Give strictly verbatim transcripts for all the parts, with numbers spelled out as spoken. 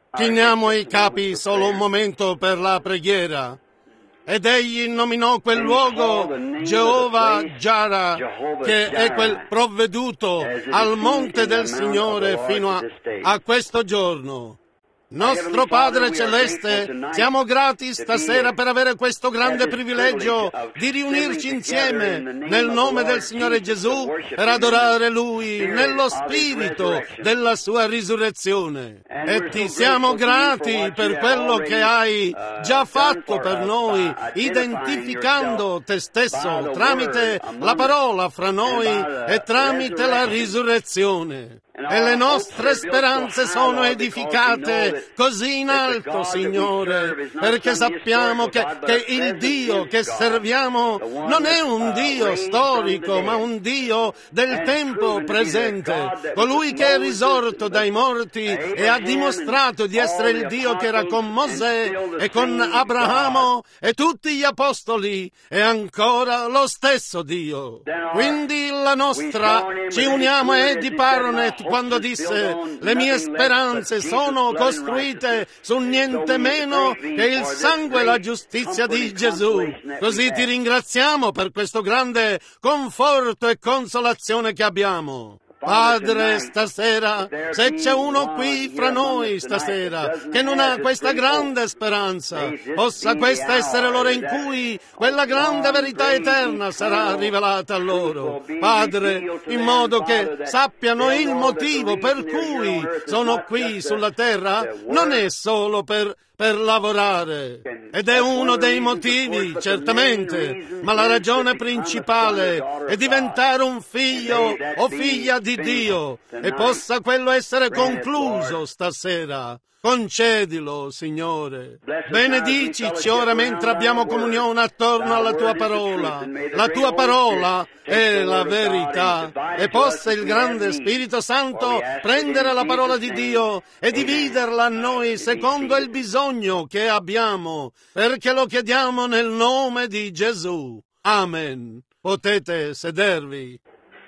Chiniamo i capi solo un momento per la preghiera. Ed egli nominò quel luogo Geova Jara, che è quel provveduto al monte del Signore fino a, a questo giorno. Nostro Padre Celeste, siamo grati stasera per avere questo grande privilegio di riunirci insieme nel nome del Signore Gesù per adorare Lui nello spirito della Sua risurrezione. E ti siamo grati per quello che hai già fatto per noi, identificando te stesso tramite la parola fra noi e tramite la risurrezione. E le nostre speranze sono edificate così in alto, Signore, perché sappiamo che, che il Dio che serviamo non è un Dio storico, ma un Dio del tempo presente, colui che è risorto dai morti e ha dimostrato di essere il Dio che era con Mosè e con Abramo e tutti gli apostoli, e ancora lo stesso Dio. Quindi la nostra, ci uniamo a Eddie Parronet quando disse: le mie speranze sono costruite su niente meno che il sangue e la giustizia di Gesù. Così ti ringraziamo per questo grande conforto e consolazione che abbiamo. Padre, stasera, se c'è uno qui fra noi stasera che non ha questa grande speranza, possa questa essere l'ora in cui quella grande verità eterna sarà rivelata a loro. Padre, in modo che sappiano il motivo per cui sono qui sulla terra, non è solo per per lavorare, ed è uno dei motivi, certamente, ma la ragione principale è diventare un figlio o figlia di Dio, e possa quello essere concluso stasera. Concedilo, Signore. Benedicici ora mentre abbiamo comunione attorno alla Tua parola. La Tua parola è la verità, e possa il grande Spirito Santo prendere la parola di Dio e dividerla a noi secondo il bisogno che abbiamo, perché lo chiediamo nel nome di Gesù. Amen. Potete sedervi.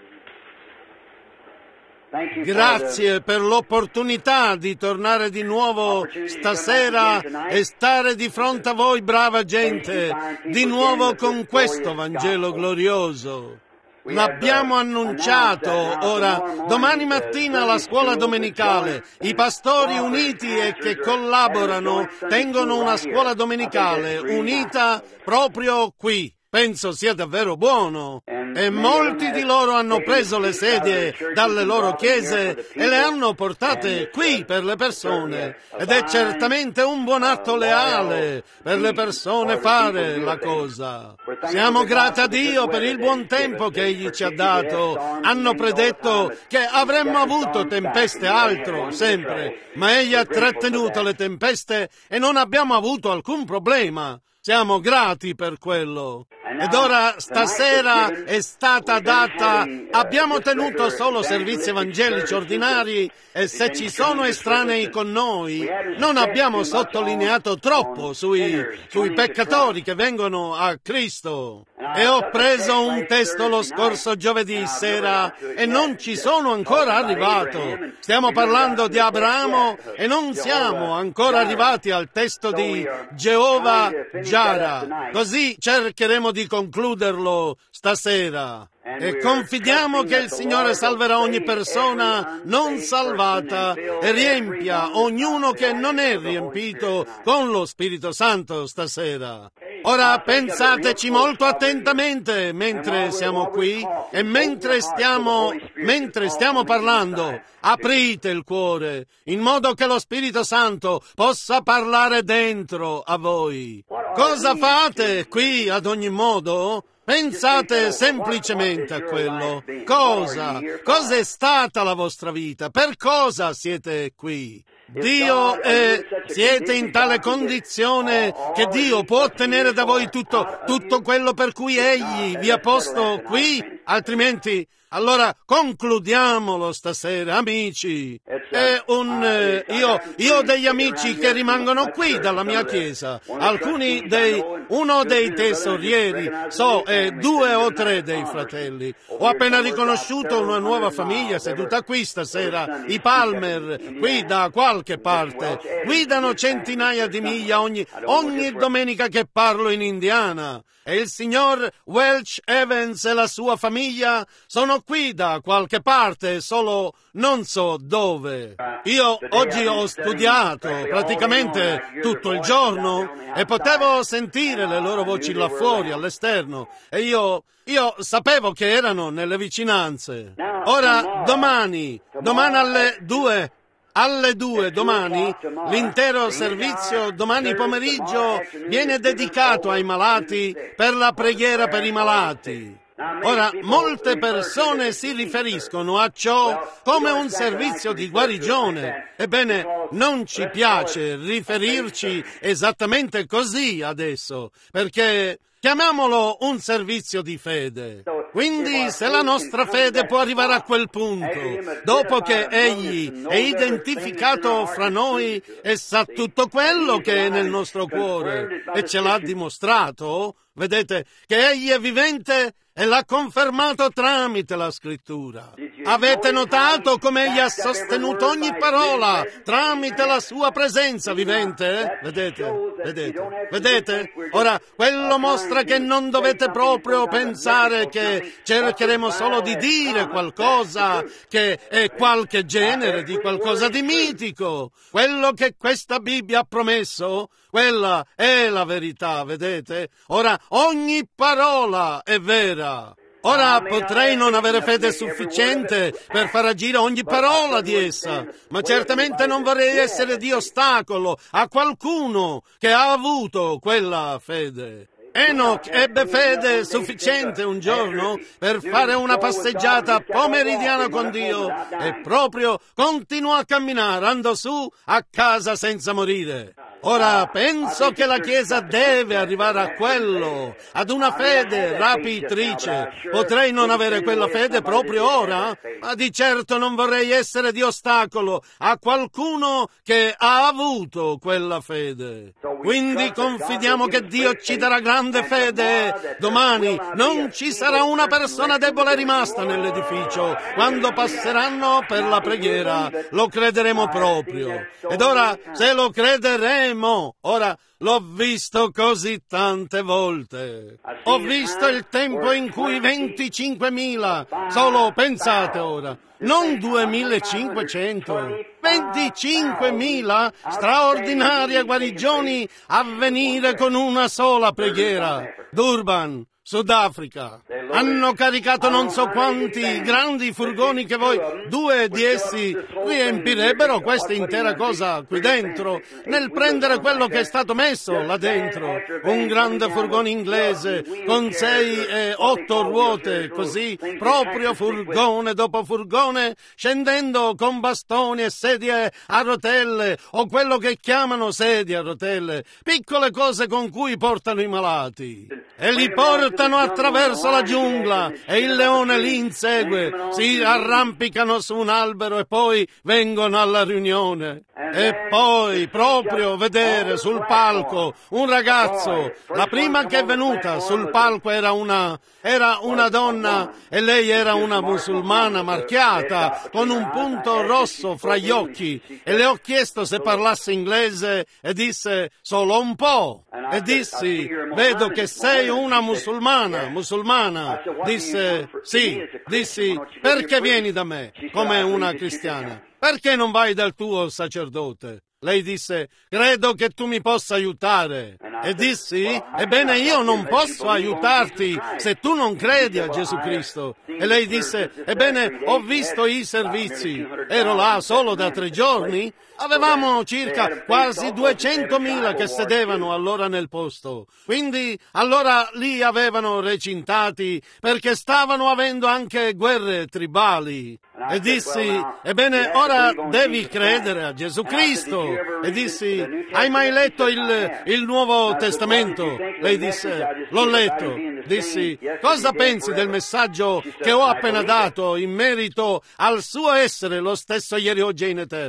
Grazie per l'opportunità di tornare di nuovo stasera e stare di fronte a voi, brava gente, di nuovo con questo Vangelo glorioso. L'abbiamo annunciato ora, domani mattina alla scuola domenicale. I pastori uniti e che collaborano tengono una scuola domenicale unita proprio qui. Penso sia davvero buono, e molti di loro hanno preso le sedie dalle loro chiese e le hanno portate qui per le persone, ed è certamente un buon atto leale per le persone fare la cosa. Siamo grati a Dio per il buon tempo che Egli ci ha dato. Hanno predetto che avremmo avuto tempeste altro, sempre, ma Egli ha trattenuto le tempeste e non abbiamo avuto alcun problema. Siamo grati per quello. Ed ora stasera è stata data, abbiamo tenuto solo servizi evangelici ordinari, e se ci sono estranei con noi non abbiamo sottolineato troppo sui, sui peccatori che vengono a Cristo. E ho preso un testo lo scorso giovedì sera e non ci sono ancora arrivato. Stiamo parlando di Abramo e non siamo ancora arrivati al testo di Geova Jara. Così cercheremo di concluderlo stasera. E confidiamo che il Signore salverà ogni persona non salvata e riempia ognuno che non è riempito con lo Spirito Santo stasera. Ora pensateci molto attentamente mentre siamo qui e mentre stiamo, mentre stiamo parlando. Aprite il cuore in modo che lo Spirito Santo possa parlare dentro a voi. Cosa fate qui ad ogni modo? Pensate semplicemente a quello. Cosa? Cosa è stata la vostra vita? Per cosa siete qui? Dio è, siete in tale condizione che Dio può ottenere da voi tutto, tutto quello per cui Egli vi ha posto qui? Altrimenti, allora concludiamolo stasera, amici. È un, eh, io Io, io ho degli amici che rimangono qui dalla mia chiesa, alcuni dei, uno dei tesorieri, so, e due o tre dei fratelli. Ho appena riconosciuto una nuova famiglia seduta qui stasera, i Palmer, qui da qualche parte. Guidano centinaia di miglia ogni, ogni domenica che parlo in Indiana. E il signor Welch Evans e la sua famiglia sono qui da qualche parte, solo non so dove. Io oggi ho studiato praticamente tutto il giorno e potevo sentire le loro voci là fuori, all'esterno, e io, io sapevo che erano nelle vicinanze. Ora, domani, domani alle due... Alle due domani, l'intero servizio domani pomeriggio viene dedicato ai malati per la preghiera per i malati. Ora, molte persone si riferiscono a ciò come un servizio di guarigione. Ebbene, non ci piace riferirci esattamente così adesso, perché chiamiamolo un servizio di fede. Quindi, se la nostra fede può arrivare a quel punto, dopo che Egli è identificato fra noi e sa tutto quello che è nel nostro cuore e ce l'ha dimostrato, vedete che Egli è vivente e l'ha confermato tramite la Scrittura. Avete notato come Egli ha sostenuto ogni parola tramite la sua presenza vivente? Vedete? Vedete? Vedete? Ora, quello mostra che non dovete proprio pensare che cercheremo solo di dire qualcosa che è qualche genere di qualcosa di mitico. Quello che questa Bibbia ha promesso, quella è la verità, vedete? Ora, ogni parola è vera. Ora potrei non avere fede sufficiente per far agire ogni parola di essa, ma certamente non vorrei essere di ostacolo a qualcuno che ha avuto quella fede. Enoch ebbe fede sufficiente un giorno per fare una passeggiata pomeridiana con Dio e proprio continuò a camminare, andò su a casa senza morire. Ora penso che la Chiesa deve arrivare a quello, ad una fede rapitrice. Potrei non avere quella fede proprio ora, ma di certo non vorrei essere di ostacolo a qualcuno che ha avuto quella fede. Quindi confidiamo che Dio ci darà grande fede e domani non ci sarà una persona debole rimasta nell'edificio. Quando passeranno per la preghiera lo crederemo proprio. Ed ora, se lo crederemo, ora l'ho visto così tante volte. Ho visto il tempo in cui venticinquemila, solo pensate ora, non duemilacinquecento, venticinquemila straordinarie guarigioni avvenire con una sola preghiera. Durban, Sudafrica. Hanno caricato non so quanti grandi furgoni che voi, due di essi, riempirebbero questa intera cosa qui dentro, nel prendere quello che è stato messo là dentro. Un grande furgone inglese con sei e otto ruote, così, proprio furgone dopo furgone, scendendo con bastoni e sedie a rotelle, o quello che chiamano sedie a rotelle, piccole cose con cui portano i malati. E li portano attraverso la giungla e il leone li insegue, si arrampicano su un albero e poi vengono alla riunione. E poi proprio vedere sul palco un ragazzo, la prima che è venuta sul palco era una, era una donna e lei era una musulmana marchiata con un punto rosso fra gli occhi, e le ho chiesto se parlasse inglese e disse solo un po'. E dissi, vedo che sei una musulmana, musulmana. Disse, sì, dissi, perché vieni da me come una cristiana? Perché non vai dal tuo sacerdote? Lei disse, credo che tu mi possa aiutare. E dissi, ebbene io non posso aiutarti se tu non credi a Gesù Cristo. E lei disse, ebbene ho visto i servizi, ero là solo da tre giorni. Avevamo circa quasi duecentomila che sedevano allora nel posto. Quindi allora lì avevano recintati perché stavano avendo anche guerre tribali. E dissi, ebbene ora devi credere a Gesù Cristo. E dissi, hai mai letto il, il Nuovo Testamento? Lei disse, l'ho letto. Dissi, cosa pensi del messaggio che ho appena dato in merito al suo essere lo stesso ieri, oggi e in eterno?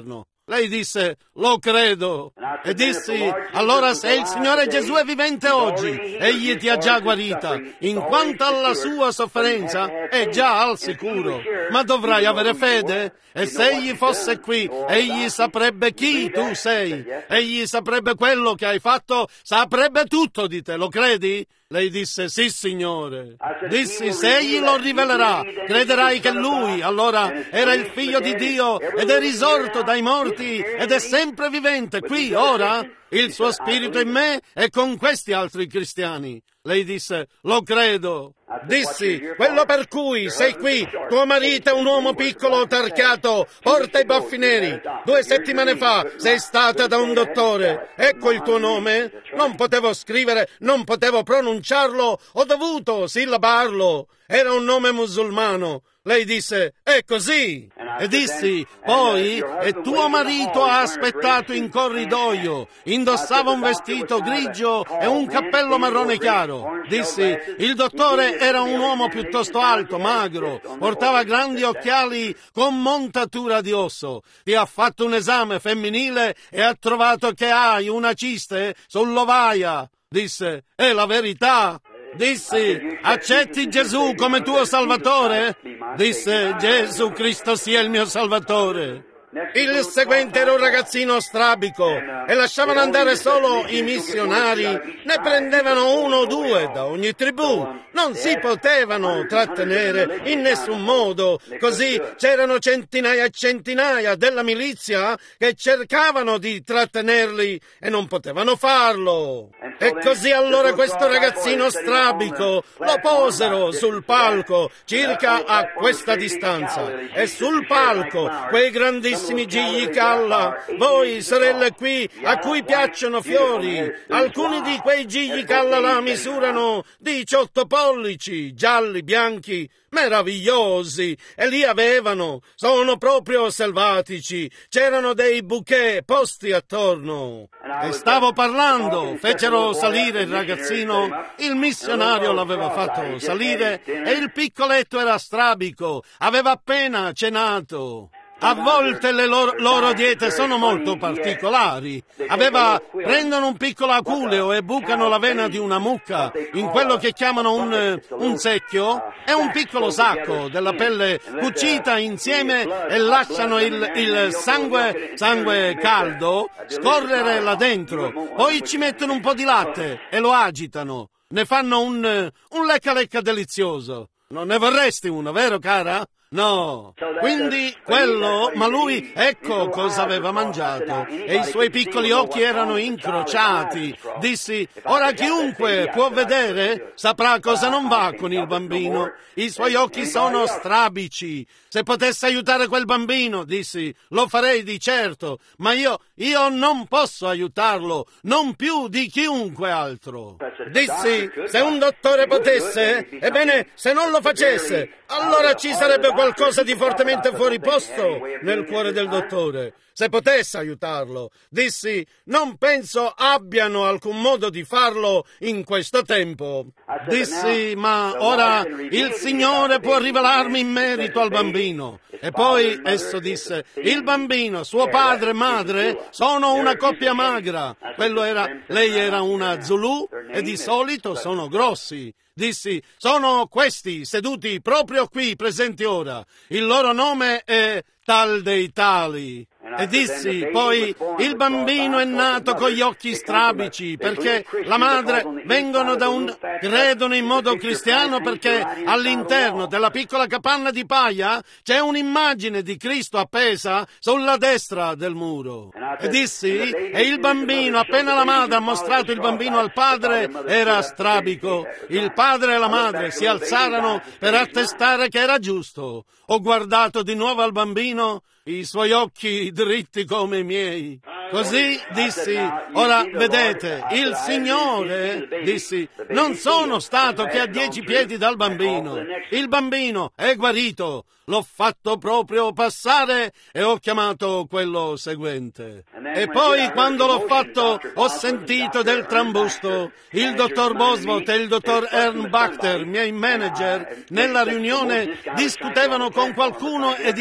Lei disse, lo credo. E dissi, allora se il Signore Gesù è vivente oggi, egli ti ha già guarita. In quanto alla sua sofferenza, è già al sicuro. Ma dovrai avere fede. E se egli fosse qui, egli saprebbe chi tu sei. Egli saprebbe quello che hai fatto, saprebbe tutto di te, lo credi? Lei disse, sì, Signore. Dissi, se egli lo rivelerà, crederai che lui, allora, era il Figlio di Dio ed è risorto dai morti ed è sempre vivente qui, ora. Il suo spirito in me e con questi altri cristiani. Lei disse, lo credo. Dissi, quello per cui sei qui, tuo marito è un uomo piccolo tarchiato, porta i baffi neri. Due settimane fa sei stata da un dottore. Ecco il tuo nome. Non potevo scrivere, non potevo pronunciarlo, ho dovuto sillabarlo. Era un nome musulmano. Lei disse, è così. E dissi, poi, e tuo marito ha aspettato in corridoio, indossava un vestito grigio e un cappello marrone chiaro. Dissi, il dottore era un uomo piuttosto alto, magro, portava grandi occhiali con montatura di osso. Ti ha fatto un esame femminile e ha trovato che hai una ciste sull'ovaia. Disse, è la verità. Dissi, accetti Gesù come tuo Salvatore? Disse, Gesù Cristo sia il mio Salvatore. Il seguente era un ragazzino strabico e lasciavano andare solo i missionari, ne prendevano uno o due da ogni tribù, non si potevano trattenere in nessun modo, così c'erano centinaia e centinaia della milizia che cercavano di trattenerli e non potevano farlo. E così allora questo ragazzino strabico lo posero sul palco circa a questa distanza e sul palco quei grandissimi gigli calla, voi sorelle qui a cui piacciono fiori, alcuni di quei gigli calla là misurano diciotto pollici, gialli, bianchi, meravigliosi, e li avevano, sono proprio selvatici, c'erano dei bouquet posti attorno. E stavo parlando, fecero salire il ragazzino, il missionario l'aveva fatto salire e il piccoletto era strabico, aveva appena cenato. A volte le loro, loro diete sono molto particolari. Aveva, prendono un piccolo aculeo e bucano la vena di una mucca in quello che chiamano un, un secchio. È un piccolo sacco della pelle cucita insieme e lasciano il, il sangue, sangue caldo scorrere là dentro. Poi ci mettono un po' di latte e lo agitano. Ne fanno un, un lecca-lecca delizioso. Non ne vorresti uno, vero cara? No, quindi quello, ma lui, ecco cosa aveva mangiato, e i suoi piccoli occhi erano incrociati. Dissi, ora chiunque può vedere, saprà cosa non va con il bambino. I suoi occhi sono strabici. Se potesse aiutare quel bambino, dissi, lo farei di certo, ma io, io non posso aiutarlo, non più di chiunque altro. Dissi, se un dottore potesse, ebbene, se non lo facesse, allora ci sarebbe qualcosa di fortemente fuori posto nel cuore del dottore. Se potesse aiutarlo, dissi, non penso abbiano alcun modo di farlo in questo tempo. Dissi, ma ora il Signore può rivelarmi in merito al bambino. E poi esso disse, il bambino, suo padre e madre sono una coppia magra. Quello era, lei era una Zulu e di solito sono grossi. Dissi, sono questi seduti proprio qui, presenti ora. Il loro nome è tal dei tali. E dissi, poi, il bambino è nato con gli occhi strabici, perché la madre vengono da un... credono in modo cristiano perché all'interno della piccola capanna di paglia c'è un'immagine di Cristo appesa sulla destra del muro. E dissi, e il bambino, appena la madre ha mostrato il bambino al padre, era strabico. Il padre e la madre si alzarono per attestare che era giusto. Ho guardato di nuovo al bambino, i suoi occhi dritti come i miei. Così dissi, ora vedete, il Signore, dissi, non sono stato che a dieci piedi dal bambino. Il bambino è guarito. L'ho fatto proprio passare e ho chiamato quello seguente. E poi quando l'ho fatto ho sentito del trambusto. Il dottor Bosworth e il dottor Ern Bachter, miei manager, nella riunione discutevano con qualcuno ed io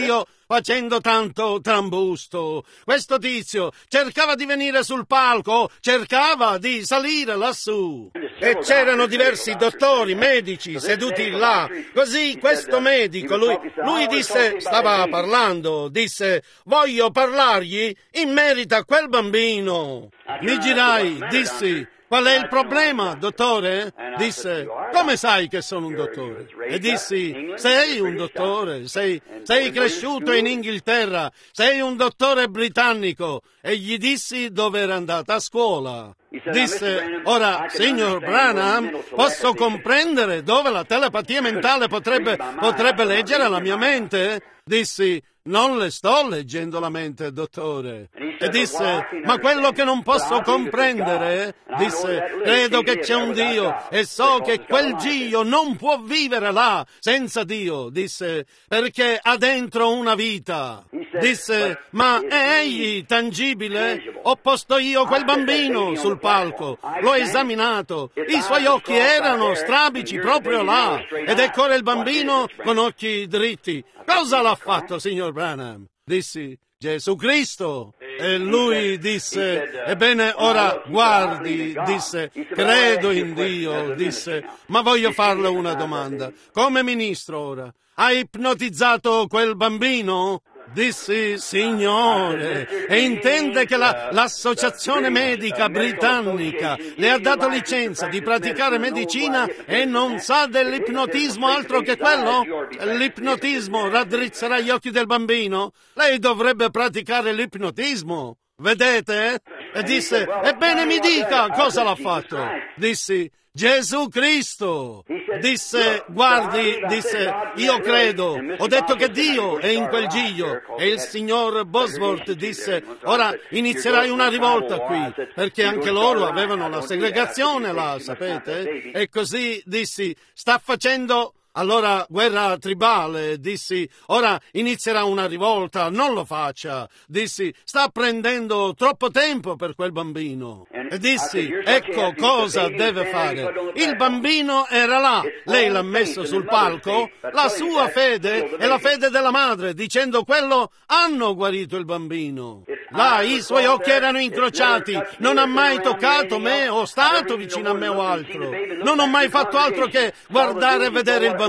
facendo tanto trambusto. Questo tizio cercava di venire sul palco, cercava di salire lassù. E c'erano diversi dottori, medici, seduti là. Così questo medico, lui, lui disse, stava parlando, disse, voglio parlargli in merito a quel bambino. Mi girai, dissi, qual è il problema, dottore? Disse, come sai che sono un dottore? E dissi, sei un dottore, sei, sei cresciuto in Inghilterra, sei un dottore britannico. E gli dissi dove era andata a scuola. Disse, ora, signor Branham, posso comprendere dove la telepatia mentale potrebbe, potrebbe leggere la mia mente? Dissi, non le sto leggendo la mente, dottore. E disse, ma quello che non posso comprendere, disse, credo che c'è un Dio e so che quel Dio non può vivere là senza Dio, disse, perché ha dentro una vita. Disse, ma è egli tangibile? Ho posto io quel bambino sul palco, l'ho esaminato, i suoi occhi erano strabici proprio là, ed ecco ora il bambino con occhi dritti. Cosa l'ha fatto, signor Branham? Dissi, Gesù Cristo. E lui disse, ebbene ora guardi, disse, credo in Dio, disse, ma voglio farle una domanda. Come ministro ora, ha ipnotizzato quel bambino? Dissi, signore, e intende che la, l'associazione medica britannica le ha dato licenza di praticare medicina e non sa dell'ipnotismo altro che quello? L'ipnotismo raddrizzerà gli occhi del bambino? Lei dovrebbe praticare l'ipnotismo, vedete? E disse, ebbene mi dica cosa l'ha fatto. Dissi, Gesù Cristo. Disse, guardi, disse, io credo, ho detto che Dio è in quel giglio. E il signor Bosworth disse, ora inizierai una rivolta qui, perché anche loro avevano la segregazione là, sapete? E così dissi, sta facendo... Allora, guerra tribale, dissi, ora inizierà una rivolta, non lo faccia. Dissi, sta prendendo troppo tempo per quel bambino. E dissi, ecco cosa deve fare. Il bambino era là, lei l'ha messo sul palco, la sua fede è la fede della madre, dicendo quello hanno guarito il bambino. Là i suoi occhi erano incrociati, non ha mai toccato me o stato vicino a me o altro. Non ho mai fatto altro che guardare e vedere il bambino.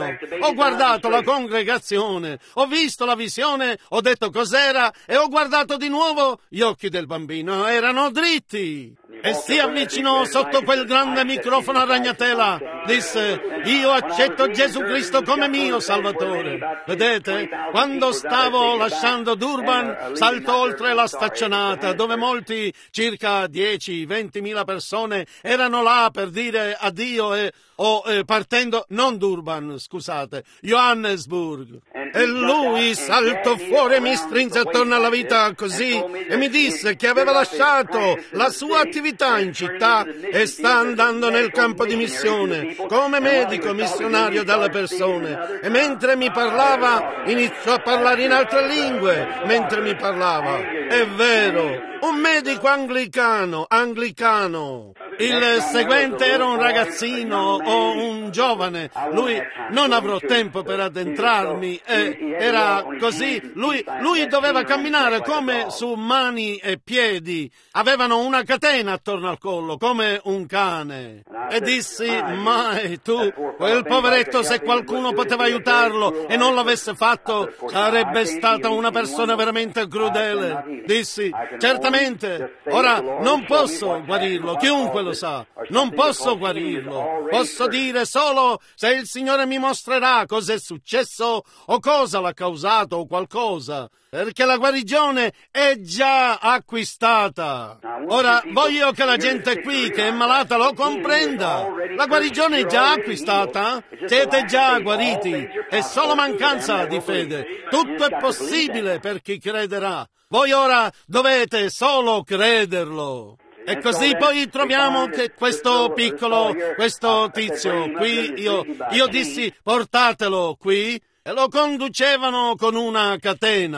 Ho guardato la congregazione, ho visto la visione, ho detto cos'era e ho guardato di nuovo, gli occhi del bambino erano dritti. E si avvicinò sotto quel grande microfono a ragnatela. Disse, io accetto Gesù Cristo come mio Salvatore. Vedete, quando stavo lasciando Durban, saltò oltre la staccionata, dove molti, circa dieci ventimila persone, erano là per dire addio e... o eh, partendo, non Durban, scusate, Johannesburg. E lui saltò fuori e mi strinse attorno alla vita così e mi disse che aveva lasciato la sua attività in città e sta andando nel campo di missione come medico missionario dalle persone. E mentre mi parlava iniziò a parlare in altre lingue mentre mi parlava. È vero, un medico anglicano, anglicano. Il seguente era un ragazzino o un giovane. Lui, non avrò tempo per addentrarmi, e era così. Lui, lui doveva camminare come su mani e piedi. Avevano una catena attorno al collo, come un cane. E dissi, mai tu, quel poveretto, se qualcuno poteva aiutarlo e non l'avesse fatto, sarebbe stata una persona veramente crudele. Dissi, certamente, ora non posso guarirlo, chiunque lo sa, non posso guarirlo. Posso dire solo se il Signore mi mostrerà cosa è successo o cosa l'ha causato o qualcosa, perché la guarigione è già acquistata. Ora voglio che la gente qui che è malata lo comprenda. La guarigione è già acquistata, siete già guariti, è solo mancanza di fede. Tutto è possibile per chi crederà. Voi ora dovete solo crederlo. E così poi troviamo che questo piccolo, questo tizio qui, io, io dissi portatelo qui, e lo conducevano con una catena.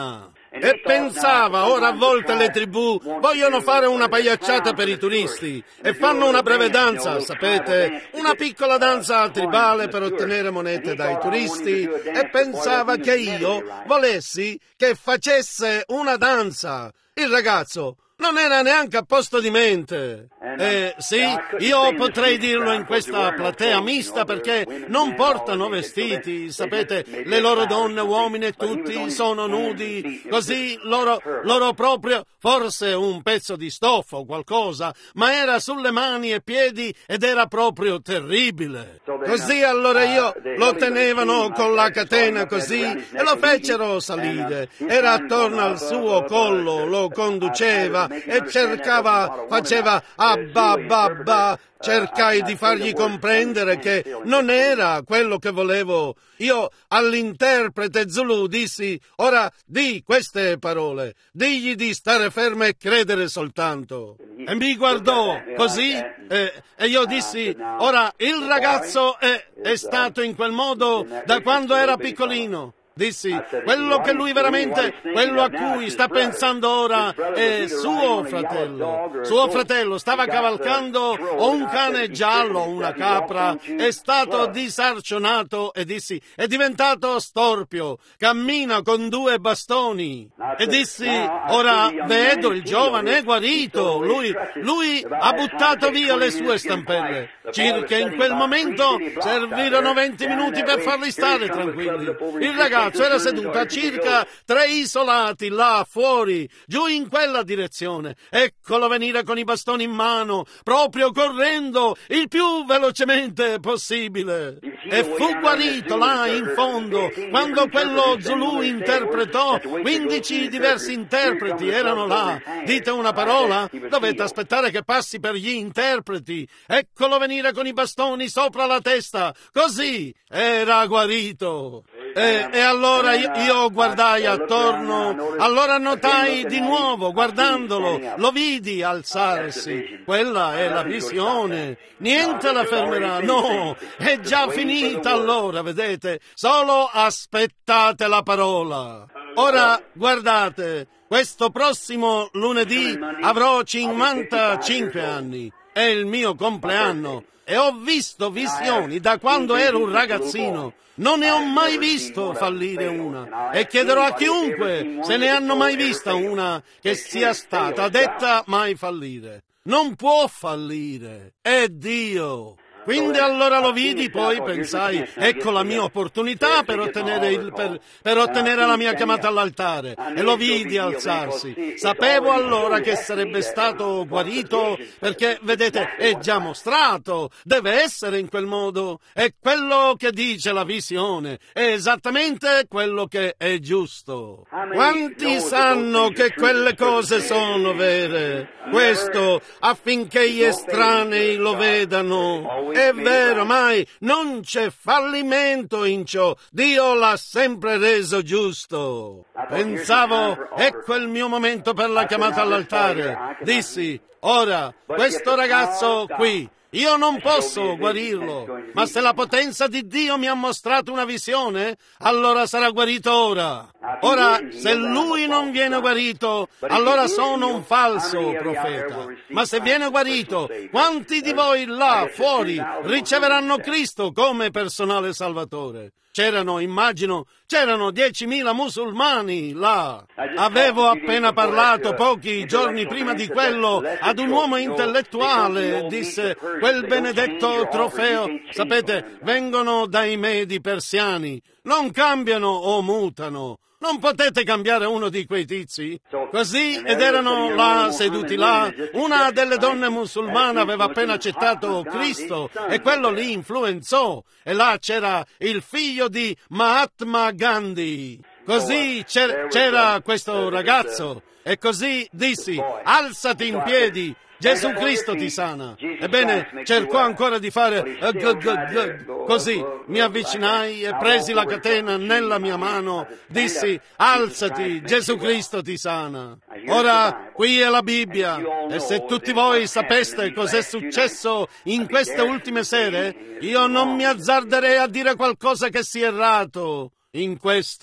E pensava, ora a volte le tribù vogliono fare una pagliacciata per i turisti e fanno una breve danza, sapete, una piccola danza tribale per ottenere monete dai turisti, e pensava che io volessi che facesse una danza. Il ragazzo non era neanche a posto di mente. Eh, sì, io potrei dirlo in questa platea mista perché non portano vestiti, sapete, le loro donne, uomini e tutti sono nudi, così loro, loro proprio, forse un pezzo di stoffa o qualcosa, ma era sulle mani e piedi ed era proprio terribile. Così allora io lo tenevano con la catena così e lo fecero salire. Era attorno al suo collo, lo conduceva e cercava, faceva abba babba, cercai di fargli comprendere che non era quello che volevo. Io all'interprete Zulu dissi, ora di queste parole, digli di stare fermo e credere soltanto. E mi guardò così e, e io dissi, ora il ragazzo è, è stato in quel modo da quando era piccolino. Dissi, quello che lui veramente, quello a cui sta pensando ora è suo fratello. Suo fratello stava cavalcando o un cane giallo o una capra, è stato disarcionato e dissi, è diventato storpio, cammina con due bastoni. E dissi, ora vedo il giovane è guarito, lui, lui ha buttato via le sue stampelle. Circa in quel momento servirono venti minuti per farli stare tranquilli. Il ragazzo era seduto a circa tre isolati là fuori, giù in quella direzione. Eccolo venire con i bastoni in mano, proprio correndo il più velocemente possibile. E fu guarito là in fondo, quando quello Zulu interpretò. quindici diversi interpreti erano là. Dite una parola? Dovete aspettare che passi per gli interpreti. Eccolo venire con i bastoni sopra la testa. Così era guarito. E, e allora io, io guardai attorno, allora notai di nuovo, guardandolo, lo vidi alzarsi. Quella è la visione, niente la fermerà, no, è già finita allora, vedete, solo aspettate la parola. Ora, guardate, questo prossimo lunedì avrò cinquantacinque anni, è il mio compleanno e ho visto visioni da quando ero un ragazzino. Non ne ho mai visto fallire una e chiederò a chiunque se ne hanno mai vista una che sia stata detta mai fallire. Non può fallire, è Dio. Quindi allora lo vidi, poi pensai, ecco la mia opportunità per ottenere, il, per, per ottenere la mia chiamata all'altare, e lo vidi alzarsi. Sapevo allora che sarebbe stato guarito, perché, vedete, è già mostrato, deve essere in quel modo. È quello che dice la visione, è esattamente quello che è giusto. Quanti sanno che quelle cose sono vere? Questo affinché gli estranei lo vedano. È vero, mai non c'è fallimento in ciò. Dio l'ha sempre reso giusto. Pensavo, ecco il mio momento per la chiamata all'altare. Dissi, ora, questo ragazzo qui, io non posso guarirlo, ma se la potenza di Dio mi ha mostrato una visione, allora sarà guarito ora. Ora, se lui non viene guarito, allora sono un falso profeta. Ma se viene guarito, quanti di voi là fuori riceveranno Cristo come personale salvatore? C'erano, immagino, c'erano diecimila musulmani là. Avevo appena parlato pochi giorni prima di quello ad un uomo intellettuale, disse, quel benedetto trofeo, sapete, vengono dai Medi persiani, non cambiano o mutano. Non potete cambiare uno di quei tizi? Così, ed erano là, seduti là, una delle donne musulmane aveva appena accettato Cristo e quello li influenzò. E là c'era il figlio di Mahatma Gandhi. Così c'era, c'era questo ragazzo e così dissi, alzati in piedi. Gesù Cristo ti sana. Ebbene, cercò ancora di fare uh, g- g- g- così. Mi avvicinai e presi la catena nella mia mano. Dissi, alzati, Gesù Cristo ti sana. Ora, qui è la Bibbia. E se tutti voi sapeste cos'è successo in queste ultime sere, io non mi azzarderei a dire qualcosa che sia errato in questo.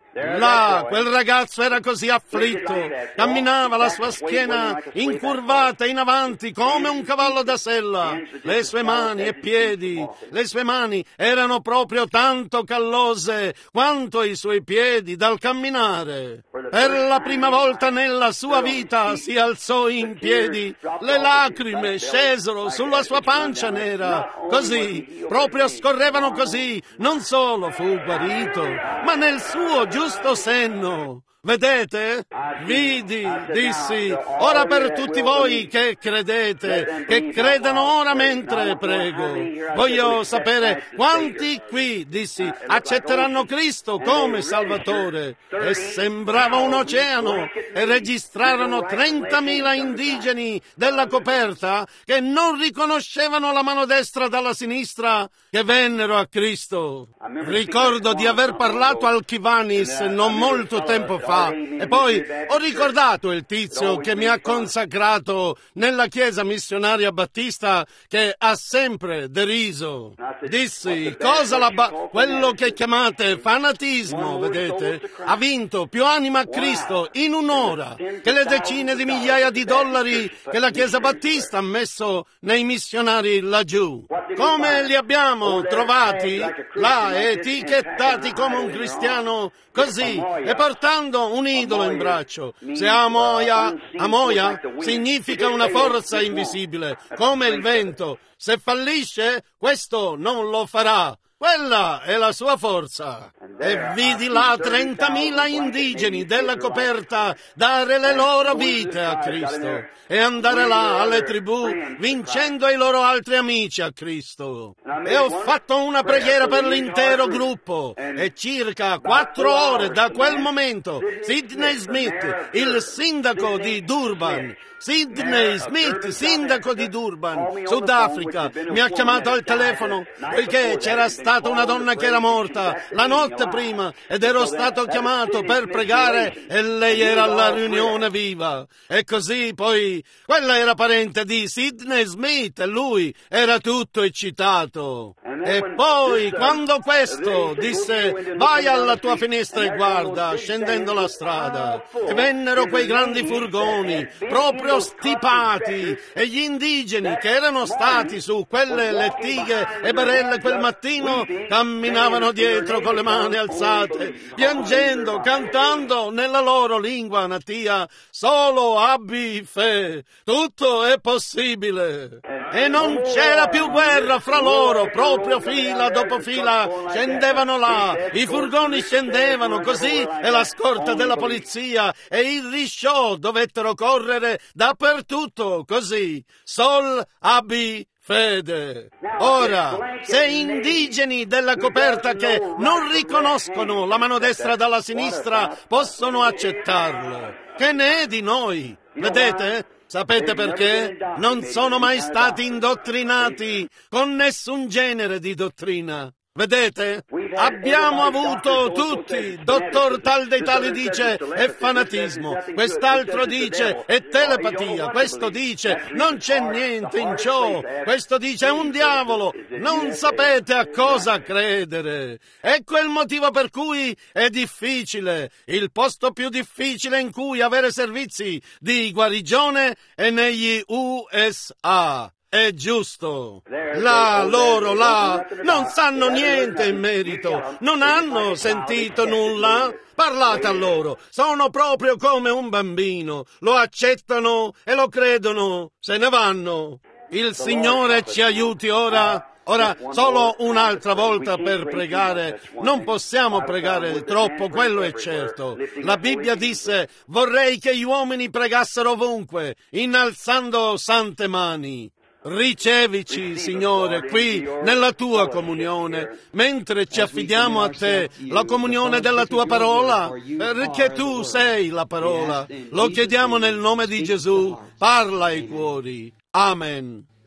Là, quel ragazzo era così afflitto, camminava la sua schiena incurvata in avanti come un cavallo da sella. Le sue mani e piedi, le sue mani erano proprio tanto callose quanto i suoi piedi dal camminare. Per la prima volta nella sua vita si alzò in piedi, le lacrime scesero sulla sua pancia nera, così, proprio scorrevano così, non solo fu guarito, ma nel suo giusto senno. Vedete? Vidi, dissi, ora per tutti voi che credete, che credano ora mentre prego. Voglio sapere quanti qui, dissi, accetteranno Cristo come Salvatore. E sembrava un oceano, e registrarono trentamila indigeni della coperta che non riconoscevano la mano destra dalla sinistra, che vennero a Cristo. Ricordo di aver parlato al Kivanis non molto tempo fa. E poi ho ricordato il tizio che mi ha consacrato nella chiesa missionaria battista che ha sempre deriso. Dissi, cosa la ba- quello che chiamate fanatismo, vedete, ha vinto più anima a Cristo in un'ora che le decine di migliaia di dollari che la chiesa battista ha messo nei missionari laggiù. Come li abbiamo trovati? Là, etichettati come un cristiano così, e portando un idolo in braccio. Se Amoia, Amoia significa una forza invisibile, come il vento. Se fallisce, questo non lo farà. Quella è la sua forza. E vidi là trentamila indigeni della coperta dare le loro vite a Cristo e andare là alle tribù vincendo i loro altri amici a Cristo. E ho fatto una preghiera per l'intero gruppo e circa quattro ore da quel momento Sidney Smith, il sindaco di Durban, Sidney Smith, sindaco di Durban, Sudafrica, mi ha chiamato al telefono perché c'era stata una donna che era morta la notte prima ed ero stato chiamato per pregare e lei era alla riunione viva. E così poi quella era parente di Sidney Smith e lui era tutto eccitato. E poi quando questo disse vai alla tua finestra e guarda scendendo la strada, e vennero quei grandi furgoni proprio stipati e gli indigeni che erano stati su quelle lettighe e barelle quel mattino camminavano dietro con le mani alzate, piangendo, cantando nella loro lingua natia, solo abbi fede, tutto è possibile. E non c'era più guerra fra loro, proprio fila dopo fila scendevano là, i furgoni scendevano così e la scorta della polizia e il risciò dovettero correre dappertutto così, sol abbi fede. Ora, se indigeni della coperta che non riconoscono la mano destra dalla sinistra possono accettarlo, che ne è di noi? Vedete? Sapete perché? Non sono mai stati indottrinati con nessun genere di dottrina. Vedete? Abbiamo avuto tutti, dottor tal dei tali dice è fanatismo, quest'altro dice è telepatia, questo dice non c'è niente in ciò, questo dice è un diavolo, non sapete a cosa credere. Ecco il motivo per cui è difficile, il posto più difficile in cui avere servizi di guarigione è negli U S A. È giusto. Là, loro, là, non sanno niente in merito, non hanno sentito nulla. Parlate a loro, sono proprio come un bambino, lo accettano e lo credono, se ne vanno. Il Signore ci aiuti ora. Ora, solo un'altra volta per pregare. Non possiamo pregare troppo, quello è certo. La Bibbia disse, vorrei che gli uomini pregassero ovunque, innalzando sante mani. Ricevici, Signore, qui nella tua comunione, mentre ci affidiamo a te, la comunione della tua parola, perché tu sei la parola. Lo chiediamo nel nome di Gesù, parla ai cuori. Amen.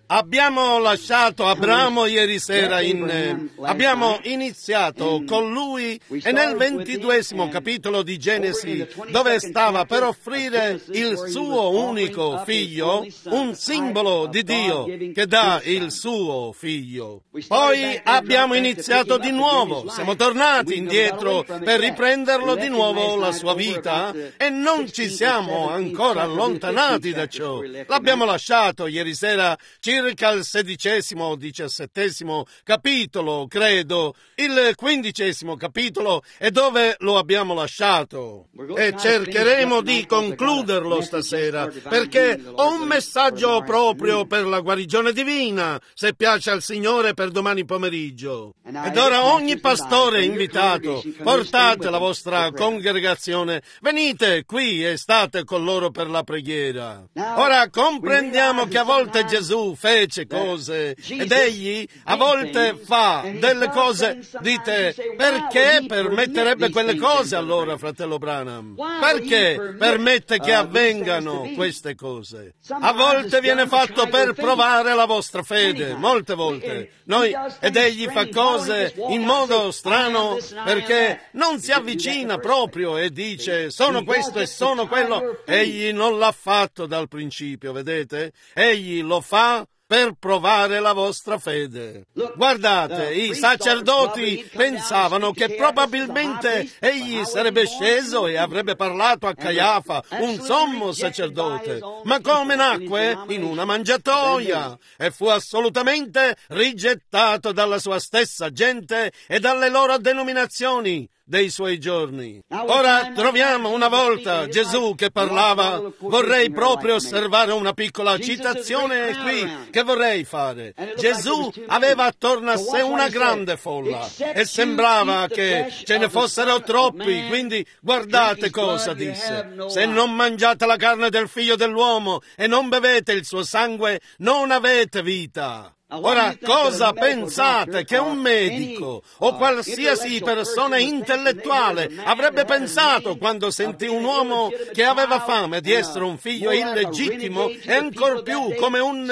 Abbiamo lasciato Abramo ieri sera in... abbiamo iniziato con lui e nel ventiduesimo capitolo di Genesi, dove stava per offrire il suo unico figlio, un simbolo di Dio che dà il suo figlio. Poi abbiamo iniziato di nuovo, siamo tornati indietro per riprenderlo di nuovo la sua vita e non ci siamo ancora allontanati da ciò. L'abbiamo lasciato ieri sera circa il sedicesimo o diciassettesimo capitolo, credo, il quindicesimo capitolo è dove lo abbiamo lasciato. E cercheremo di concluderlo stasera, perché ho un messaggio proprio per la guarigione divina, se piace al Signore, per domani pomeriggio. Ed ora ogni pastore è invitato, portate la vostra congregazione, venite qui e state con loro per la preghiera. Ora comprendiamo che a volte Gesù fece cose ed egli a volte fa delle cose. Dite, perché permetterebbe quelle cose allora, fratello Branham? Perché permette che avvengano queste cose? A volte viene fatto per provare la vostra fede, molte volte. Noi, ed egli fa cose in modo strano perché non si avvicina proprio e dice sono questo e sono quello. Egli non l'ha fatto dal principio, vedete? Egli lo fa per provare la vostra fede. Guardate, i sacerdoti pensavano che probabilmente egli sarebbe sceso e avrebbe parlato a Caiafa, un sommo sacerdote, ma come nacque? In una mangiatoia, e fu assolutamente rigettato dalla sua stessa gente e dalle loro denominazioni dei suoi giorni. Ora troviamo una volta Gesù che parlava. Vorrei proprio osservare una piccola citazione qui che vorrei fare. Gesù aveva attorno a sé una grande folla e sembrava che ce ne fossero troppi, quindi guardate cosa disse: se non mangiate la carne del figlio dell'uomo e non bevete il suo sangue, non avete vita. Ora, cosa pensate che un medico o qualsiasi persona intellettuale avrebbe pensato quando sentì un uomo che aveva fame di essere un figlio illegittimo e ancor più come un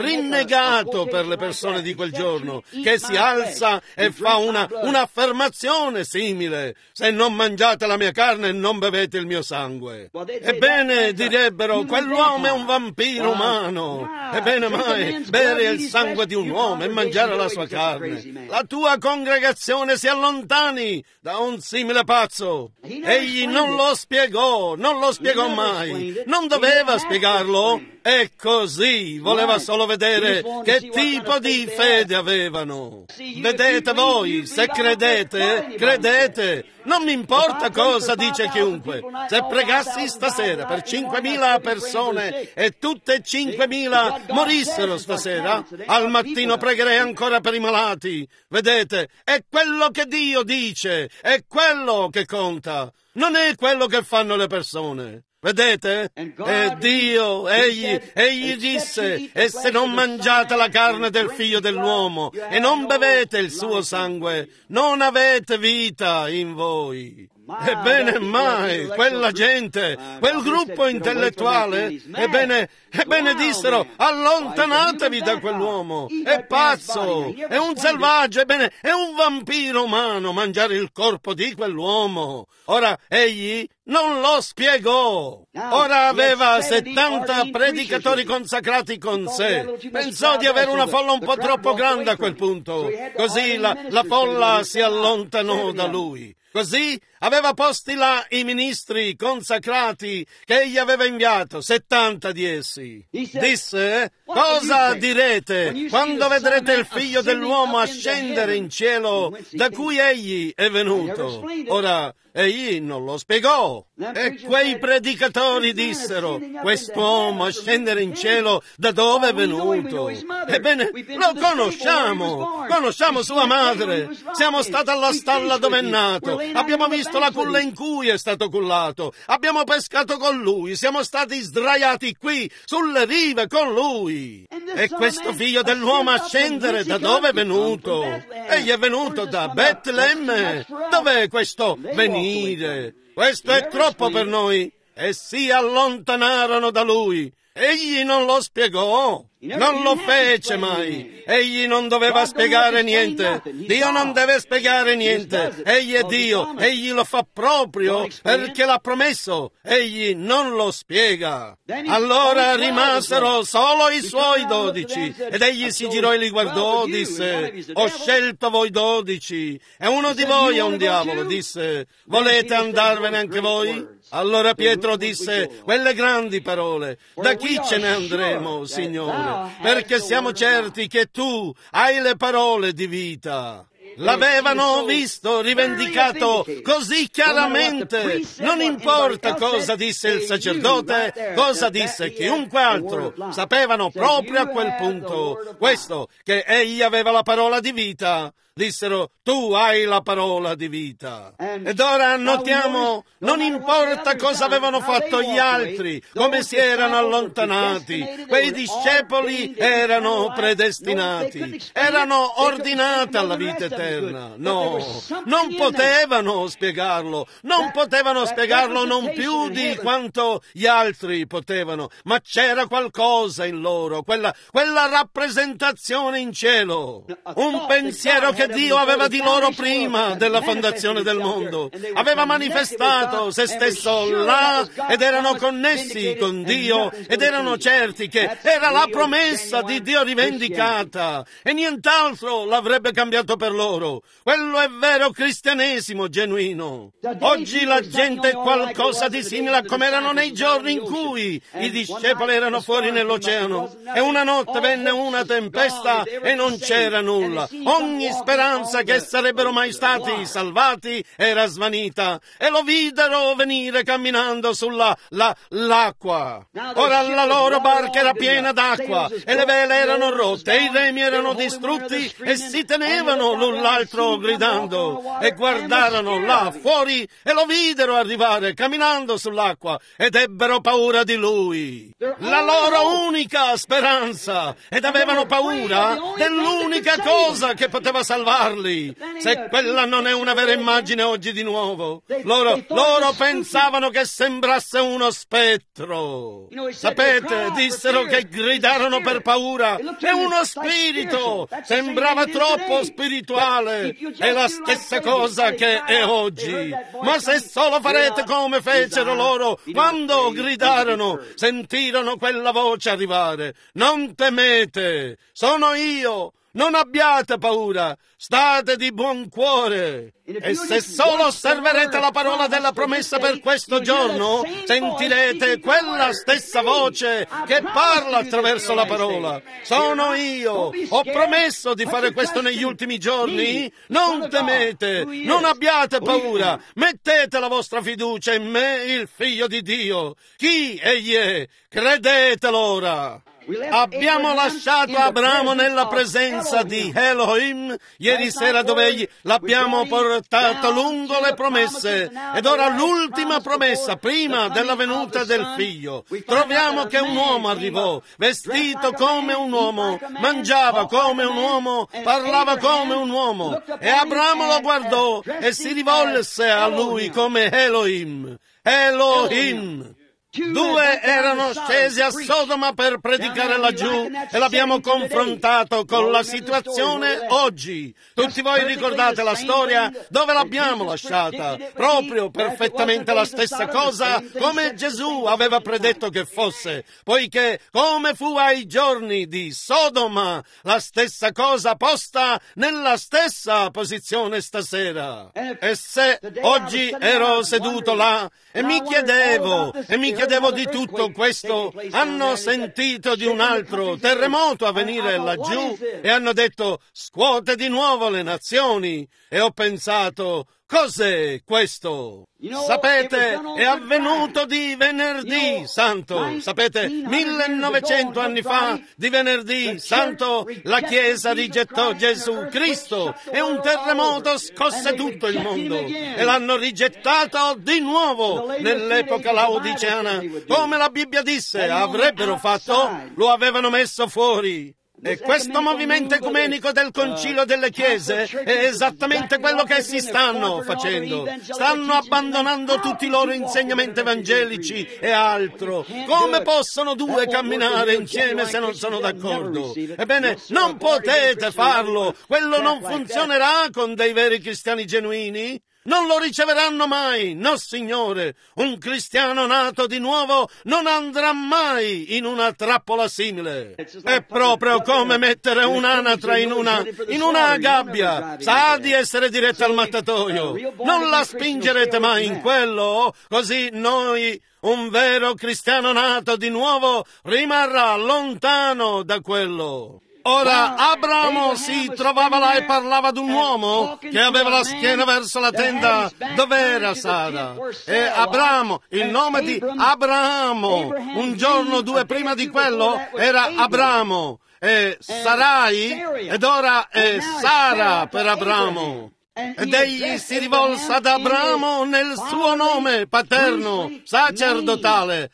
rinnegato per le persone di quel giorno, che si alza e fa una, un'affermazione simile: se non mangiate la mia carne e non bevete il mio sangue? Ebbene, direbbero, quell'uomo è un vampiro umano. Ebbene mai, bere il sangue di un uomo e mangiare la sua carne. La tua congregazione si allontani da un simile pazzo. Egli non lo spiegò, non lo spiegò mai, non doveva spiegarlo. E così voleva solo vedere che tipo di fede avevano. Vedete voi, se credete, credete. Non mi importa cosa dice chiunque. Se pregassi stasera per cinquemila persone e tutte e cinquemila morissero stasera, al mattino pregherei ancora per i malati. Vedete, è quello che Dio dice, è quello che conta, non è quello che fanno le persone. Vedete? E Dio, egli, egli disse, e se non mangiate la carne del figlio dell'uomo e non bevete il suo sangue, non avete vita in voi. Ebbene mai, quella gente, quel gruppo intellettuale, ebbene, ebbene dissero, allontanatevi da quell'uomo, è pazzo, è un selvaggio, ebbene, è un vampiro umano mangiare il corpo di quell'uomo. Ora, egli non lo spiegò. Ora aveva settanta predicatori consacrati con sé. Pensò di avere una folla un po' troppo grande a quel punto. Così la, la folla si allontanò da lui. Così aveva posti là i ministri consacrati che egli aveva inviato, settanta di essi. Disse, cosa direte quando vedrete il figlio dell'uomo ascendere in cielo da cui egli è venuto? Ora, egli non lo spiegò. E quei predicatori dissero, quest'uomo ascendere in cielo da dove è venuto? Ebbene, lo conosciamo, conosciamo sua madre, siamo stati alla stalla dove è nato, abbiamo visto la culla in cui è stato cullato, abbiamo pescato con lui, siamo stati sdraiati qui, sulle rive con lui. E questo figlio dell'uomo ascendere da dove è venuto? Egli è venuto da Betlemme. Dov'è questo venire? Questo è troppo per noi. E si allontanarono da lui. Egli non lo spiegò, non lo fece mai. Egli non doveva spiegare niente. Dio non deve spiegare niente. Egli è Dio, egli lo fa proprio perché l'ha promesso. Egli non lo spiega. Allora rimasero solo i suoi dodici ed egli si girò e li guardò, disse: ho scelto voi dodici e uno di voi è un diavolo. Disse: volete andarvene anche voi? Allora Pietro disse quelle grandi parole: da chi ce ne andremo, Signore? Perché siamo certi che tu hai le parole di vita. L'avevano visto rivendicato così chiaramente. Non importa cosa disse il sacerdote, cosa disse chiunque altro, sapevano proprio a quel punto questo, che egli aveva la parola di vita. Dissero: tu hai la parola di vita. Ed ora notiamo, non importa cosa avevano fatto gli altri, come si erano allontanati, quei discepoli erano predestinati, erano ordinati alla vita eterna. No, non potevano spiegarlo, non potevano spiegarlo non più di quanto gli altri potevano, ma c'era qualcosa in loro, quella, quella rappresentazione in cielo, un pensiero che Dio aveva di loro prima della fondazione del mondo. Aveva manifestato se stesso là ed erano connessi con Dio ed erano certi che era la promessa di Dio rivendicata e nient'altro l'avrebbe cambiato per loro. Quello è vero cristianesimo genuino. Oggi la gente è qualcosa di simile a come erano nei giorni in cui i discepoli erano fuori nell'oceano e una notte venne una tempesta e non c'era nulla. Ogni speranza che sarebbero mai stati salvati era svanita e lo videro venire camminando sulla la, l'acqua. Ora la loro barca era piena d'acqua e le vele erano rotte e i remi erano distrutti e si tenevano l'un l'altro gridando e guardarono là fuori e lo videro arrivare camminando sull'acqua ed ebbero paura di lui. La loro unica speranza, ed avevano paura dell'unica cosa che poteva salvarli. Se quella non è una vera immagine oggi di nuovo, loro, loro pensavano che sembrasse uno spettro. Sapete, dissero che gridarono per paura. È uno spirito, sembrava troppo spirituale. È la stessa cosa che è oggi. Ma se solo farete come fecero loro quando gridarono, sentirono quella voce arrivare: non temete, sono io. Non abbiate paura, state di buon cuore. E se solo osserverete la parola della promessa per questo giorno, sentirete quella stessa voce che parla attraverso la parola. Sono io, ho promesso di fare questo negli ultimi giorni. Non temete, non abbiate paura, mettete la vostra fiducia in me, il Figlio di Dio. Chi egli è? Credetelo ora. Abbiamo lasciato Abramo nella presenza di Elohim ieri sera, dove egli l'abbiamo portato lungo le promesse, ed ora l'ultima promessa prima della venuta del figlio. Troviamo che un uomo arrivò vestito come un uomo, mangiava come un uomo, parlava come un uomo, e Abramo lo guardò e si rivolse a lui come Elohim. Elohim. Due erano scesi a Sodoma per predicare laggiù e l'abbiamo confrontato con la situazione oggi. Tutti voi ricordate la storia dove l'abbiamo lasciata? Proprio perfettamente la stessa cosa come Gesù aveva predetto che fosse, poiché come fu ai giorni di Sodoma, la stessa cosa posta nella stessa posizione stasera. E se oggi ero seduto là e mi chiedevo, e mi chiedevo di tutto questo, hanno sentito di un altro terremoto a venire laggiù e hanno detto: scuote di nuovo le nazioni. E ho pensato: cos'è questo? Sapete, è avvenuto di venerdì santo. Sapete, millenovecento anni fa, di venerdì santo, la Chiesa rigettò Gesù Cristo e un terremoto scosse tutto il mondo e l'hanno rigettato di nuovo nell'epoca laodiceana. Come la Bibbia disse avrebbero fatto, lo avevano messo fuori. E questo movimento ecumenico del concilio delle chiese è esattamente quello che essi stanno facendo. Stanno abbandonando tutti i loro insegnamenti evangelici e altro. Come possono due camminare insieme se non sono d'accordo? Ebbene, non potete farlo. Quello non funzionerà con dei veri cristiani genuini. Non lo riceveranno mai, no signore. Un cristiano nato di nuovo non andrà mai in una trappola simile. È proprio come mettere un'anatra in una, in una gabbia. Sa di essere diretta al mattatoio. Non la spingerete mai in quello, così noi, un vero cristiano nato di nuovo, rimarrà lontano da quello. Ora, Abramo si trovava là e parlava ad un uomo che aveva la schiena verso la tenda dove era Sara. E Abramo, il nome di Abramo, un giorno o due prima di quello, era Abramo. E Sarai, ed ora è Sara per Abramo. Ed egli si rivolse ad Abramo nel suo nome paterno, sacerdotale.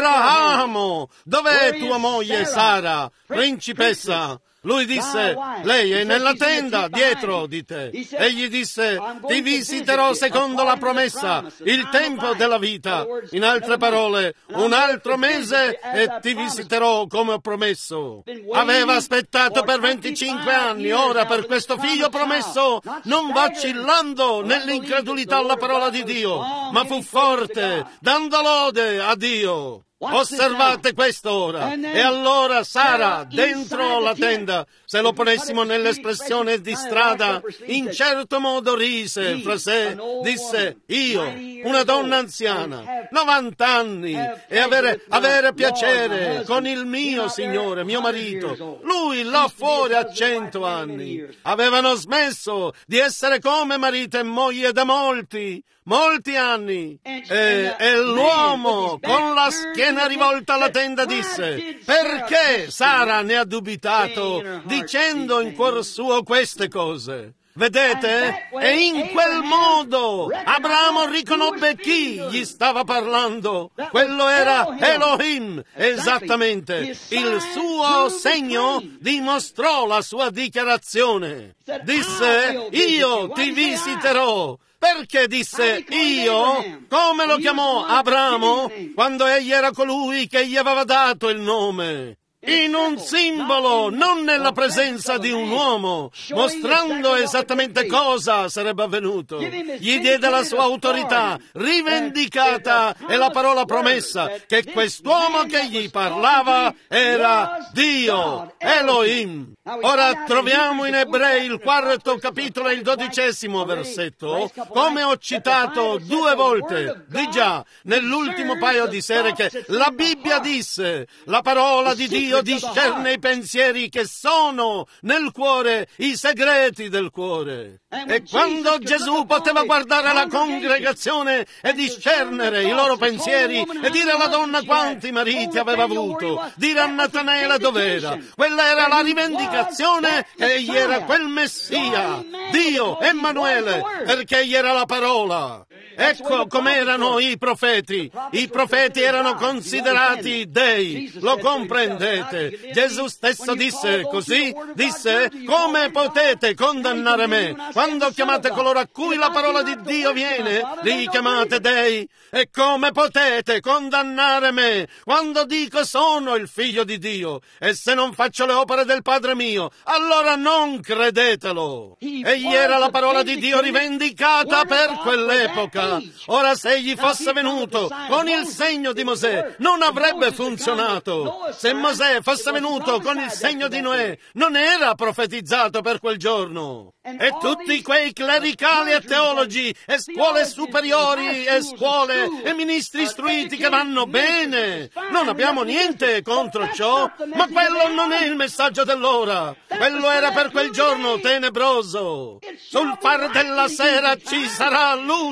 Abramo, dov'è tua moglie Sara, principessa? Lui disse, lei è nella tenda dietro di te. Egli disse, ti visiterò secondo la promessa, il tempo della vita. In altre parole, un altro mese e ti visiterò come ho promesso. Aveva aspettato per venticinque anni, ora per questo figlio promesso, non vacillando nell'incredulità alla parola di Dio, ma fu forte, dando lode a Dio. Osservate questo ora. E allora Sara, dentro la tenda, se lo ponessimo nell'espressione di strada, in certo modo rise fra sé, disse, io, una donna anziana, novanta anni, e avere, avere piacere con il mio Signore, mio marito. Lui là fuori a cento anni. Avevano smesso di essere come marito e moglie da molti, molti anni. E, e l'uomo, con la schiena rivolta alla tenda, disse, perché Sara ne ha dubitato, dicendo in cuor suo queste cose? Vedete? E in quel modo Abramo riconobbe chi gli stava parlando. Quello era Elohim, esattamente. Il suo segno dimostrò la sua dichiarazione. Disse, io ti visiterò. Perché disse io? Come lo chiamò Abramo quando egli era colui che gli aveva dato il nome? In un simbolo, non nella presenza di un uomo, mostrando esattamente cosa sarebbe avvenuto. Gli diede la sua autorità, rivendicata, e la parola promessa, che quest'uomo che gli parlava era Dio, Elohim. Ora troviamo in Ebrei il quarto capitolo e il dodicesimo versetto, come ho citato due volte, di già, nell'ultimo paio di sere, che la Bibbia disse, la parola di Dio Dio discerne i pensieri che sono nel cuore, i segreti del cuore. E quando Gesù poteva guardare la congregazione e discernere i loro pensieri e dire alla donna quanti mariti aveva avuto, dire a Natanaele dov'era, quella era la rivendicazione che egli era quel Messia, Dio, Emanuele, perché egli era la parola. Ecco com'erano i profeti. I profeti erano considerati dei, lo comprendete. Gesù stesso disse così, disse, come potete condannare me? Quando chiamate coloro a cui la parola di Dio viene, li chiamate dei. E come potete condannare me? Quando dico sono il figlio di Dio, e se non faccio le opere del Padre mio, allora non credetelo. Egli era la parola di Dio rivendicata per quell'epoca. Ora se egli fosse venuto con il segno di Mosè, non avrebbe funzionato. Se Mosè fosse venuto con il segno di Noè, non era profetizzato per quel giorno. E tutti quei clericali e teologi e scuole superiori e scuole e ministri istruiti che vanno bene, non abbiamo niente contro ciò, ma quello non è il messaggio dell'ora. Quello era per quel giorno tenebroso. Sul far della sera ci sarà luce,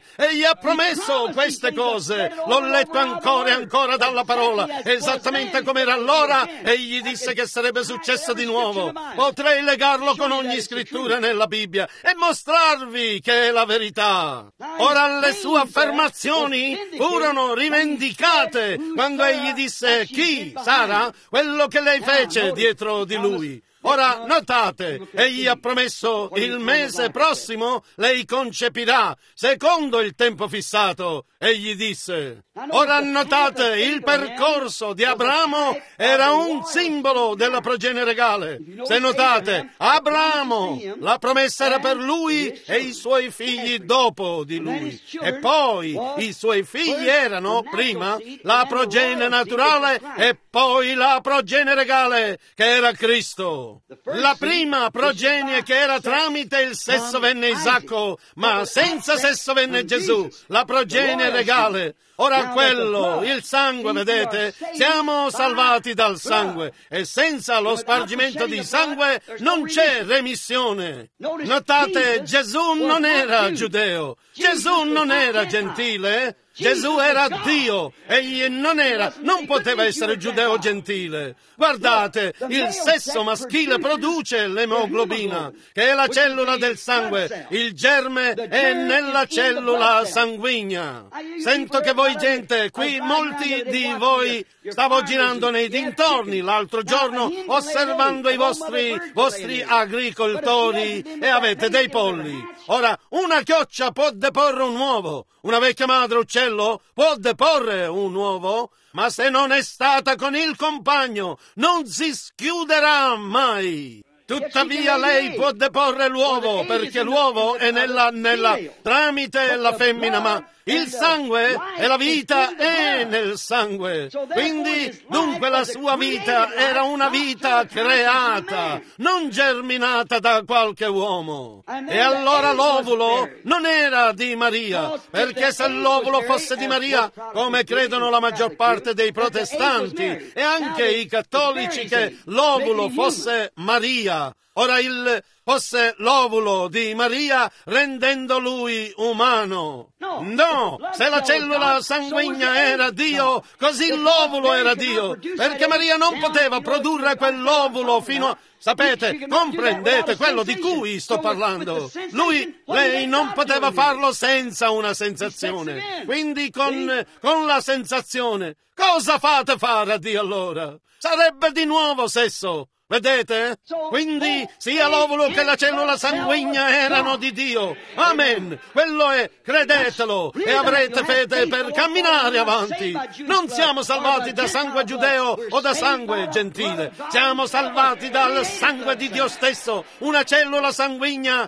Egli ha promesso queste cose. L'ho letto ancora e ancora dalla parola. Esattamente come era allora, egli disse che sarebbe successo di nuovo. Potrei legarlo con ogni scrittura nella Bibbia e mostrarvi che è la verità. Ora le sue affermazioni furono rivendicate quando egli disse: chi, Sara? Quello che lei fece dietro di lui. Ora, notate, egli ha promesso il mese prossimo lei concepirà, secondo il tempo fissato, egli disse. Ora notate, il percorso di Abramo era un simbolo della progenie regale. Se notate, Abramo, la promessa era per lui e i suoi figli dopo di lui. E poi i suoi figli erano, prima, la progenie naturale e poi la progenie regale, che era Cristo. La prima progenie che era tramite il sesso venne Isacco, ma senza sesso venne Gesù, la progenie regale. Ora quello, il sangue, vedete? Siamo salvati dal sangue e senza lo spargimento di sangue non c'è remissione. Notate, Gesù non era giudeo, Gesù non era gentile, Gesù era Dio, egli non era, non poteva essere giudeo gentile. Guardate, il sesso maschile produce l'emoglobina, che è la cellula del sangue, il germe è nella cellula sanguigna. Sento che voi gente, qui molti di voi, stavo girando nei dintorni l'altro giorno osservando i vostri, vostri agricoltori e avete dei polli. Ora, una chioccia può deporre un uovo, una vecchia madre uccello può deporre un uovo, ma se non è stata con il compagno non si schiuderà mai. Tuttavia lei può deporre l'uovo, perché l'uovo è nella, nella tramite la femmina, ma il sangue e la vita è nel sangue. Quindi, dunque, la sua vita era una vita creata, non germinata da qualche uomo. E allora l'ovulo non era di Maria, perché se l'ovulo fosse di Maria, come credono la maggior parte dei protestanti e anche i cattolici, che l'ovulo fosse Maria. Ora il fosse l'ovulo di Maria rendendo lui umano. No, se la cellula sanguigna era Dio, così l'ovulo era Dio, perché Maria non poteva produrre quell'ovulo fino a... Sapete, comprendete quello di cui sto parlando. Lui, lei non poteva farlo senza una sensazione. Quindi con, con la sensazione, cosa fate fare a Dio allora? Sarebbe di nuovo sesso. Vedete? Quindi sia l'ovulo che la cellula sanguigna erano di Dio. Amen. Quello è, credetelo, e avrete fede per camminare avanti. Non siamo salvati da sangue giudeo o da sangue gentile. Siamo salvati dal sangue di Dio stesso, una cellula sanguigna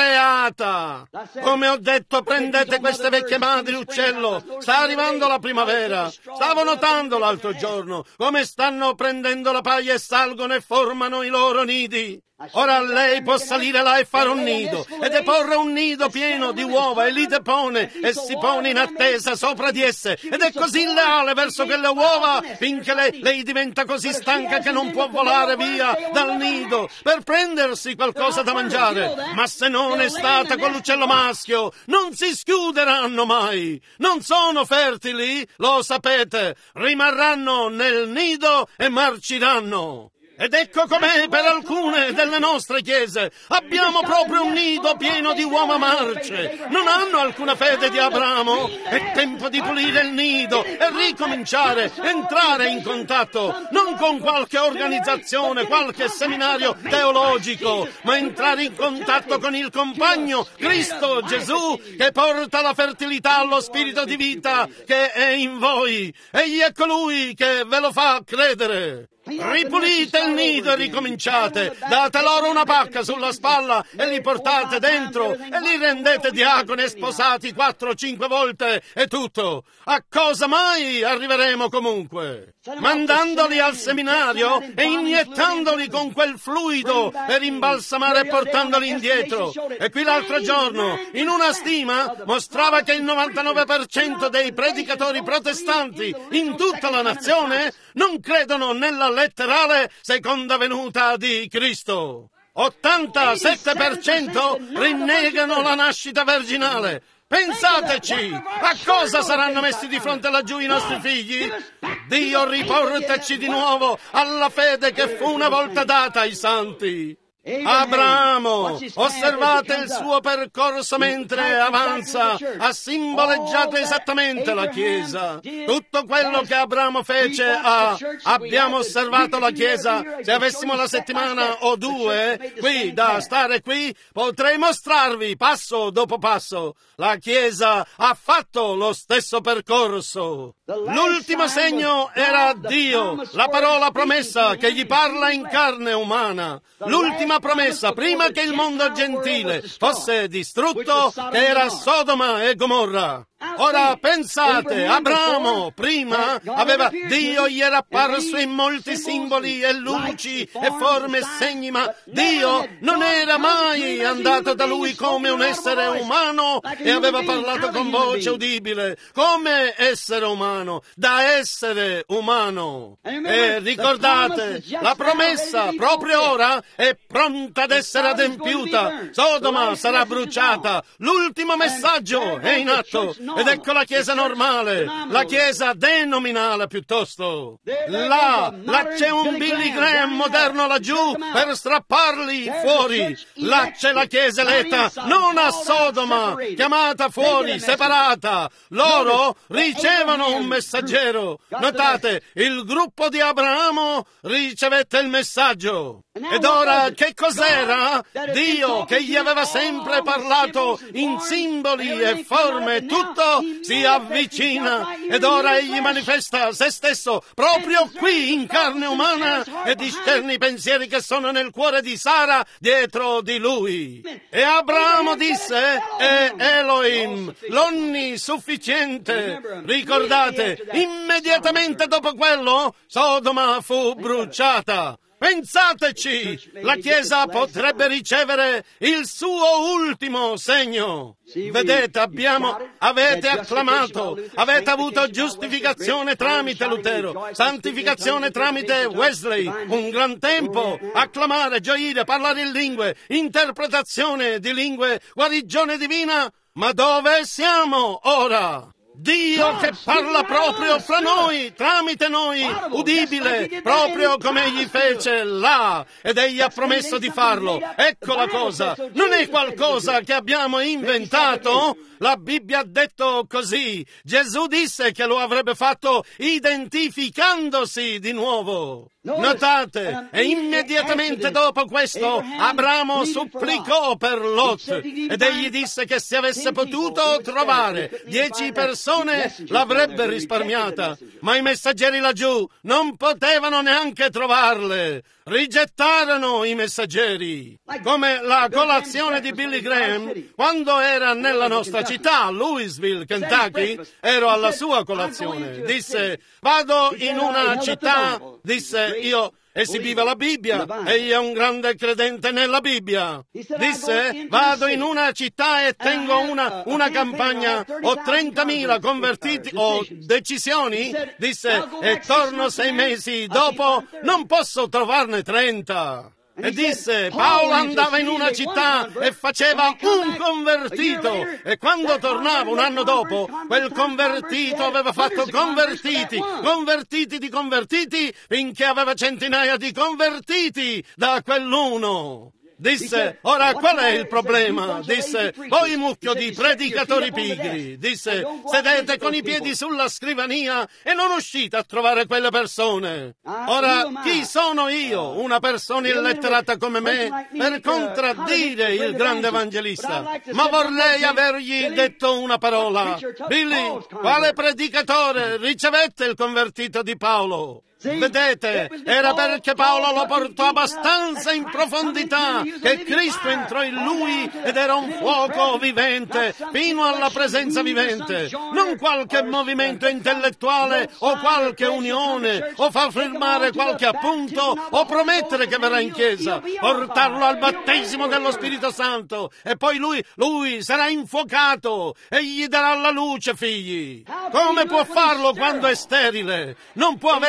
creata. Come ho detto, prendete queste vecchie madri uccello. Sta arrivando la primavera. Stavo notando l'altro giorno come stanno prendendo la paglia e salgono e formano i loro nidi. Ora lei può salire là e fare un nido e deporre un nido pieno di uova e li depone e si pone in attesa sopra di esse ed è così leale verso quelle uova finché lei, lei diventa così stanca che non può volare via dal nido per prendersi qualcosa da mangiare. Ma se non è stata con l'uccello maschio non si schiuderanno mai, non sono fertili, lo sapete, rimarranno nel nido e marciranno. Ed ecco com'è per alcune delle nostre chiese. Abbiamo proprio un nido pieno di uova marce. Non hanno alcuna fede di Abramo. È tempo di pulire il nido e ricominciare, entrare in contatto, non con qualche organizzazione, qualche seminario teologico, ma entrare in contatto con il compagno, Cristo Gesù, che porta la fertilità allo spirito di vita che è in voi. Egli è colui che ve lo fa credere. Ripulite il nido e ricominciate, date loro una pacca sulla spalla e li portate dentro e li rendete diaconi e sposati quattro o cinque volte e tutto. A cosa mai arriveremo comunque? Mandandoli al seminario e iniettandoli con quel fluido per imbalsamare e portandoli indietro. E qui l'altro giorno, in una stima, mostrava che il novantanove per cento dei predicatori protestanti in tutta la nazione non credono nella letterale seconda venuta di Cristo. ottantasette per cento rinnegano la nascita virginale. Pensateci, a cosa saranno messi di fronte laggiù i nostri figli? Dio, riportaci di nuovo alla fede che fu una volta data ai santi. Abramo, osservate il suo percorso mentre avanza, ha simboleggiato esattamente la Chiesa. Tutto quello che Abramo fece ha... Abbiamo osservato la Chiesa. Se avessimo la settimana o due qui da stare qui, potrei mostrarvi passo dopo passo. La Chiesa ha fatto lo stesso percorso. L'ultimo segno era Dio, la parola promessa che gli parla in carne umana. L'ultima promessa, prima che il mondo gentile fosse distrutto, che era Sodoma e Gomorra. Ora pensate, Abramo prima aveva, Dio gli era apparso in molti simboli e luci e forme e segni, ma Dio non era mai andato da lui come un essere umano e aveva parlato con voce udibile, come essere umano, da essere umano. E ricordate, la promessa proprio ora è pronta ad essere adempiuta. Sodoma sarà bruciata, l'ultimo messaggio è in atto. Ed ecco la Chiesa normale, la Chiesa denominale piuttosto. Là, là c'è un Billy Graham moderno laggiù per strapparli fuori. Là c'è la Chiesa eletta, non a Sodoma, chiamata fuori, separata. Loro ricevono un messaggero. Notate, il gruppo di Abramo ricevette il messaggio. Ed ora che cos'era? Dio che gli aveva sempre parlato in simboli e forme, tutto si avvicina ed ora egli manifesta se stesso proprio qui in carne umana e discerni i pensieri che sono nel cuore di Sara dietro di lui. E Abramo disse è Elohim, l'onnisufficiente. Ricordate, immediatamente dopo quello Sodoma fu bruciata. Pensateci, la Chiesa potrebbe ricevere il suo ultimo segno. Vedete, abbiamo, avete acclamato, avete avuto giustificazione tramite Lutero, santificazione tramite Wesley, un gran tempo, acclamare, gioire, parlare in lingue, interpretazione di lingue, guarigione divina. Ma dove siamo ora? Dio che parla proprio fra noi, tramite noi, udibile, proprio come egli fece là, ed egli ha promesso di farlo. Ecco la cosa, non è qualcosa che abbiamo inventato. La Bibbia ha detto così. Gesù disse che lo avrebbe fatto identificandosi di nuovo. Notate, e immediatamente dopo questo Abramo supplicò per Lot ed egli disse che se avesse potuto trovare dieci persone l'avrebbe risparmiata, ma i messaggeri laggiù non potevano neanche trovarle. Rigettarono i messaggeri, come la colazione di Billy Graham quando era nella nostra città, Louisville, Kentucky. Ero alla sua colazione. Disse, vado in una città, disse io, esibiva la Bibbia, egli è un grande credente nella Bibbia. Disse, vado in una città e tengo una, una campagna, ho trentamila convertiti, ho decisioni, disse, e torno sei mesi dopo, non posso trovarne trenta. E disse, Paolo andava in una città e faceva un convertito, e quando tornava un anno dopo, quel convertito aveva fatto convertiti, convertiti di convertiti, finché aveva centinaia di convertiti da quell'uno. Disse, ora qual è il problema? Disse, voi mucchio di predicatori pigri. Disse, sedete con i piedi sulla scrivania e non uscite a trovare quelle persone. Ora, chi sono io, una persona illetterata come me, per contraddire il grande evangelista? Ma vorrei avergli detto una parola. Billy, quale predicatore ricevette il convertito di Paolo? Vedete, era perché Paolo lo portò abbastanza in profondità che Cristo entrò in lui ed era un fuoco vivente fino alla presenza vivente. Non qualche movimento intellettuale o qualche unione o far firmare qualche appunto o promettere che verrà in chiesa, portarlo al battesimo dello Spirito Santo e poi lui, lui sarà infuocato e gli darà la luce, figli. Come può farlo quando è sterile? Non può avere figli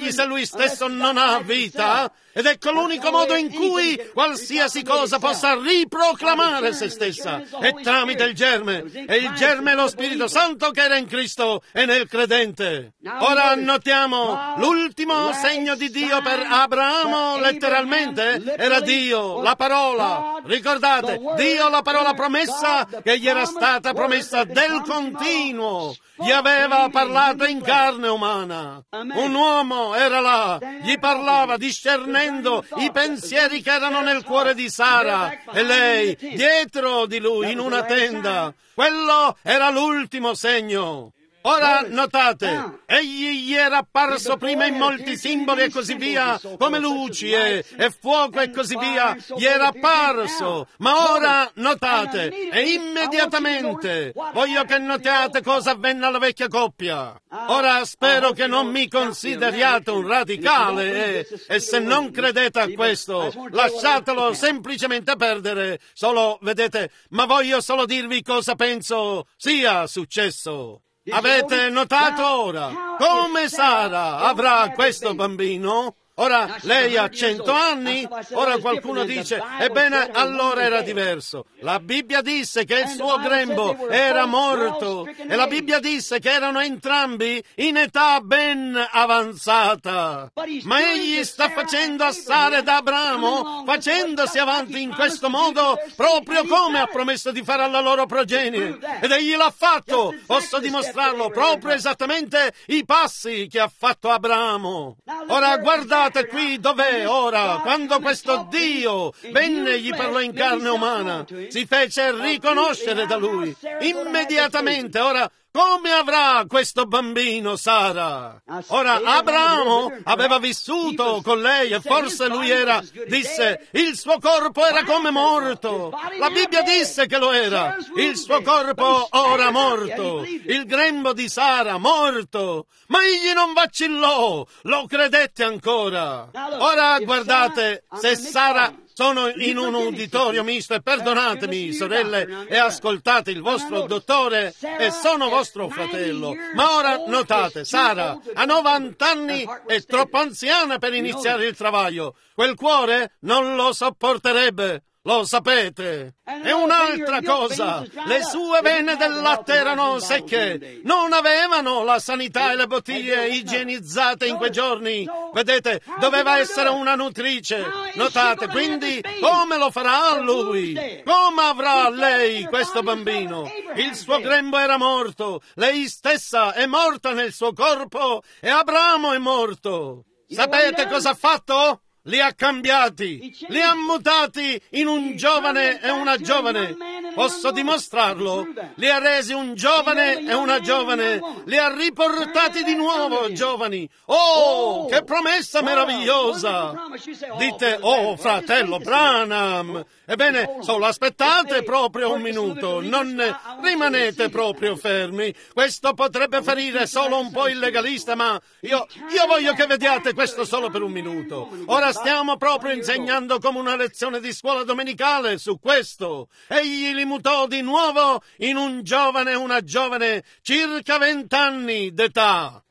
Egli, se lui stesso non ha vita, ed ecco l'unico modo in cui qualsiasi cosa possa riproclamare se stessa, è tramite il germe, e il germe è lo Spirito Santo che era in Cristo e nel credente. Ora notiamo l'ultimo segno di Dio per Abramo, letteralmente, era Dio, la parola. Ricordate, Dio, la parola promessa che gli era stata promessa del continuo. Gli aveva parlato in carne umana. Un uomo era là, gli parlava discernendo i pensieri che erano nel cuore di Sara, e lei dietro di lui in una tenda. Quello era l'ultimo segno. Ora notate, egli gli era apparso prima in molti simboli e così via, come luci e, e fuoco e così via, gli era apparso, ma ora notate, e immediatamente voglio che notiate cosa avvenne alla vecchia coppia. Ora spero che non mi consideriate un radicale e, e se non credete a questo, lasciatelo semplicemente perdere, solo, vedete, ma voglio solo dirvi cosa penso sia successo. Avete notato ora come Sara avrà questo bambino? Ora lei ha cento anni, ora qualcuno dice, ebbene allora era diverso. La Bibbia disse che il suo grembo era morto e la Bibbia disse che erano entrambi in età ben avanzata. Ma egli sta facendo assare da Abramo, facendosi avanti in questo modo, proprio come ha promesso di fare alla loro progenie. Ed egli l'ha fatto, posso dimostrarlo, proprio esattamente i passi che ha fatto Abramo. Ora guardate qui dov'è ora, quando questo Dio venne e gli parlò in carne umana, si fece riconoscere da lui immediatamente. Ora, come avrà questo bambino Sara? Ora, Abramo aveva vissuto con lei e forse lui era, disse, il suo corpo era come morto. La Bibbia disse che lo era. Il suo corpo ora morto. Il grembo di Sara morto. Ma egli non vacillò, lo credette ancora. Ora, guardate, se Sara... Sono in un uditorio misto e perdonatemi, sorelle, e ascoltate il vostro dottore e sono vostro fratello. Ma ora notate, Sara ha novanta anni, è troppo anziana per iniziare il travaglio. Quel cuore non lo sopporterebbe. Lo sapete? E un'altra cosa, le sue vene del latte erano secche, non avevano la sanità e le bottiglie igienizzate in quei giorni. Vedete, doveva essere una nutrice. Notate, quindi, come lo farà lui? Come avrà lei questo bambino? Il suo grembo era morto, lei stessa è morta nel suo corpo e Abramo è morto. Sapete cosa ha fatto? Li ha cambiati, li ha mutati in un giovane e una giovane. Posso dimostrarlo? Li ha resi un giovane e una giovane. Li ha riportati di nuovo giovani. Oh, che promessa meravigliosa! Dite, oh, fratello Branham. Ebbene, solo aspettate proprio un minuto. Non rimanete proprio fermi. Questo potrebbe ferire solo un po' il legalista, ma io, io voglio che vediate questo solo per un minuto. Ora stiamo proprio insegnando come una lezione di scuola domenicale su questo. Egli li mutò di nuovo in un giovane e una giovane, circa vent'anni d'età.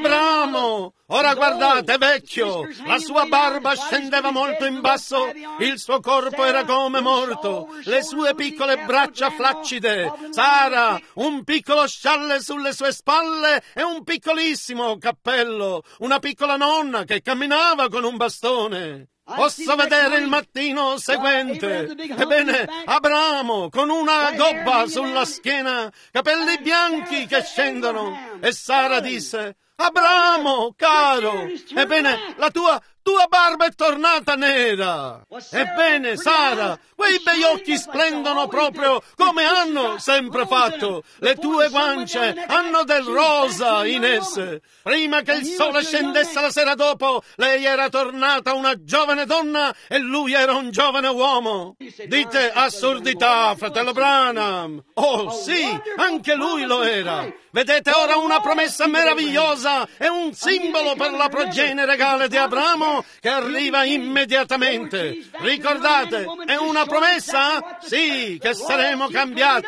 Abramo, ora guardate, vecchio, la sua barba scendeva molto in basso, il suo corpo era come morto, le sue piccole braccia flaccide, Sara, un piccolo scialle sulle sue spalle e un piccolissimo cappello, una piccola nonna che camminava con un bastone. Posso vedere il mattino seguente, ebbene, Abramo con una gobba sulla schiena, capelli bianchi che scendono, e Sara disse, Abramo, caro, ebbene, la tua, tua barba è tornata nera. Ebbene, Sara, quei bei occhi splendono proprio come hanno sempre fatto. Le tue guance hanno del rosa in esse. Prima che il sole scendesse la sera dopo, lei era tornata una giovane donna e lui era un giovane uomo. Dite assurdità, fratello Branham. Oh, sì, anche lui lo era. Vedete ora una promessa meravigliosa e un simbolo per la progenie regale di Abramo che arriva immediatamente. Ricordate, è una promessa? Sì, che saremo cambiati.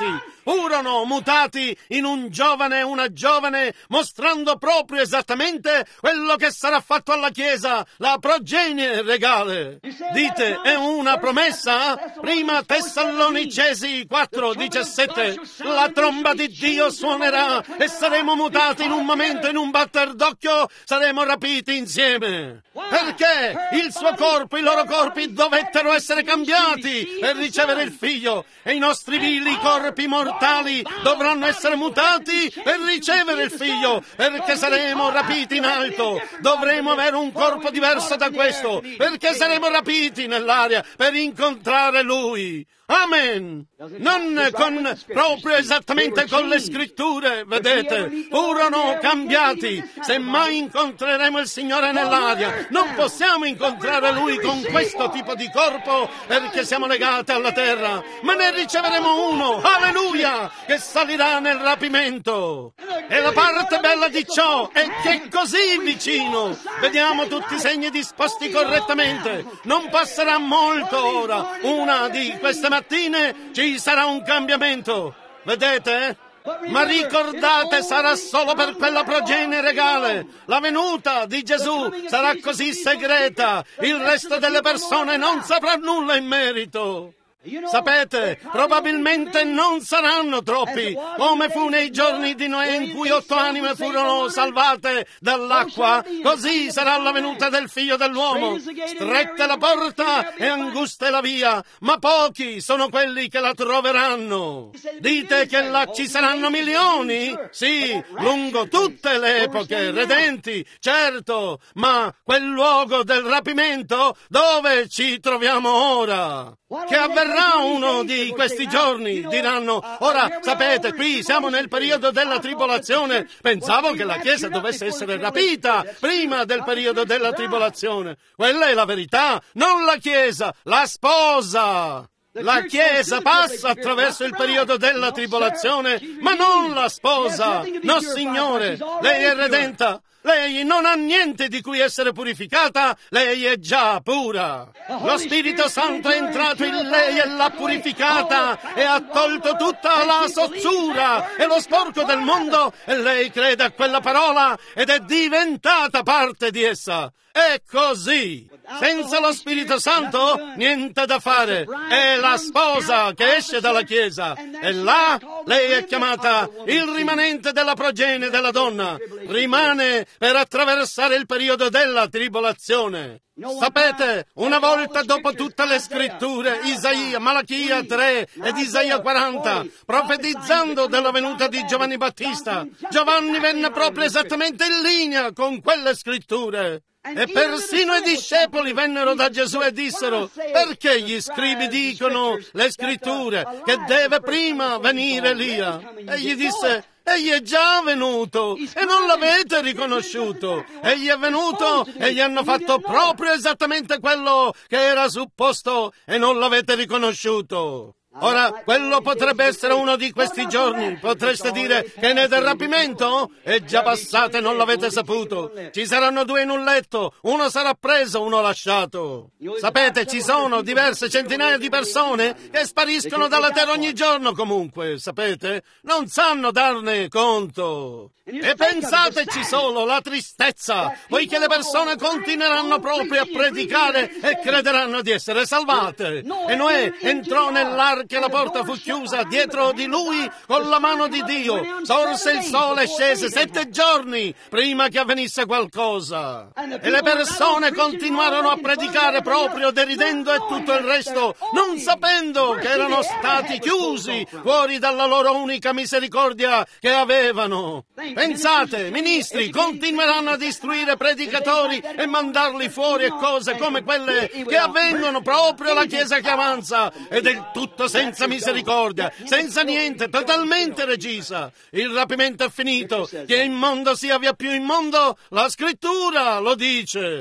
furono mutati in un giovane e una giovane, mostrando proprio esattamente quello che sarà fatto alla Chiesa, la progenie regale. Dite, è una promessa? Prima Tessalonicesi quattro diciassette, la tromba di Dio suonerà e saremo mutati in un momento, in un batter d'occhio, saremo rapiti insieme. Perché il suo corpo, i loro corpi dovettero essere cambiati per ricevere il Figlio, e i nostri vili corpi mortali dovranno essere mutati per ricevere il Figlio, perché saremo rapiti in alto. Dovremo avere un corpo diverso da questo, perché saremo rapiti nell'aria per incontrare Lui. Amen. Non con proprio esattamente con le scritture, vedete, furono cambiati. Se mai incontreremo il Signore nell'aria, non possiamo incontrare Lui con questo tipo di corpo perché siamo legati alla terra, ma ne riceveremo uno, alleluia, che salirà nel rapimento. E la parte bella di ciò è che è così vicino. Vediamo tutti i segni disposti correttamente. Non passerà molto ora. Una di queste mattine ci sarà un cambiamento. Vedete? Ma ricordate, sarà solo per quella progenie regale. La venuta di Gesù sarà così segreta. Il resto delle persone non saprà nulla in merito. Sapete, probabilmente non saranno troppi, come fu nei giorni di Noè in cui otto anime furono salvate dall'acqua, così sarà la venuta del Figlio dell'uomo. Stretta la porta e angusta la via, ma pochi sono quelli che la troveranno. Dite che là ci saranno milioni? Sì, lungo tutte le epoche, redenti, certo, ma quel luogo del rapimento dove ci troviamo ora? Che avverrà uno di questi giorni, diranno, ora sapete, qui siamo nel periodo della tribolazione, pensavo che la Chiesa dovesse essere rapita prima del periodo della tribolazione. Quella è la verità, non la Chiesa, la sposa. La Chiesa passa attraverso il periodo della tribolazione, ma non la sposa. No, Signore, lei è redenta. Lei non ha niente di cui essere purificata, lei è già pura. Lo Spirito Santo è entrato in lei e l'ha purificata e ha tolto tutta la sozzura e lo sporco del mondo, e lei crede a quella parola ed è diventata parte di essa. È così. Senza lo Spirito Santo, niente da fare. È la sposa che esce dalla Chiesa. E là, lei è chiamata il rimanente della progenie della donna. Rimane per attraversare il periodo della tribolazione. Sapete, una volta dopo tutte le scritture, Isaia, Malachia tre ed Isaia quaranta, profetizzando della venuta di Giovanni Battista, Giovanni venne proprio esattamente in linea con quelle scritture. E persino i discepoli vennero da Gesù e dissero, perché gli scribi dicono le scritture che deve prima venire Elia? Egli disse, egli è già venuto e non l'avete riconosciuto. Egli è venuto e gli hanno fatto proprio esattamente quello che era supposto e non l'avete riconosciuto. Ora, quello potrebbe essere uno di questi giorni. Potreste dire che ne è del rapimento? È già passato e non l'avete saputo. Ci saranno due in un letto, uno sarà preso, uno lasciato. Sapete, ci sono diverse centinaia di persone che spariscono dalla terra ogni giorno comunque, sapete? Non sanno darne conto. E pensateci solo la tristezza, poiché le persone continueranno proprio a predicare e crederanno di essere salvate. E Noè entrò nell'arca e la porta fu chiusa dietro di lui con la mano di Dio. Sorse il sole e scese sette giorni prima che avvenisse qualcosa. E le persone continuarono a predicare proprio deridendo e tutto il resto, non sapendo che erano stati chiusi fuori dalla loro unica misericordia che avevano. Pensate, ministri continueranno a distruire predicatori e mandarli fuori e cose come quelle che avvengono proprio alla Chiesa che avanza, ed è tutto senza misericordia, senza niente, totalmente recisa. Il rapimento è finito, che immondo sia via più immondo, la scrittura lo dice.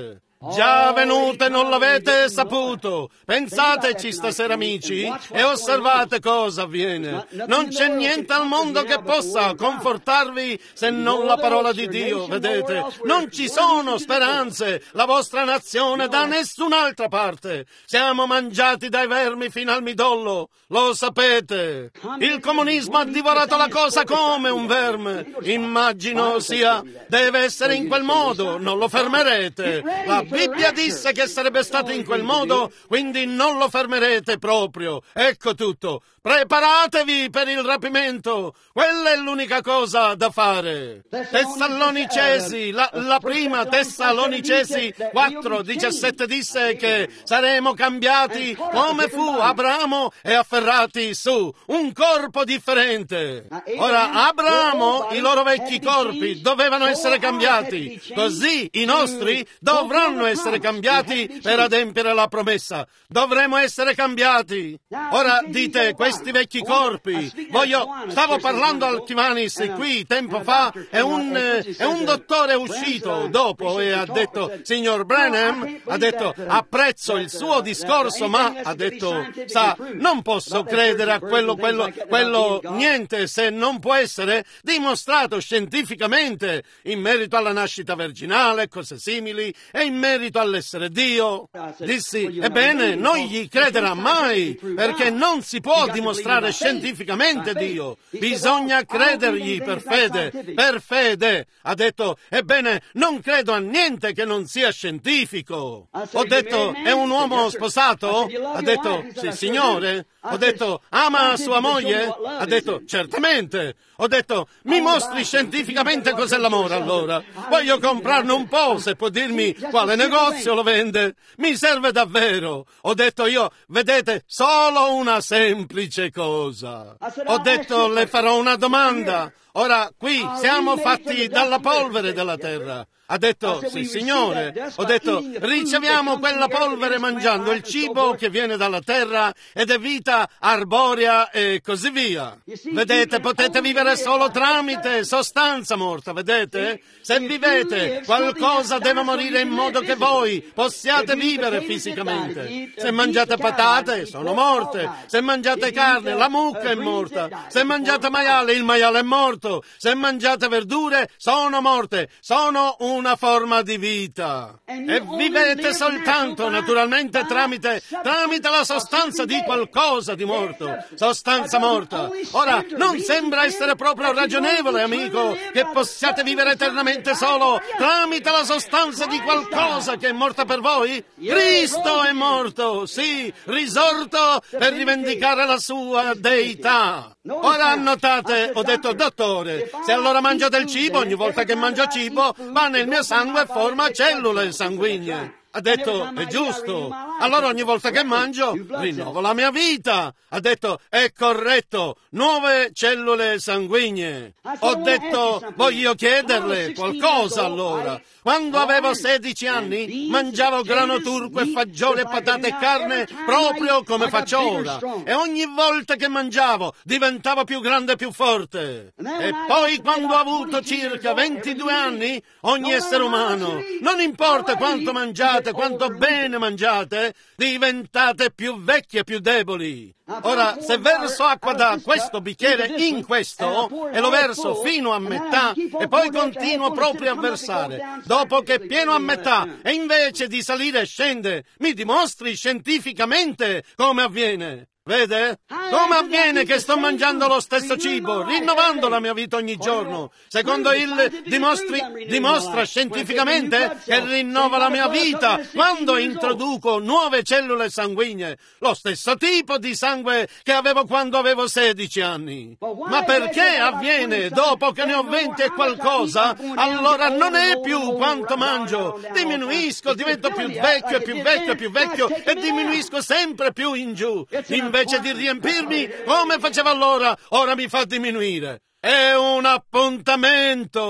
Già venute non l'avete saputo. Pensateci stasera, amici, e osservate cosa avviene. Non c'è niente al mondo che possa confortarvi se non la parola di Dio, vedete? Non ci sono speranze, la vostra nazione, da nessun'altra parte. Siamo mangiati dai vermi fino al midollo, lo sapete. Il comunismo ha divorato la cosa come un verme. Immagino sia, deve essere in quel modo, non lo fermerete. La Bibbia disse che sarebbe stato in quel modo, quindi non lo fermerete proprio. Ecco tutto. Preparatevi per il rapimento. Quella è l'unica cosa da fare. Tessalonicesi, la, la prima Tessalonicesi quattro diciassette disse che saremo cambiati come fu Abramo e afferrati su un corpo differente. Ora, Abramo, i loro vecchi corpi dovevano essere cambiati, così i nostri dovranno essere cambiati per adempiere la promessa. Dovremo essere cambiati. Ora dite, questi vecchi corpi, voglio, stavo parlando al Kivanis qui tempo fa e un, e un dottore è uscito dopo e ha detto, signor Branham, ha detto, apprezzo il suo discorso, ma ha detto, sa, non posso credere a quello, quello, quello, niente se non può essere dimostrato scientificamente in merito alla nascita virginale, cose simili, e in merito all'essere Dio. Dissi, ebbene, non gli crederà mai, perché non si può dimostrare scientificamente Dio. Bisogna credergli per fede, per fede. Ha detto, ebbene, non credo a niente che non sia scientifico. Ho detto, è un uomo sposato? Ha detto, sì, signore. Ho detto, ama sua moglie? Ha detto, certamente. Ho detto, mi mostri scientificamente cos'è l'amore allora. Voglio comprarne un po', se può dirmi quale negozio lo vende. Mi serve davvero. Ho detto io, vedete, solo una semplice cosa. Ho detto, le farò una domanda. Ora, qui siamo fatti dalla polvere della terra. Ha detto, sì signore. Ho detto, riceviamo quella polvere mangiando il cibo che viene dalla terra ed è vita arborea e così via. Vedete, potete vivere solo tramite sostanza morta, vedete? Se vivete, qualcosa deve morire in modo che voi possiate vivere fisicamente. Se mangiate patate, sono morte. Se mangiate carne, la mucca è morta. Se mangiate maiale, il maiale è morto. Se mangiate verdure, sono morte. Sono un una forma di vita e vivete soltanto naturalmente tramite, tramite la sostanza di qualcosa di morto, sostanza morta. Ora, non sembra essere proprio ragionevole, amico, che possiate vivere eternamente solo tramite la sostanza di qualcosa che è morta per voi? Cristo è morto, sì, risorto per rivendicare la sua deità. Ora notate, ho detto, dottore, se allora mangio del cibo, ogni volta che mangio cibo, va nel mio sangue e forma cellule sanguigne. Ha detto, è giusto. Allora ogni volta che mangio, rinnovo la mia vita. Ha detto, è corretto, nuove cellule sanguigne. Ho detto, voglio chiederle qualcosa allora. Quando avevo sedici anni, mangiavo grano turco e fagioli e patate e carne proprio come faccio ora. E ogni volta che mangiavo, diventavo più grande e più forte. E poi quando ho avuto circa ventidue anni, ogni essere umano, non importa quanto mangiate, quanto bene mangiate, diventate più vecchi e più deboli. Ora, se verso acqua da questo bicchiere in questo e lo verso fino a metà e poi continuo proprio a versare, dopo che è pieno a metà e invece di salire e scende, mi dimostri scientificamente come avviene. Vede? Come avviene che sto mangiando lo stesso cibo, rinnovando la mia vita ogni giorno? Secondo il dimostri, dimostra scientificamente che rinnova la mia vita quando introduco nuove cellule sanguigne, lo stesso tipo di sangue che avevo quando avevo sedici anni. Ma perché avviene dopo che ne ho venti e qualcosa? Allora non è più quanto mangio, diminuisco, divento più vecchio e più vecchio e più vecchio e diminuisco sempre più in giù. Invece di riempirmi come faceva allora, ora mi fa diminuire. È un appuntamento.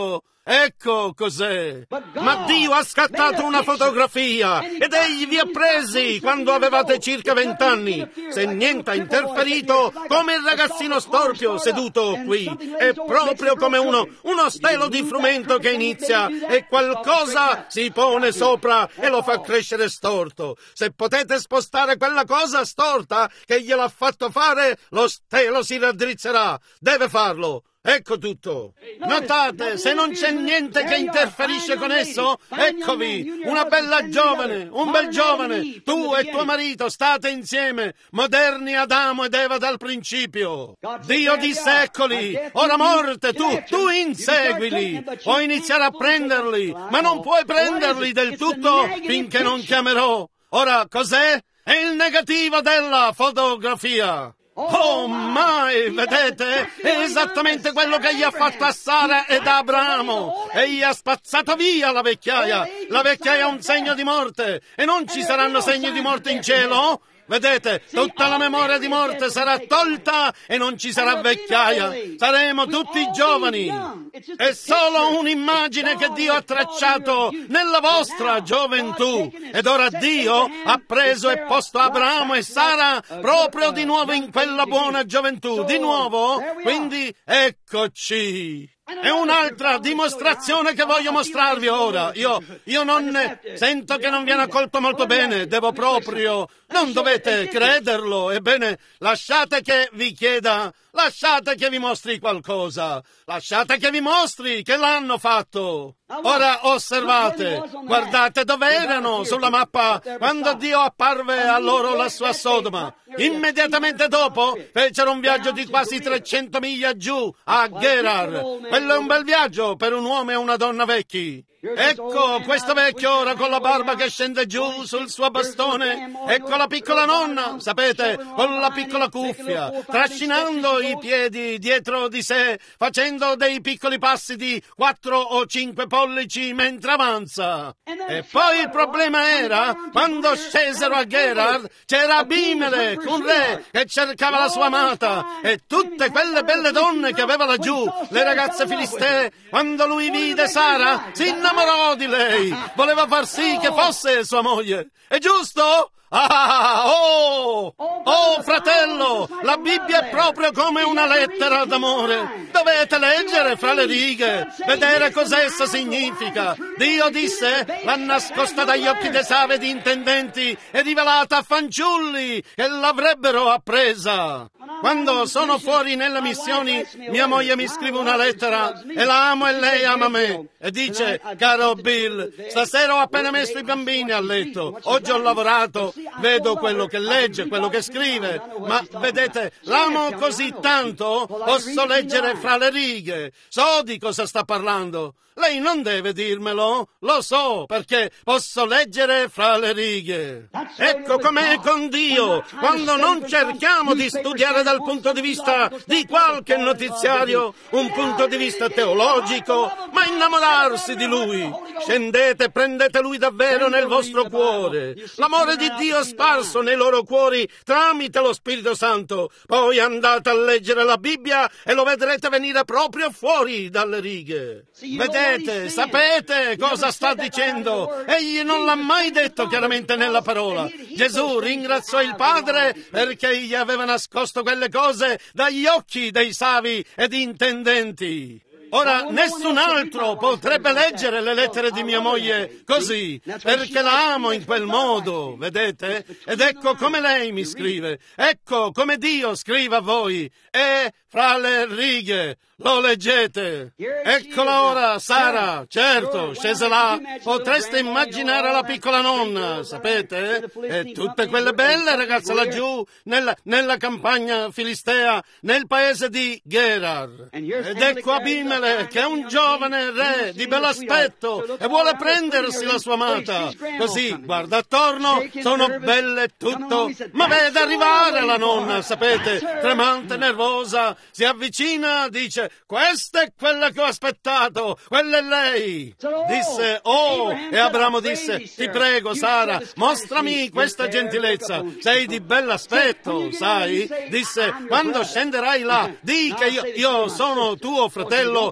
Ecco cos'è. Ma Dio ha scattato una fotografia ed egli vi ha presi quando avevate circa vent'anni. Se niente ha interferito, come il ragazzino storpio seduto qui. È proprio come uno, uno stelo di frumento che inizia e qualcosa si pone sopra e lo fa crescere storto. Se potete spostare quella cosa storta che gliel'ha fatto fare, lo stelo si raddrizzerà. Deve farlo. Ecco tutto. Notate, se non c'è niente che interferisce con esso, eccovi, una bella giovane, un bel giovane, tu e tuo marito state insieme, moderni Adamo ed Eva dal principio. Dio disse, eccoli, ora morte, tu, tu inseguili, puoi iniziare a prenderli, ma non puoi prenderli del tutto finché non chiamerò. Ora, cos'è? È il negativo della fotografia. Oh, mai, vedete? È esattamente quello che gli ha fatto a Sara ed a Abramo. E gli ha spazzato via la vecchiaia. La vecchiaia è un segno di morte. E non ci saranno segni di morte in cielo? Vedete, tutta la memoria di morte sarà tolta e non ci sarà vecchiaia. Saremo tutti giovani. È solo un'immagine che Dio ha tracciato nella vostra gioventù. Ed ora Dio ha preso e posto Abramo e Sara proprio di nuovo in quella buona gioventù. Di nuovo? Quindi eccoci. È un'altra dimostrazione che voglio mostrarvi ora. Io, io non ne sento che non viene accolto molto bene. Devo proprio... Non dovete crederlo. Ebbene, lasciate che vi chieda... Lasciate che vi mostri qualcosa. Lasciate che vi mostri che l'hanno fatto. Ora osservate. Guardate dove erano sulla mappa quando Dio apparve a loro la sua Sodoma. Immediatamente dopo fecero un viaggio di quasi trecento miglia giù a Gerar. Quello è un bel viaggio per un uomo e una donna vecchi. Ecco questo vecchio ora con la barba che scende giù sul suo bastone. Ecco la piccola nonna, sapete, con la piccola cuffia, trascinando i piedi dietro di sé, facendo dei piccoli passi di quattro o cinque pollici mentre avanza. E poi il problema era, quando scesero a Gerar, c'era Abimelech, un re, che cercava la sua amata, e tutte quelle belle donne che aveva laggiù, le ragazze filistee. Quando lui vide Sara, si innamorò di lei, voleva far sì che fosse sua moglie. È giusto? Ah, oh, oh, fratello, la Bibbia è proprio come una lettera d'amore. Dovete leggere fra le righe, vedere cos'essa significa. Dio disse, l'ha nascosta dagli occhi dei savi ed intendenti e rivelata a fanciulli che l'avrebbero appresa. Quando sono fuori nelle missioni, mia moglie mi scrive una lettera e la amo e lei ama me. E dice, caro Bill, stasera ho appena messo i bambini a letto, oggi ho lavorato, vedo quello che legge, quello che scrive, ma vedete, l'amo così tanto, posso leggere fra le righe, so di cosa sta parlando. Lei non deve dirmelo, lo so, perché posso leggere fra le righe. Ecco com'è con Dio, quando non cerchiamo di studiare dal punto di vista di qualche notiziario, un punto di vista teologico, ma innamorarsi di Lui. Scendete, prendete Lui davvero nel vostro cuore. L'amore di Dio è sparso nei loro cuori tramite lo Spirito Santo. Poi andate a leggere la Bibbia e lo vedrete venire proprio fuori dalle righe. Vedete? Vedete, sapete cosa sta dicendo? Egli non l'ha mai detto chiaramente nella parola. Gesù ringraziò il Padre perché gli aveva nascosto quelle cose dagli occhi dei savi ed intendenti. Ora, nessun altro potrebbe leggere le lettere di mia moglie così, perché la amo in quel modo, vedete? Ed ecco come lei mi scrive, ecco come Dio scrive a voi, e fra le righe lo leggete. Eccola ora, Sara, certo, scese là, potreste immaginare la piccola nonna, sapete? E tutte quelle belle ragazze laggiù, nella, nella campagna filistea, nel paese di Gerar. Ed ecco Abimelech, che è un giovane re di bell'aspetto e vuole prendersi la sua amata. Così, guarda attorno, sono belle tutto, ma vede arrivare la nonna, sapete, tremante, nervosa, si avvicina, dice, questa è quella che ho aspettato, quella è lei. Disse, oh, e Abramo disse, ti prego, Sara, mostrami questa gentilezza, sei di bell'aspetto, sai? Disse, quando scenderai là, di che io, io sono tuo fratello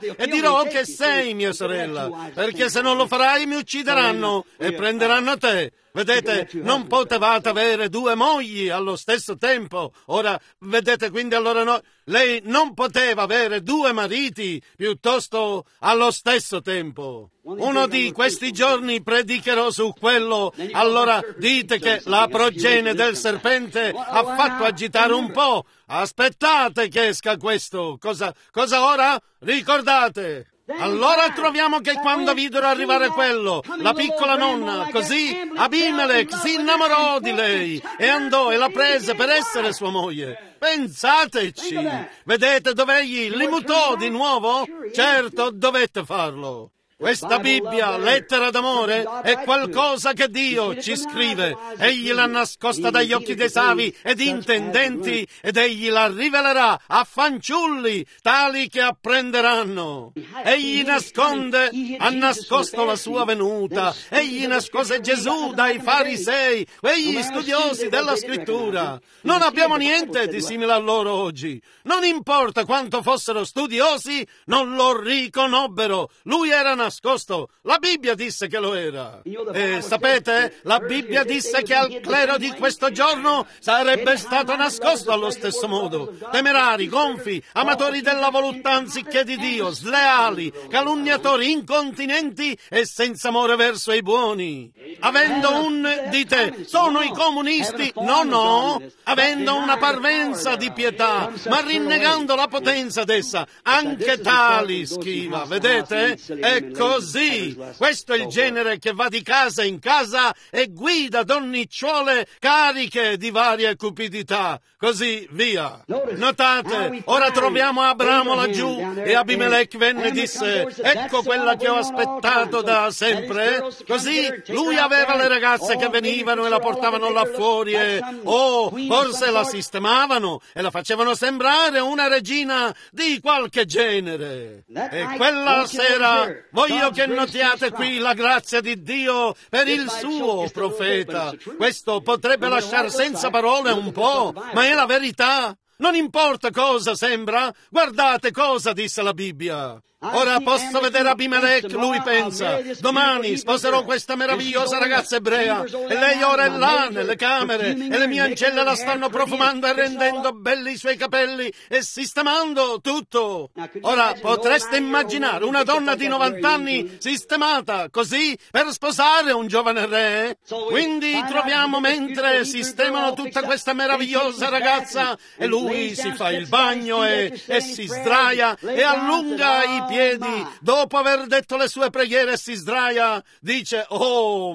e dirò che sei mia sorella, perché se non lo farai mi uccideranno e prenderanno te. Vedete, non potevate avere due mogli allo stesso tempo. Ora, vedete, quindi allora no, lei non poteva avere due mariti piuttosto allo stesso tempo. Uno di questi giorni predicherò su quello. Allora dite che la progenie del serpente ha fatto agitare un po'. Aspettate che esca questo. Cosa, cosa ora? Ricordate. Allora troviamo che quando videro arrivare quello, la piccola nonna, così Abimelech si innamorò di lei e andò e la prese per essere sua moglie. Pensateci! Vedete dove egli li mutò di nuovo? Certo, dovette farlo. Questa Bibbia, lettera d'amore, è qualcosa che Dio ci scrive. Egli l'ha nascosta dagli occhi dei savi ed intendenti ed egli la rivelerà a fanciulli tali che apprenderanno. Egli nasconde, ha nascosto la sua venuta. Egli nascose Gesù dai farisei, quegli studiosi della scrittura. Non abbiamo niente di simile a loro oggi. Non importa quanto fossero studiosi, non lo riconobbero. Lui era nascosto. Nascosto. La Bibbia disse che lo era. E sapete, la Bibbia disse che al clero di questo giorno sarebbe stato nascosto allo stesso modo. Temerari, gonfi, amatori della voluttà anziché di Dio, sleali, calunniatori, incontinenti e senza amore verso i buoni. Avendo un, dite, sono i comunisti. No, no. Avendo una parvenza di pietà, ma rinnegando la potenza d'essa. Anche tali, schiva, vedete? Ecco. Così, questo è il genere che va di casa in casa e guida donnicciuole cariche di varie cupidità, così via. Notate, ora troviamo Abramo laggiù e Abimelech venne e disse, ecco quella che ho aspettato da sempre. Così lui aveva le ragazze che venivano e la portavano là fuori e, oh, forse la sistemavano e la facevano sembrare una regina di qualche genere. E quella sera, voglio che notiate qui la grazia di Dio per il suo profeta. Questo potrebbe lasciare senza parole un po', ma è la verità. Non importa cosa sembra, guardate cosa disse la Bibbia. Ora posso vedere Abimelech, lui pensa, domani sposerò questa meravigliosa ragazza ebrea e lei ora è là nelle camere e le mie ancelle la stanno profumando e rendendo belli i suoi capelli e sistemando tutto. Ora potreste immaginare una donna di novanta anni sistemata così per sposare un giovane re? Quindi troviamo mentre sistemano tutta questa meravigliosa ragazza e lui si fa il bagno e, e si sdraia e allunga i piedi, dopo aver detto le sue preghiere si sdraia, dice, oh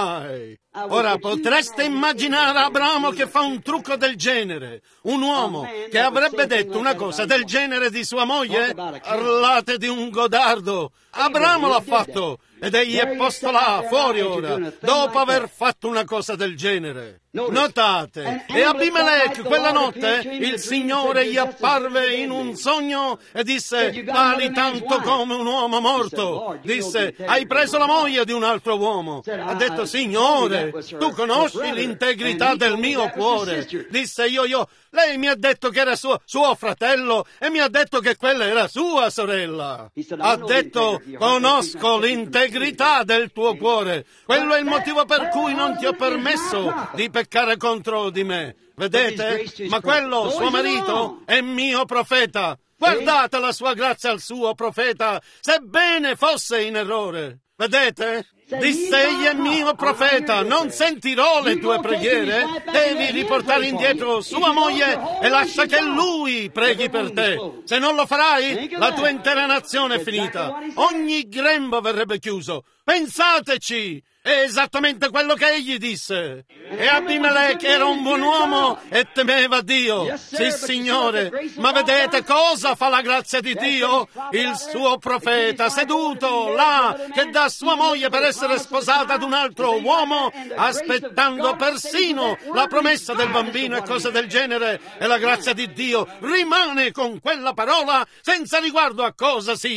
my! Ora potreste immaginare Abramo che fa un trucco del genere, un uomo che avrebbe detto una cosa del genere di sua moglie? Parlate di un godardo! Abramo l'ha fatto ed egli è posto là, fuori ora, dopo aver fatto una cosa del genere. Notate, e Abimelech quella notte il Signore gli apparve in un sogno e disse, tali tanto come un uomo morto. Disse, hai preso la moglie di un altro uomo. Ha detto, Signore, tu conosci l'integrità del mio cuore. Disse, io, io, lei mi ha detto che era suo, suo fratello e mi ha detto che quella era sua sorella. Ha detto, conosco l'integrità del tuo cuore. Quello è il motivo per cui non ti ho permesso di peccare contro di me. Vedete? Ma quello, suo marito, è mio profeta. Guardate la sua grazia al suo profeta, sebbene fosse in errore. Vedete? Disse, egli è mio profeta, non sentirò le tue preghiere, devi riportare indietro sua moglie e lascia che lui preghi per te. Se non lo farai, la tua intera nazione è finita. Ogni grembo verrebbe chiuso. Pensateci! È esattamente quello che egli disse. E Abimelech era un buon uomo e temeva Dio. Sì, Signore. Ma vedete cosa fa la grazia di Dio? Il suo profeta seduto là, che dà sua moglie per essere sposata ad un altro uomo, aspettando persino la promessa del bambino e cose del genere. E la grazia di Dio rimane con quella parola senza riguardo a cosa sia.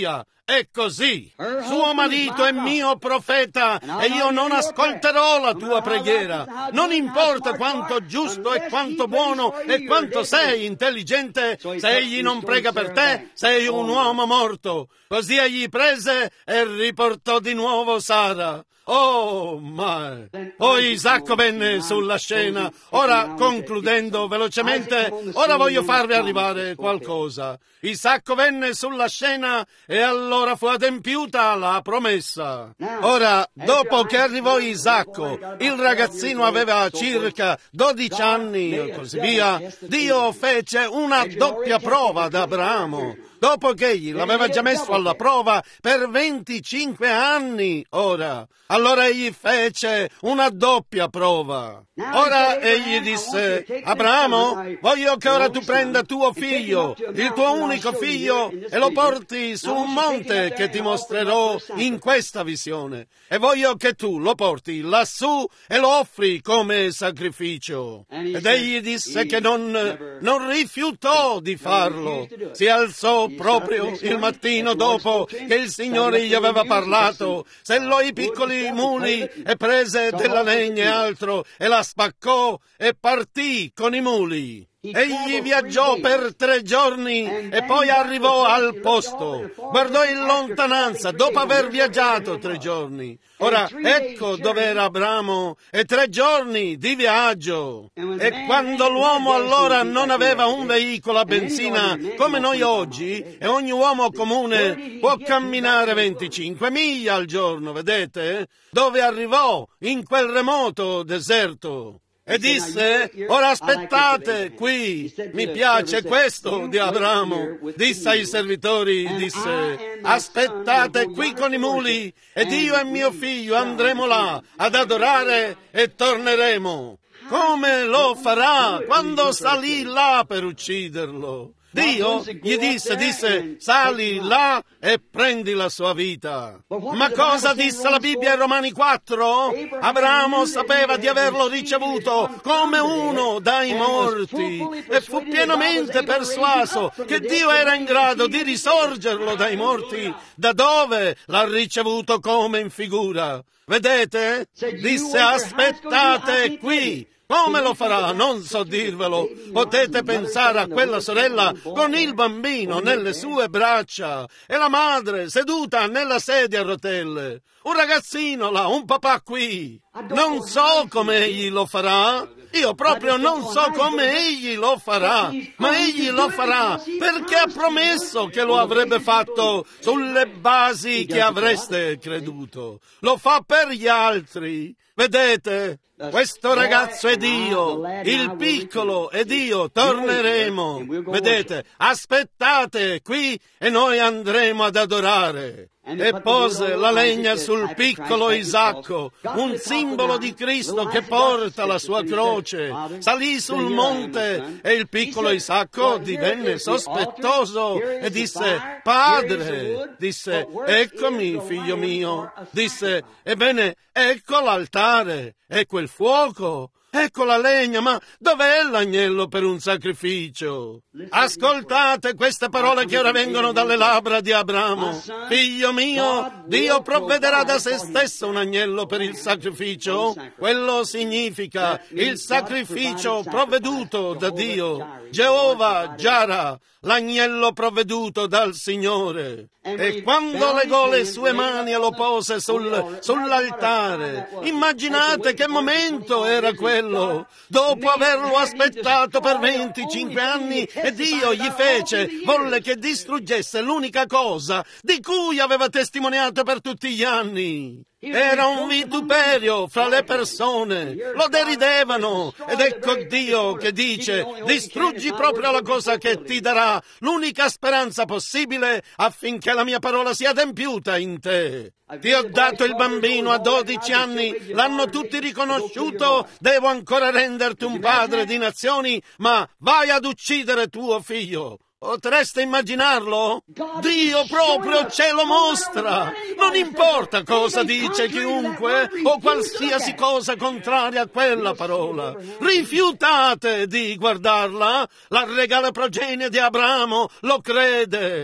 è così. Suo marito è mio profeta e io non ascolterò la tua preghiera. Non importa quanto giusto e quanto buono e quanto sei intelligente, se egli non prega per te, sei un uomo morto. Così egli prese e riportò di nuovo Sara. Oh, ma... Poi Isacco venne sulla scena. Ora, concludendo velocemente, ora voglio farvi arrivare qualcosa. Isacco venne sulla scena e allora fu adempiuta la promessa. Ora, dopo che arrivò Isacco, il ragazzino aveva circa dodici anni e così via, Dio fece una doppia prova ad Abramo. Dopo che egli l'aveva già messo alla prova per venticinque anni, ora, allora egli fece una doppia prova. Ora egli disse: Abramo, voglio che ora tu prenda tuo figlio, il tuo unico figlio, e lo porti su un monte che ti mostrerò in questa visione. E voglio che tu lo porti lassù e lo offri come sacrificio. Ed egli disse che non, non rifiutò di farlo. Si alzò proprio il mattino dopo che il Signore gli aveva parlato, sellò i piccoli muli e prese della legna e altro e la spaccò e partì con i muli. Egli viaggiò per tre giorni e poi arrivò al posto. Guardò in lontananza dopo aver viaggiato tre giorni. Ora, ecco dove era Abramo e tre giorni di viaggio. E quando l'uomo allora non aveva un veicolo a benzina come noi oggi, e ogni uomo comune può camminare venticinque miglia al giorno, vedete? Dove arrivò? In quel remoto deserto. E disse: ora aspettate qui. Mi piace questo di Abramo. Disse ai servitori, disse: aspettate qui con i muli ed io e mio figlio andremo là ad adorare e torneremo. Come lo farà quando salì là per ucciderlo? Dio gli disse, disse, sali là e prendi la sua vita. Ma cosa disse la Bibbia in Romani quattro? Abramo sapeva di averlo ricevuto come uno dai morti e fu pienamente persuaso che Dio era in grado di risorgerlo dai morti. Da dove l'ha ricevuto come in figura? Vedete? Disse, aspettate qui. Come lo farà? Non so dirvelo. Potete pensare a quella sorella con il bambino nelle sue braccia e la madre seduta nella sedia a rotelle. Un ragazzino là, un papà qui. Non so come egli lo farà. Io proprio non so come egli lo farà, ma egli lo farà perché ha promesso che lo avrebbe fatto sulle basi che avreste creduto. Lo fa per gli altri. Vedete? Questo ragazzo è Dio, il piccolo è Dio, torneremo. Vedete, aspettate qui e noi andremo ad adorare. E pose la legna sul piccolo Isacco, un simbolo di Cristo che porta la sua croce. Salì sul monte e il piccolo Isacco divenne sospettoso e disse, Padre, disse, eccomi figlio mio, disse, ebbene, ecco l'altare, ecco il fuoco. Ecco la legna, ma dov'è l'agnello per un sacrificio? Ascoltate queste parole che ora vengono dalle labbra di Abramo. Figlio mio, Dio provvederà da se stesso un agnello per il sacrificio. Quello significa il sacrificio provveduto da Dio. Geova Jara, l'agnello provveduto dal Signore. E quando legò le sue mani e lo pose sul, sull'altare, immaginate che momento era quello. Dopo averlo aspettato per venticinque anni, e Dio gli fece, volle che distruggesse l'unica cosa di cui aveva testimoniato per tutti gli anni. Era un vituperio fra le persone, lo deridevano, ed ecco Dio che dice, distruggi proprio la cosa che ti darà l'unica speranza possibile affinché la mia parola sia adempiuta in te. Ti ho dato il bambino a dodici anni, l'hanno tutti riconosciuto, devo ancora renderti un padre di nazioni, ma vai ad uccidere tuo figlio. Potreste immaginarlo? Dio proprio ce lo mostra. Non importa cosa dice chiunque o qualsiasi cosa contraria a quella parola. Rifiutate di guardarla. La regale progenie di Abramo lo crede.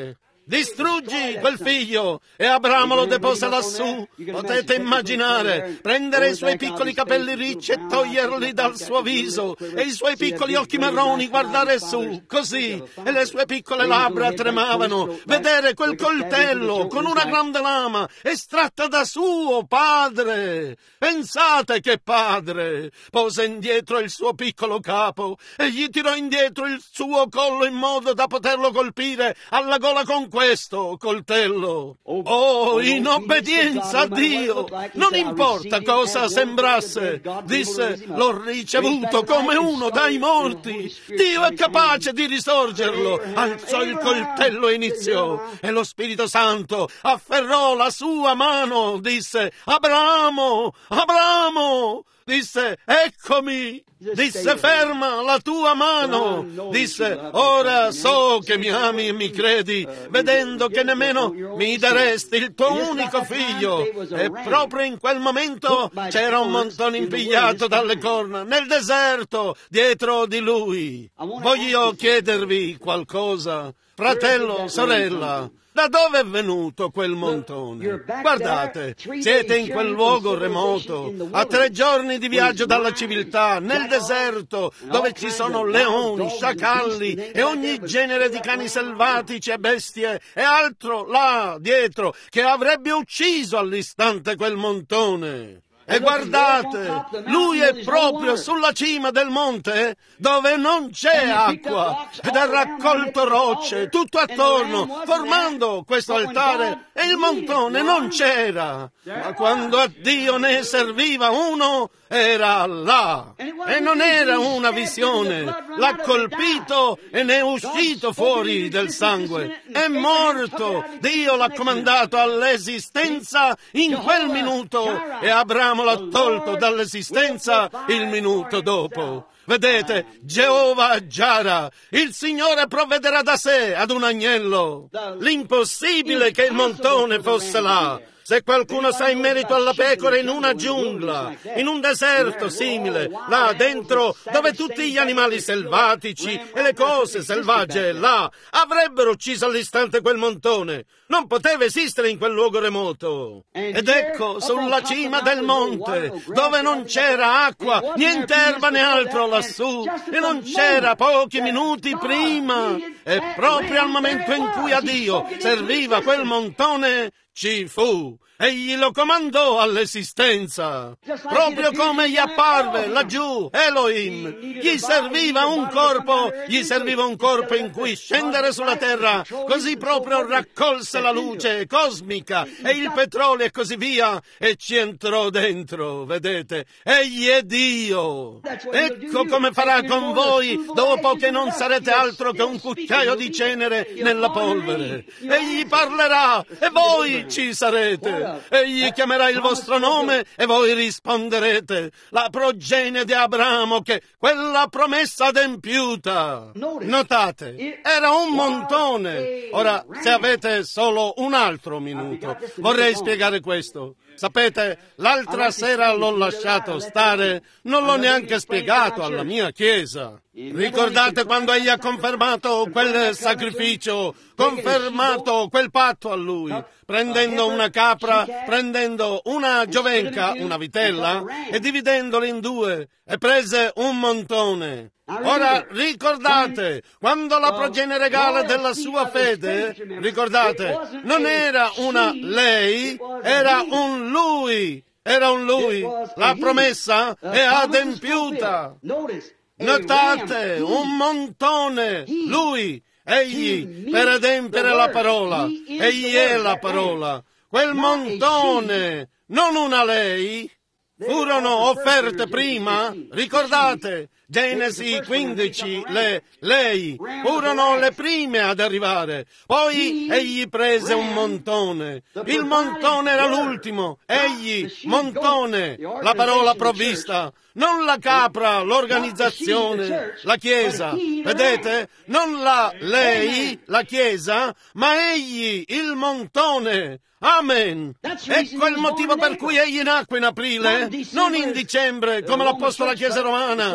distruggi quel figlio, e Abramo lo depose lassù. Potete immaginare, prendere i suoi piccoli capelli ricci e toglierli dal suo viso, e i suoi piccoli occhi marroni guardare su, così, e le sue piccole labbra tremavano, vedere quel coltello con una grande lama estratta da suo padre. Pensate che padre! Pose indietro il suo piccolo capo e gli tirò indietro il suo collo in modo da poterlo colpire alla gola con questo coltello. Oh, in obbedienza a Dio, non importa cosa sembrasse, disse, l'ho ricevuto come uno dai morti. Dio è capace di risorgerlo. Alzò il coltello e iniziò, e lo Spirito Santo afferrò la sua mano, disse, Abramo, Abramo, disse, eccomi. Disse, ferma la tua mano. Disse, ora so che mi ami e mi credi, vedendo che nemmeno mi daresti il tuo unico figlio. E proprio in quel momento c'era un montone impigliato dalle corna nel deserto dietro di lui. Voglio chiedervi qualcosa, fratello, sorella. Da dove è venuto quel montone? Guardate, siete in quel luogo remoto, a tre giorni di viaggio dalla civiltà, nel deserto, dove ci sono leoni, sciacalli e ogni genere di cani selvatici e bestie, e altro là dietro che avrebbe ucciso all'istante quel montone. E guardate, lui è proprio sulla cima del monte dove non c'è acqua, ed ha raccolto rocce tutto attorno, formando questo altare, e il montone non c'era. Ma quando a Dio ne serviva uno, era là. E non era una visione. L'ha colpito e ne è uscito fuori del sangue. È morto. Dio l'ha comandato all'esistenza in quel minuto, e Abramo l'ha tolto dall'esistenza il minuto dopo. Vedete, Geova Jara, il Signore provvederà da sé ad un agnello. L'impossibile che il montone fosse là. Se qualcuno sa in merito alla pecora in una giungla, in un deserto simile, là dentro dove tutti gli animali selvatici e le cose selvagge là avrebbero ucciso all'istante quel montone, non poteva esistere in quel luogo remoto. Ed ecco, sulla cima del monte, dove non c'era acqua, niente erba né altro lassù, e non c'era pochi minuti prima, e proprio al momento in cui a Dio serviva quel montone, ci fu. Egli lo comandò all'esistenza, proprio come gli apparve laggiù Elohim. Gli serviva un corpo, gli serviva un corpo in cui scendere sulla terra, così proprio raccolse la luce cosmica e il petrolio e così via, e ci entrò dentro, vedete? Egli è Dio. Ecco come farà con voi dopo che non sarete altro che un cucchiaio di cenere nella polvere. Egli parlerà e voi ci sarete. Egli chiamerà il vostro nome e voi risponderete. La progenie di Abramo che quella promessa adempiuta. Notate, era un montone. Ora, se avete solo un altro minuto, vorrei spiegare questo. Sapete, l'altra sera l'ho lasciato stare, non l'ho neanche spiegato alla mia chiesa. Ricordate quando egli ha confermato quel sacrificio, confermato quel patto a lui, prendendo una capra, prendendo una giovenca, una vitella, e dividendoli in due, e prese un montone. Ora ricordate, quando la progenie regale della sua fede, ricordate, non era una lei, era un lui, era un lui. La promessa è adempiuta. Notate, un montone, lui, egli, per adempiere la parola, egli è la parola. Quel montone, non una lei, furono offerte prima, ricordate, Genesi quindici, le lei, furono le prime ad arrivare, poi egli prese un montone, il montone era l'ultimo, egli, montone, la parola provvista, non la capra, l'organizzazione, la Chiesa, vedete, non la lei, la Chiesa, ma egli, il montone. Amen. Ecco il motivo per cui egli nacque in aprile, non in dicembre come l'apposto alla Chiesa romana. Il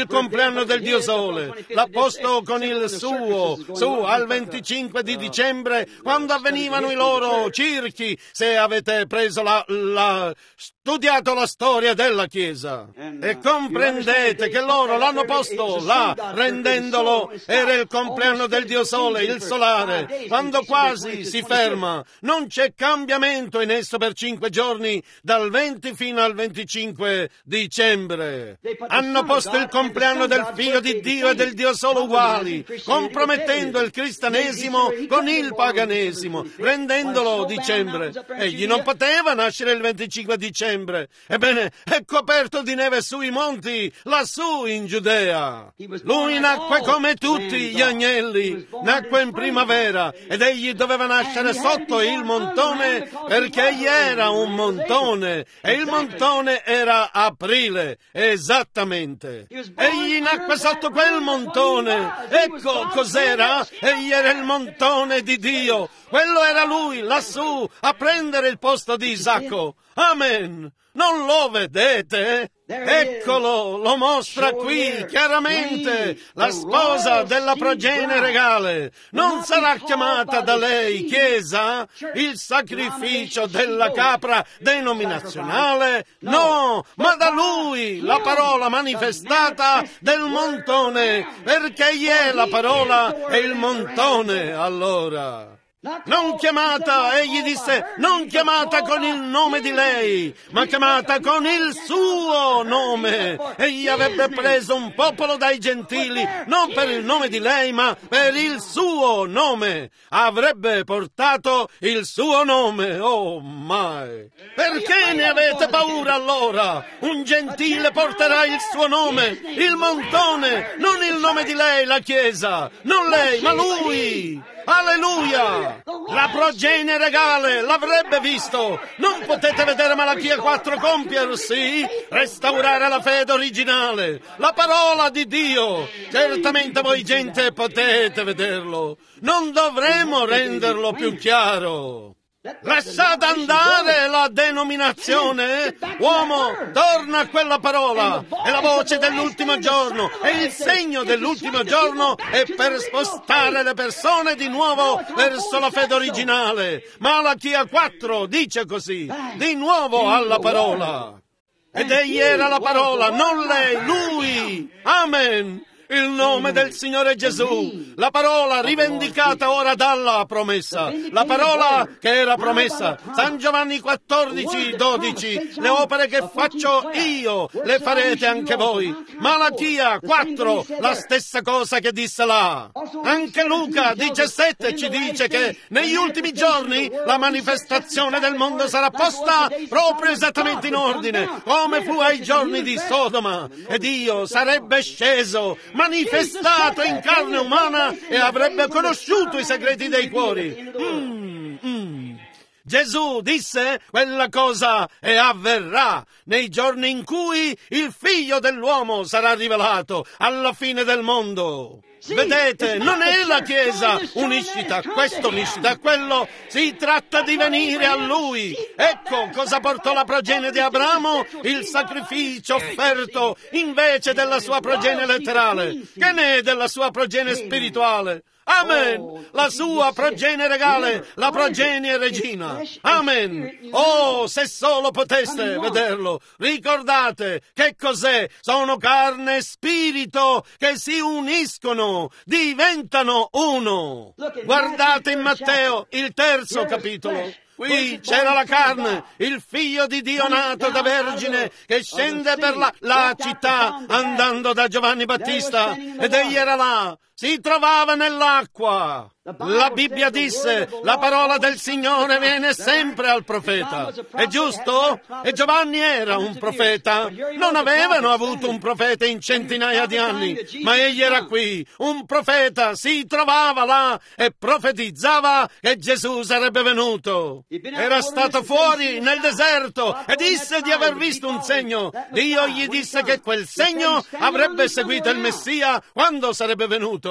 il compleanno del Dio Sole, l'ha posto con il suo, su, al venticinque di dicembre, quando avvenivano i loro circhi, se avete preso la, la, studiato la storia della Chiesa. E comprendete che loro l'hanno posto là, rendendolo, era il compleanno del Dio Sole, il solare, quando quasi si ferma, non c'è cambiamento in esso per cinque giorni, dal venti fino al venticinque dicembre. Hanno posto il compleanno del Figlio di Dio e del Dio Sole uguali, compromettendo il cristianesimo con il paganesimo, rendendolo dicembre. Egli non poteva nascere il venticinque dicembre. Ebbene, è coperto di neve sui monti, lassù in Giudea. Lui nacque come tutti gli agnelli, nacque in primavera, ed egli doveva nascere sotto il montone, perché egli era un montone, e il montone era aprile, esattamente. Egli nacque sotto quel montone. Ecco cos'era? Egli era il montone di Dio. Quello era lui, lassù, a prendere il posto di Isacco. Amen. Non lo vedete? Eccolo, lo mostra qui chiaramente, la sposa della progenie regale. Non sarà chiamata da lei Chiesa, il sacrificio della capra denominazionale, no, ma da lui, la parola manifestata del montone, perché egli è la parola e il montone allora. Non chiamata, egli disse, non chiamata con il nome di lei, ma chiamata con il suo nome. Egli avrebbe preso un popolo dai gentili, non per il nome di lei, ma per il suo nome. Avrebbe portato il suo nome, oh mai. Perché ne avete paura allora? Un gentile porterà il suo nome, il montone, non il nome di lei, la Chiesa, non lei, ma lui. Alleluia! La progenie regale l'avrebbe visto. Non potete vedere Malachia quattro compiersi, restaurare la fede originale, la parola di Dio. Certamente voi gente potete vederlo. Non dovremo renderlo più chiaro. Lasciate andare la denominazione. Uomo, torna a quella parola. È la voce dell'ultimo giorno. È il segno dell'ultimo giorno. È per spostare le persone di nuovo verso la fede originale. Malachia quattro dice così. Di nuovo alla parola. Ed egli era la parola, non lei, lui. Amen. Il nome del Signore Gesù, la parola rivendicata ora dalla promessa, la parola che era promessa. San Giovanni quattordici dodici, le opere che faccio io le farete anche voi. Malachia quattro, la stessa cosa che disse là. Anche Luca diciassette ci dice che negli ultimi giorni la manifestazione del mondo sarà posta proprio esattamente in ordine, come fu ai giorni di Sodoma, e Dio sarebbe sceso, manifestato in carne umana, e avrebbe conosciuto i segreti dei cuori. Mm, mm. Gesù disse quella cosa e avverrà nei giorni in cui il Figlio dell'uomo sarà rivelato alla fine del mondo. Vedete, non è la Chiesa uniscita a questo, uniscita a quello, si tratta di venire a Lui. Ecco cosa portò la progenie di Abramo, il sacrificio offerto invece della sua progenie letterale. Che ne è della sua progenie spirituale? Amen! La sua progenie regale, la progenie regina. Amen! Oh, se solo poteste vederlo! Ricordate che cos'è? Sono carne e spirito che si uniscono, diventano uno. Guardate in Matteo, il terzo capitolo. Qui c'era la carne, il figlio di Dio nato da vergine che scende per la, la città andando da Giovanni Battista, ed egli era là, si trovava nell'acqua. La Bibbia disse, la parola del Signore viene sempre al profeta. È giusto? E Giovanni era un profeta. Non avevano avuto un profeta in centinaia di anni, ma egli era qui. Un profeta si trovava là e profetizzava che Gesù sarebbe venuto. Era stato fuori nel deserto e disse di aver visto un segno. Dio gli disse che quel segno avrebbe seguito il Messia quando sarebbe venuto.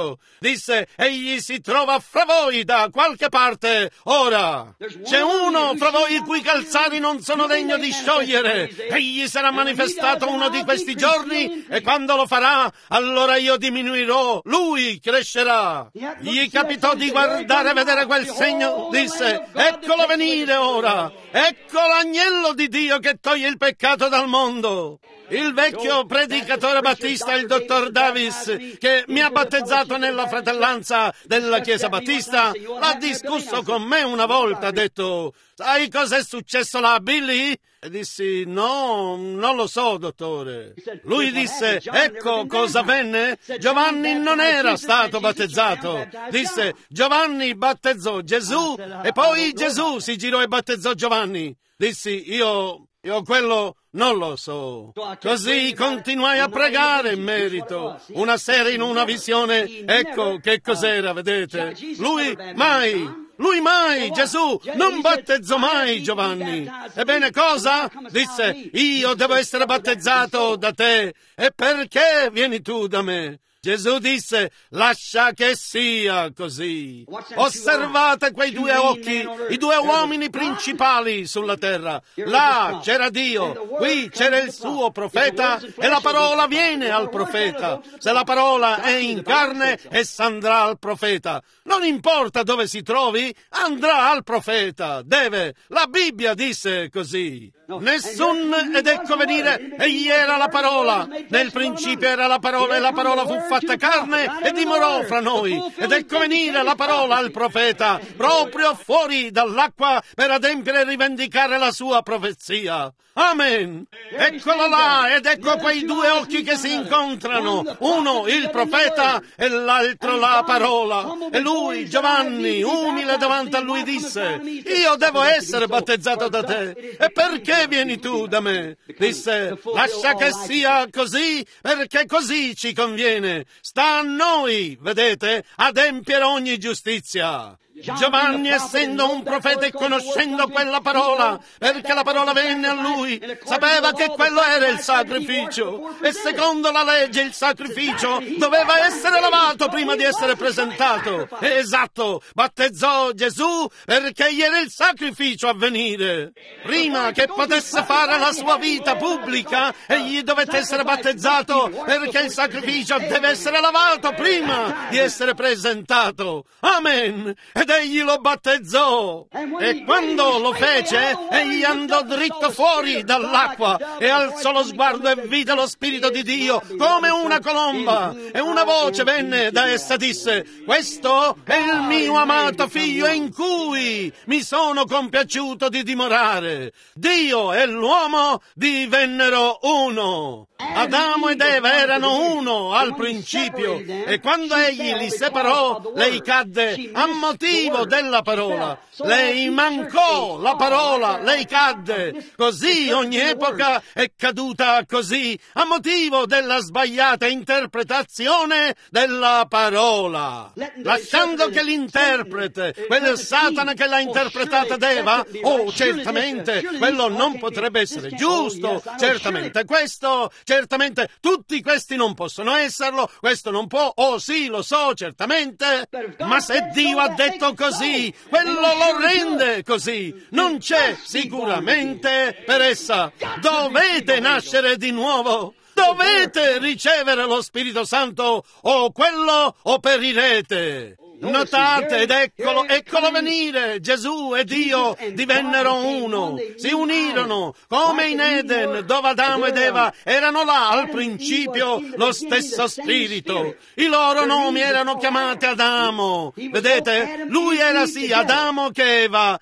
Spirito. Disse, egli si trova fra voi da qualche parte ora. C'è uno fra voi i cui calzari non sono degno di sciogliere. Egli sarà manifestato uno di questi giorni e quando lo farà, allora io diminuirò, lui crescerà. Gli capitò di guardare e vedere quel segno. Disse, eccolo venire ora. Ecco l'agnello di Dio che toglie il peccato dal mondo. Il vecchio predicatore battista, il dottor Davis, che mi ha battezzato nella fratellanza della Chiesa Battista, l'ha discusso con me una volta. Ha detto, sai cos'è successo là, Billy? E dissi, no, non lo so, dottore. Lui disse, ecco cosa avvenne. Giovanni non era stato battezzato. Disse, Giovanni battezzò Gesù e poi Gesù si girò e battezzò Giovanni. Dissi, io... Io quello non lo so. Così continuai a pregare in merito. Una sera in una visione, ecco che cos'era, vedete? Lui mai, lui mai, Gesù, non battezzò mai Giovanni. Ebbene cosa? Disse, io devo essere battezzato da te. E perché vieni tu da me? Gesù disse, lascia che sia così. Osservate quei due occhi, i due uomini principali sulla terra. Là c'era Dio, qui c'era il suo profeta e la parola viene al profeta. Se la parola è in carne, essa andrà al profeta. Non importa dove si trovi, andrà al profeta. Deve. La Bibbia disse così. Nessun, ed ecco venire, egli era la parola. Nel principio era la parola e la parola fu fatta carne e dimorò fra noi. Ed ecco venire la parola al profeta, proprio fuori dall'acqua per adempiere e rivendicare la sua profezia. Amen. Eccolo là, ed ecco quei due occhi che si incontrano. Uno il profeta e l'altro la parola. E lui, Giovanni, umile davanti a lui, disse, io devo essere battezzato da te. E perché vieni tu da me? Disse, lascia che sia così, perché così ci conviene. Sta a noi, vedete, adempiere ogni giustizia. Giovanni, essendo un profeta e conoscendo quella parola, perché la parola venne a lui, sapeva che quello era il sacrificio. E secondo la legge il sacrificio doveva essere lavato prima di essere presentato. Esatto, battezzò Gesù perché egli era il sacrificio a venire. Prima che potesse fare la sua vita pubblica, egli dovette essere battezzato perché il sacrificio deve essere lavato prima di essere presentato. Amen. Ed egli lo battezzò. E quando lo fece, egli andò dritto fuori dall'acqua e alzò lo sguardo e vide lo Spirito di Dio come una colomba. E una voce venne da essa, disse, questo è il mio amato figlio in cui mi sono compiaciuto di dimorare. Dio e l'uomo divennero uno. Adamo ed Eva erano uno al principio e quando egli li separò, lei cadde a motivo della parola. Lei mancò la parola, lei cadde. Così ogni epoca è caduta così, a motivo della sbagliata interpretazione della parola. Lasciando che l'interprete, quel Satana che l'ha interpretata ad Eva, oh, certamente, quello non potrebbe essere giusto, certamente questo, certamente tutti questi non possono esserlo, questo non può, oh sì, lo so, certamente, ma se Dio ha detto così, quello lo rende così, non c'è sicuramente per essa. Dovete nascere di nuovo, dovete ricevere lo Spirito Santo, o quello o perirete. Notate, ed eccolo, eccolo venire, Gesù e Dio divennero uno, si unirono, come in Eden, dove Adamo ed Eva erano là al principio lo stesso Spirito. I loro nomi erano chiamati Adamo, vedete? Lui era sì Adamo che Eva,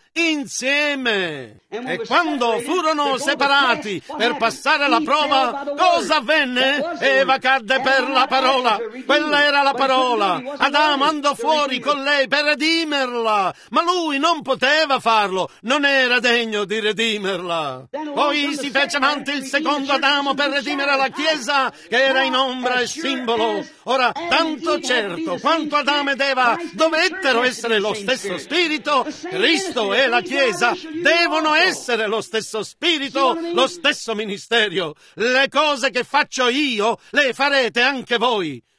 insieme. E quando furono separati per passare la prova, cosa avvenne? Eva cadde per la parola, quella era la parola. Adamo andò fuori con lei per redimerla, ma lui non poteva farlo, non era degno di redimerla. Poi si fece avanti il secondo Adamo per redimere la Chiesa, che era in ombra e simbolo. Ora, tanto certo quanto Adamo ed Eva dovettero essere lo stesso Spirito, Cristo e la Chiesa devono essere lo stesso Spirito, lo stesso ministero. Le cose che faccio io le farete anche voi.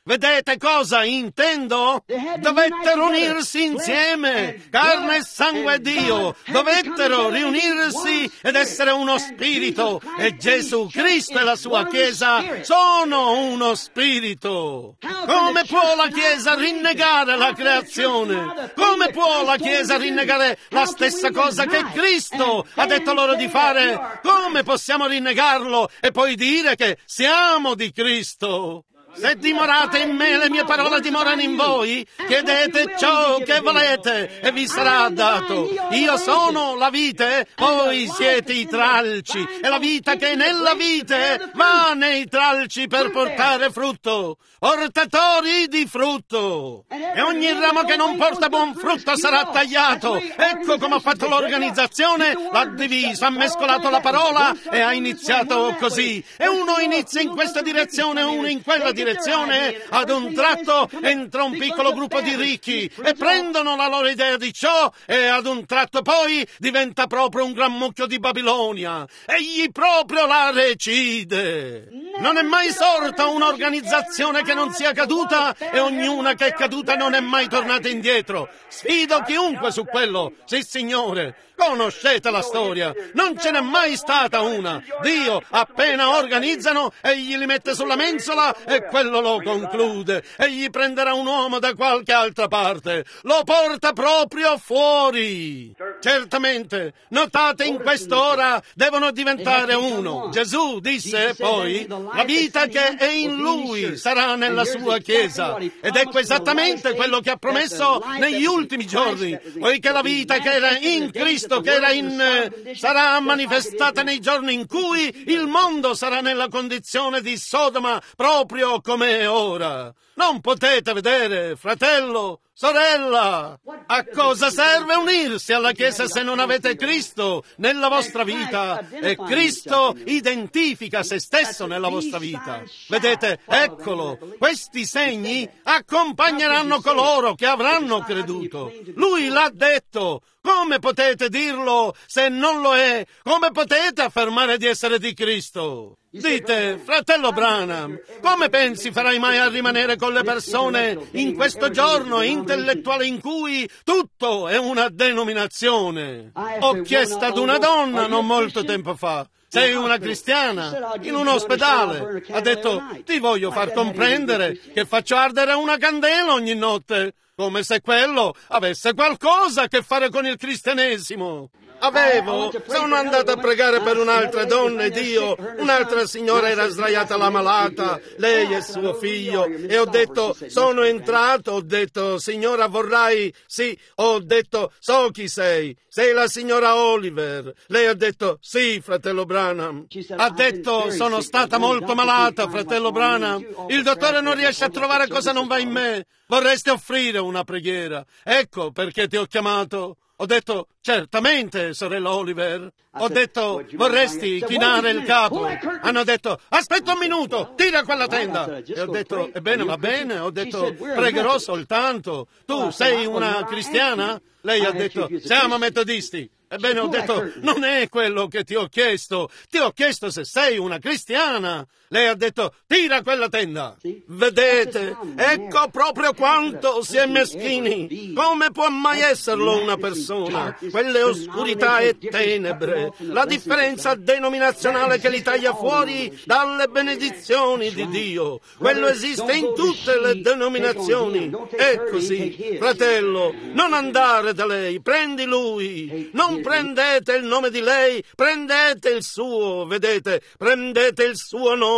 Vedete cosa intendo? Dovettero unirsi insieme, carne e sangue e Dio, dovettero riunirsi ed essere uno spirito, e Gesù Cristo e la sua Chiesa sono uno spirito. Come può la Chiesa rinnegare la creazione? Come può la Chiesa rinnegare la stessa cosa che Cristo ha detto loro di fare? Come possiamo rinnegarlo e poi dire che siamo di Cristo? Se dimorate in me, le mie parole dimorano in voi, chiedete ciò che volete e vi sarà dato. Io sono la vite, voi siete i tralci, e la vita che è nella vite va nei tralci per portare frutto, portatori di frutto. E ogni ramo che non porta buon frutto sarà tagliato. Ecco come ha fatto l'organizzazione, l'ha diviso, ha mescolato la parola e ha iniziato così. E uno inizia in questa direzione, uno in quella direzione. direzione, ad un tratto entra un piccolo gruppo di ricchi e prendono la loro idea di ciò, e ad un tratto poi diventa proprio un gran mucchio di Babilonia. Egli proprio la recide. Non è mai sorta un'organizzazione che non sia caduta, e ognuna che è caduta non è mai tornata indietro. Sfido chiunque su quello. Sì, signore. Conoscete la storia, non ce n'è mai stata una. Dio appena organizzano, egli li mette sulla mensola e quello lo conclude. Egli prenderà un uomo da qualche altra parte, lo porta proprio fuori. Certamente, notate, in quest'ora devono diventare uno. Gesù disse poi, la vita che è in lui sarà nella sua Chiesa. Ed ecco esattamente quello che ha promesso negli ultimi giorni, poiché la vita che era in Cristo, che era in eh, sarà manifestata nei giorni in cui il mondo sarà nella condizione di Sodoma, proprio come è ora. Non potete vedere, fratello, sorella, a cosa serve unirsi alla Chiesa se non avete Cristo nella vostra vita? E Cristo identifica se stesso nella vostra vita. Vedete, eccolo, questi segni accompagneranno coloro che avranno creduto. Lui l'ha detto. Come potete dirlo se non lo è? Come potete affermare di essere di Cristo? Dite, fratello Branham, come pensi farai mai a rimanere con le persone in questo giorno intellettuale in cui tutto è una denominazione? Ho chiesto ad una donna non molto tempo fa, sei una cristiana, in un ospedale. Ha detto, ti voglio far comprendere che faccio ardere una candela ogni notte. Come se quello avesse qualcosa a che fare con il cristianesimo. Avevo, sono andato a pregare per un'altra donna ed io, un'altra signora era sdraiata là malata, lei e suo figlio, e ho detto, sono entrato, ho detto, signora vorrai, sì, ho detto, so chi sei, sei la signora Oliver. Lei ha detto, sì, fratello Branham. Ha detto, sono stata molto malata, fratello Branham, il dottore non riesce a trovare cosa non va in me, vorresti offrire una preghiera, ecco perché ti ho chiamato. Ho detto, certamente, sorella Oliver. Ho detto, vorresti chinare il capo? Hanno detto, aspetta un minuto, tira quella tenda. E ho detto, ebbene, va bene. Ho detto, pregherò soltanto. Tu sei una cristiana? Lei ha detto, siamo metodisti. Ebbene, ho detto, non è quello che ti ho chiesto. Ti ho chiesto se sei una cristiana. Lei ha detto, tira quella tenda. Vedete, ecco proprio quanto si è meschini. Come può mai esserlo una persona? Quelle oscurità e tenebre, la differenza denominazionale che li taglia fuori dalle benedizioni di Dio. Quello esiste in tutte le denominazioni. È così, fratello, non andare da lei, prendi lui. Non prendete il nome di lei, prendete il suo, vedete, prendete il suo nome.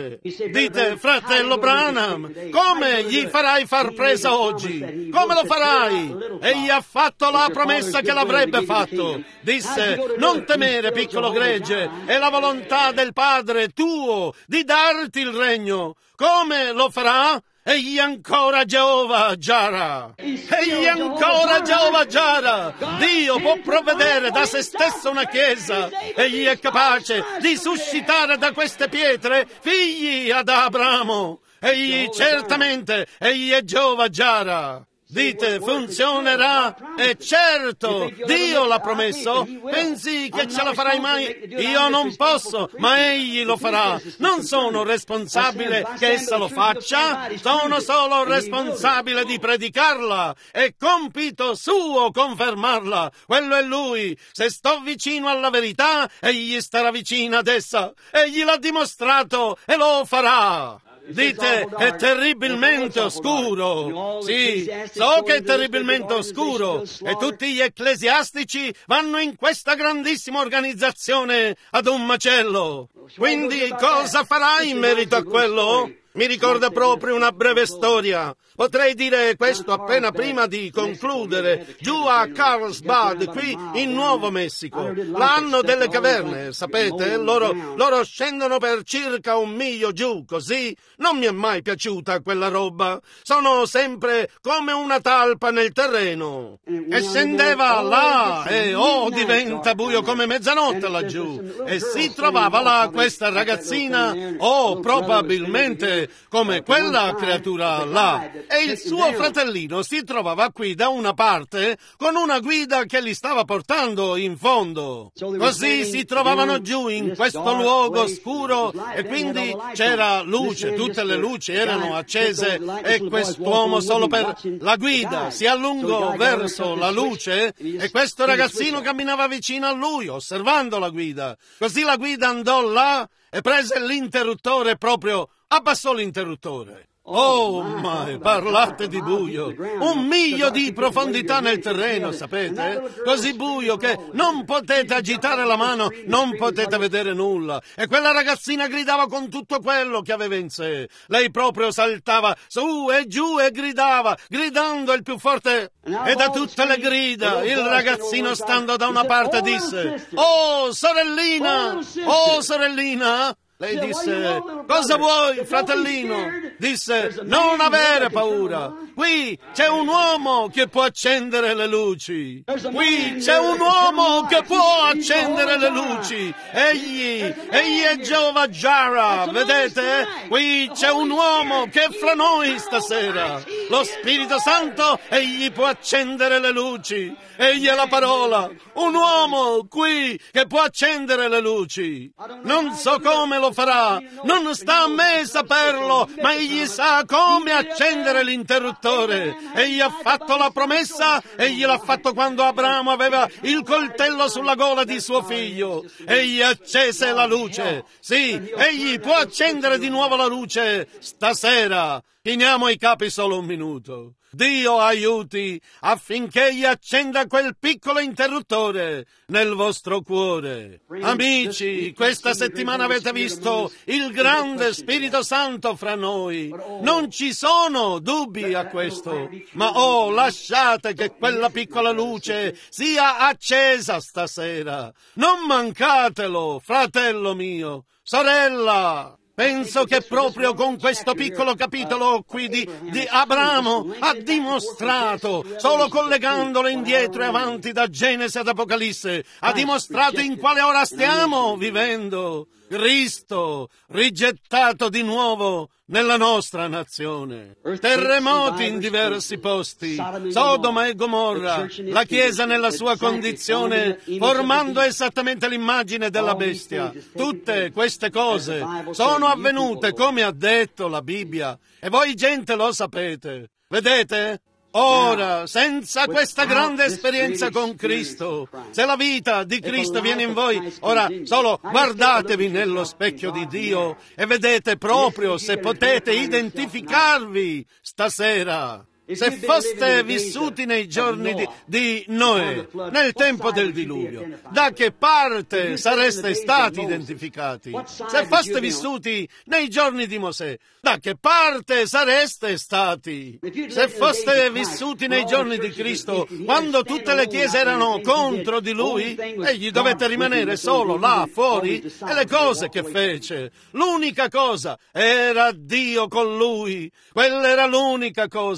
Dite, fratello Branham, come gli farai far presa oggi? Come lo farai? Egli ha fatto la promessa che l'avrebbe fatto. Disse, non temere, piccolo gregge, è la volontà del Padre tuo di darti il regno. Come lo farà? Egli ancora Geova Jara. Egli ancora Geova Jara. Dio può provvedere da se stesso una chiesa. Egli è capace di suscitare da queste pietre figli ad Abramo. Egli certamente, egli è Geova Jara. Dite, funzionerà? E certo, Dio l'ha promesso. Pensi che ce la farai mai? Io non posso, ma Egli lo farà. Non sono responsabile che essa lo faccia, sono solo responsabile di predicarla. È compito suo confermarla. Quello è Lui. Se sto vicino alla verità, Egli starà vicino ad essa. Egli l'ha dimostrato e lo farà. Dite, è terribilmente oscuro. Sì, so che è terribilmente oscuro. E tutti gli ecclesiastici vanno in questa grandissima organizzazione ad un macello. Quindi cosa farai in merito a quello? Mi ricorda proprio una breve storia. Potrei dire questo appena prima di concludere. Giù a Carlsbad, qui in Nuovo Messico, l'anno delle caverne, sapete? Loro, loro scendono per circa un miglio giù, così. Non mi è mai piaciuta quella roba. Sono sempre come una talpa nel terreno. E scendeva là e oh, diventa buio come mezzanotte laggiù. E si trovava là questa ragazzina, oh, probabilmente come quella creatura là. E il suo fratellino si trovava qui da una parte con una guida che li stava portando in fondo. Così si trovavano giù in questo luogo oscuro e quindi c'era luce, tutte le luci erano accese e quest'uomo solo per la guida si allungò verso la luce e questo ragazzino camminava vicino a lui osservando la guida. Così la guida andò là e prese l'interruttore proprio, abbassò l'interruttore. Oh, ma parlate di buio! Un miglio di profondità nel terreno, sapete? Così buio che non potete agitare la mano, non potete vedere nulla. E quella ragazzina gridava con tutto quello che aveva in sé. Lei proprio saltava su e giù e gridava, gridando il più forte. E da tutte le grida, il ragazzino stando da una parte disse: «Oh, sorellina! Oh, sorellina!» Lei disse: «Cosa vuoi, fratellino?» Disse: «Non avere paura. Qui c'è un uomo che può accendere le luci. Qui c'è un uomo che può accendere le luci. Egli, egli è Jehovah Jireh. Vedete? Qui c'è un uomo che è fra noi stasera. Lo Spirito Santo, egli può accendere le luci. Egli è la parola. Un uomo qui che può accendere le luci. Non so come lo farà, non sta a me saperlo, ma egli sa come accendere l'interruttore. Egli ha fatto la promessa, egli l'ha fatto quando Abramo aveva il coltello sulla gola di suo figlio. Egli accese la luce. Sì, egli può accendere di nuovo la luce stasera. Chiniamo i capi solo un minuto. Dio aiuti affinché egli accenda quel piccolo interruttore nel vostro cuore. Amici, questa settimana avete visto il grande Spirito Santo fra noi. Non ci sono dubbi a questo. Ma oh, lasciate che quella piccola luce sia accesa stasera. Non mancatelo, fratello mio, sorella. Penso che proprio con questo piccolo capitolo qui di, di Abramo ha dimostrato, solo collegandolo indietro e avanti da Genesi ad Apocalisse, ha dimostrato in quale ora stiamo vivendo. Cristo rigettato di nuovo nella nostra nazione. Terremoti in diversi posti, Sodoma e Gomorra, la Chiesa nella sua condizione, formando esattamente l'immagine della bestia. Tutte queste cose sono avvenute come ha detto la Bibbia e voi gente lo sapete. Vedete? Ora, senza questa grande esperienza con Cristo, se la vita di Cristo viene in voi, ora solo guardatevi nello specchio di Dio e vedete proprio se potete identificarvi stasera. Se foste vissuti nei giorni di, di Noè, nel tempo del diluvio, da che parte sareste stati identificati? Se foste vissuti nei giorni di Mosè, da che parte sareste stati? Se foste vissuti nei giorni di Cristo, quando tutte le chiese erano contro di Lui, egli dovette rimanere solo là fuori, e le cose che fece, l'unica cosa era Dio con Lui. Quella era l'unica cosa.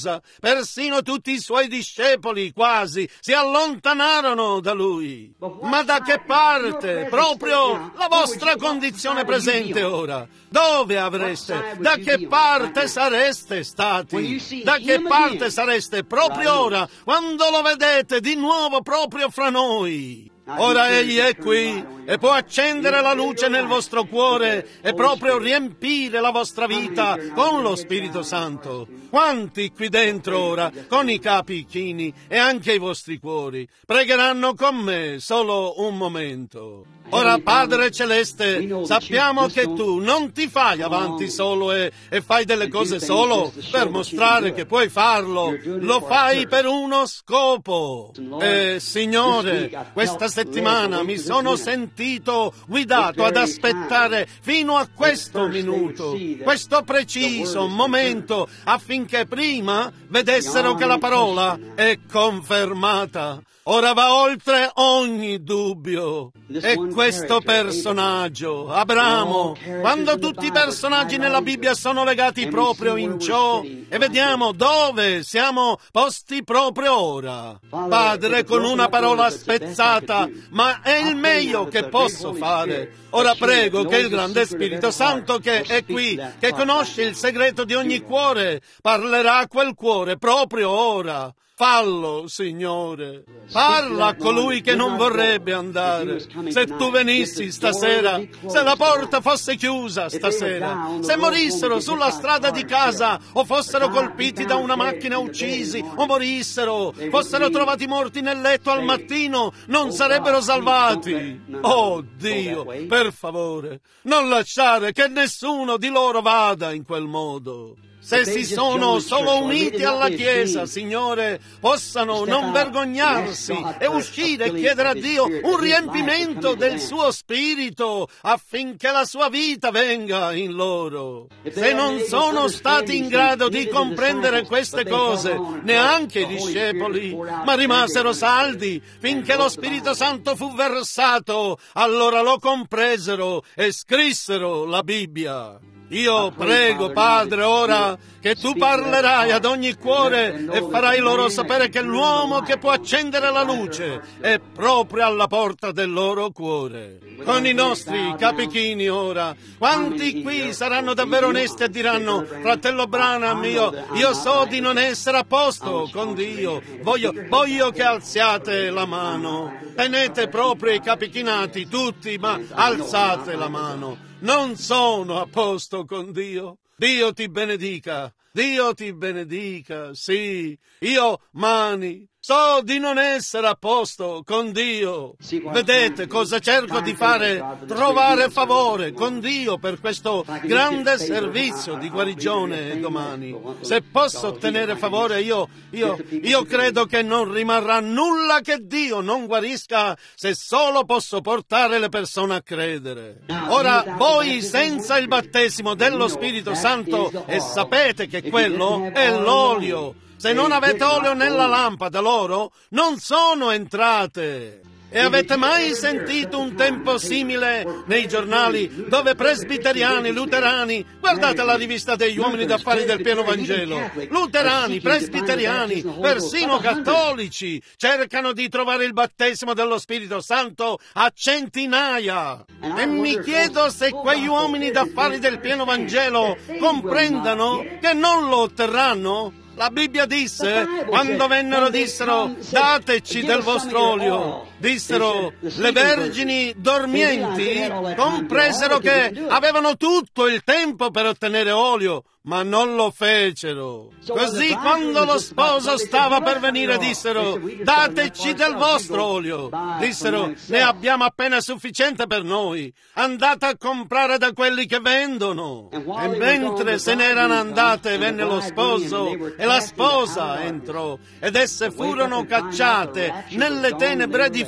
persino tutti i suoi discepoli quasi si allontanarono da lui. Ma da che parte? Proprio la vostra condizione presente ora. Dove avreste? Da che parte sareste stati? Da che parte sareste proprio ora, quando lo vedete di nuovo proprio fra noi? Ora egli è qui e può accendere la luce nel vostro cuore e proprio riempire la vostra vita con lo Spirito Santo. Quanti qui dentro ora, con i capi chini e anche i vostri cuori, pregheranno con me solo un momento? Ora, Padre Celeste, sappiamo che tu non ti fai avanti solo e, e fai delle cose solo per mostrare che puoi farlo. Lo fai per uno scopo. E, Signore, questa settimana mi sono sentito guidato ad aspettare fino a questo minuto, questo preciso momento, affinché prima vedessero che la parola è confermata. Ora va oltre ogni dubbio. E questo personaggio, Abramo, quando tutti i personaggi nella Bibbia sono legati proprio in ciò, e vediamo dove siamo posti proprio ora. Padre, con una parola spezzata, ma è il meglio che posso fare. Ora prego che il grande Spirito Santo che è qui, che conosce il segreto di ogni cuore, parlerà a quel cuore proprio ora. Fallo, Signore. Parla a colui che non vorrebbe andare. Se tu venissi stasera, se la porta fosse chiusa stasera, se morissero sulla strada di casa o fossero colpiti da una macchina uccisi o morissero, fossero trovati morti nel letto al mattino, non sarebbero salvati. Oh Dio, per favore, non lasciare che nessuno di loro vada in quel modo. Se si sono solo uniti alla Chiesa, Signore, possano non vergognarsi e uscire e chiedere a Dio un riempimento del suo Spirito affinché la sua vita venga in loro. Se non sono stati in grado di comprendere queste cose, neanche i discepoli, ma rimasero saldi finché lo Spirito Santo fu versato, allora lo compresero e scrissero la Bibbia. Io prego, Padre, ora che tu parlerai ad ogni cuore e farai loro sapere che l'uomo che può accendere la luce è proprio alla porta del loro cuore. Con i nostri capi chini ora, quanti qui saranno davvero onesti e diranno: fratello Branham, io, io so di non essere a posto con Dio, voglio, voglio che alziate la mano. Tenete proprio i capi chinati tutti, ma alzate la mano. Non sono a posto con Dio. Dio ti benedica, Dio ti benedica, sì, io, mani, so di non essere a posto con Dio. Vedete cosa cerco di fare? Trovare favore con Dio per questo grande servizio di guarigione domani. Se posso ottenere favore, io, io, io credo che non rimarrà nulla che Dio non guarisca se solo posso portare le persone a credere. Ora, voi senza il battesimo dello Spirito Santo, e sapete che quello è l'olio. Se non avete olio nella lampada loro, non sono entrate. E avete mai sentito un tempo simile nei giornali dove presbiteriani, luterani, guardate la rivista degli uomini d'affari del pieno Vangelo, luterani, presbiteriani, persino cattolici, cercano di trovare il battesimo dello Spirito Santo a centinaia. E mi chiedo se quegli uomini d'affari del pieno Vangelo comprendano che non lo otterranno. La Bibbia disse, quando vennero dissero, dateci del vostro olio, dissero, le vergini dormienti compresero che avevano tutto il tempo per ottenere olio, ma non lo fecero. Così quando lo sposo stava per venire dissero, dateci del vostro olio. Dissero, ne abbiamo appena sufficiente per noi, andate a comprare da quelli che vendono. E mentre se n'erano andate venne lo sposo e la sposa entrò ed esse furono cacciate nelle tenebre di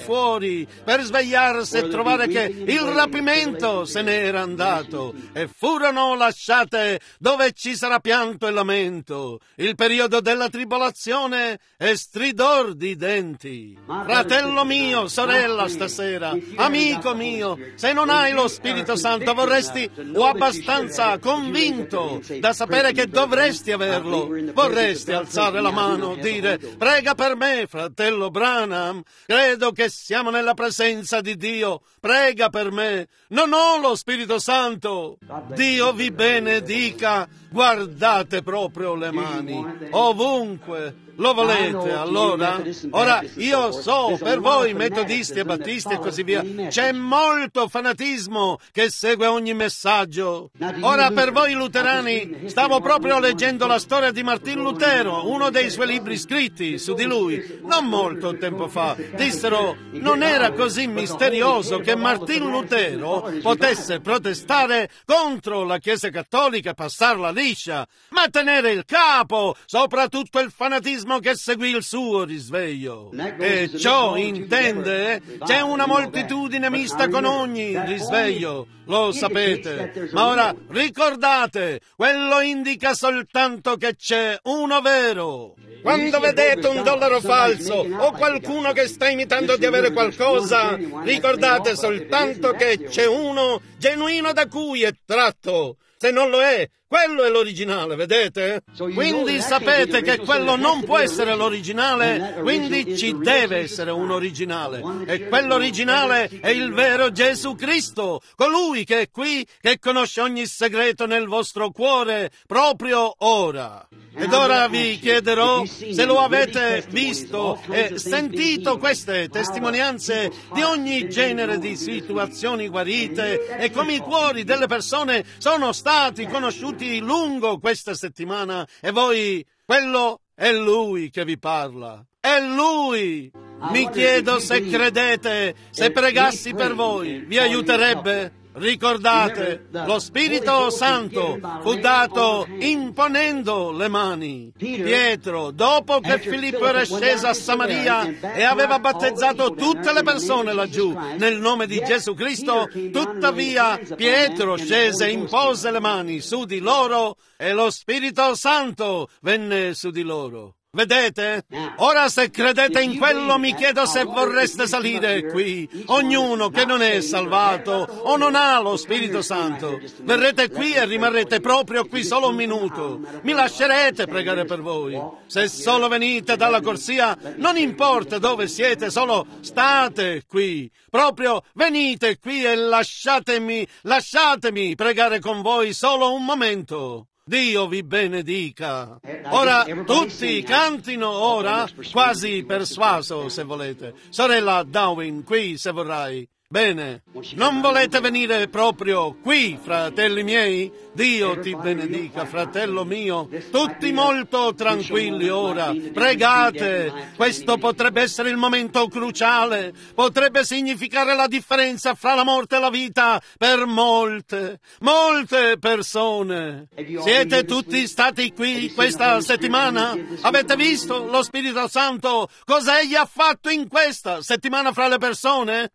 fuori per svegliarsi e trovare che il rapimento se n'era andato e furono lasciate dove ci sarà pianto e lamento, il periodo della tribolazione e stridor di denti. Fratello mio, sorella, stasera, amico mio, se non hai lo Spirito Santo vorresti o abbastanza convinto da sapere che dovresti averlo, vorresti alzare la mano, dire: prega per me, fratello Branham, credo che siamo nella presenza di Dio, prega per me, non ho lo Spirito Santo. Dio vi benedica, guardate proprio le mani, ovunque. Lo volete allora? Ora io so, per voi metodisti e battisti e così via, c'è molto fanatismo che segue ogni messaggio. Ora per voi luterani, stavo proprio leggendo la storia di Martin Lutero, uno dei suoi libri scritti su di lui, non molto tempo fa. Dissero, non era così misterioso che Martin Lutero potesse protestare contro la Chiesa Cattolica e passarla liscia, ma tenere il capo, soprattutto il fanatismo che seguì il suo risveglio. E ciò intende, c'è una moltitudine mista con ogni risveglio, lo sapete. Ma ora ricordate, quello indica soltanto che c'è uno vero. Quando vedete un dollaro falso o qualcuno che sta imitando di avere qualcosa, ricordate soltanto che c'è uno genuino da cui è tratto. Se non lo è, quello è l'originale, vedete? Quindi sapete che quello non può essere l'originale, quindi ci deve essere un originale. E quell'originale è il vero Gesù Cristo, colui che è qui, che conosce ogni segreto nel vostro cuore, proprio ora. Ed ora vi chiederò se lo avete visto e sentito queste testimonianze di ogni genere di situazioni guarite e come i cuori delle persone sono stati conosciuti lungo questa settimana e voi, quello è Lui che vi parla. È Lui! Mi chiedo se credete, se pregassi per voi, vi aiuterebbe? Ricordate, lo Spirito Santo fu dato imponendo le mani. Pietro, dopo che Filippo era sceso a Samaria e aveva battezzato tutte le persone laggiù nel nome di Gesù Cristo, tuttavia Pietro scese e impose le mani su di loro e lo Spirito Santo venne su di loro. Vedete? Ora se credete in quello mi chiedo se vorreste salire qui. Ognuno che non è salvato o non ha lo Spirito Santo. Verrete qui e rimarrete proprio qui solo un minuto. Mi lascerete pregare per voi. Se solo venite dalla corsia, non importa dove siete, solo state qui. Proprio venite qui e lasciatemi, lasciatemi pregare con voi solo un momento. Dio vi benedica. Ora tutti cantino ora, quasi persuaso se volete. Sorella Darwin, qui se vorrai. Bene, non volete venire proprio qui, fratelli miei? Dio ti benedica, fratello mio. Tutti molto tranquilli ora. Pregate. Questo potrebbe essere il momento cruciale. Potrebbe significare la differenza fra la morte e la vita per molte, molte persone. Siete tutti stati qui questa settimana? Avete visto lo Spirito Santo? Cosa egli ha fatto in questa settimana fra le persone?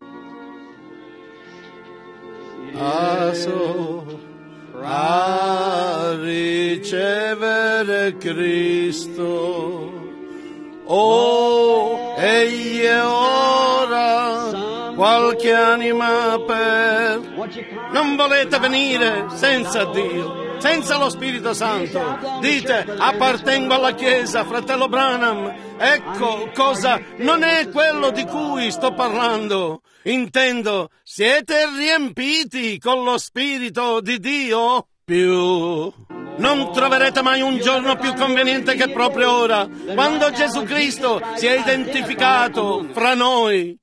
Aso a ricevere Cristo, oh, egli è ora qualche anima per... Non volete venire senza Dio, senza lo Spirito Santo. Dite, appartengo alla Chiesa, fratello Branham. Ecco cosa, non è quello di cui sto parlando. Intendo, siete riempiti con lo Spirito di Dio? Più. Non troverete mai un giorno più conveniente che proprio ora, quando Gesù Cristo si è identificato fra noi.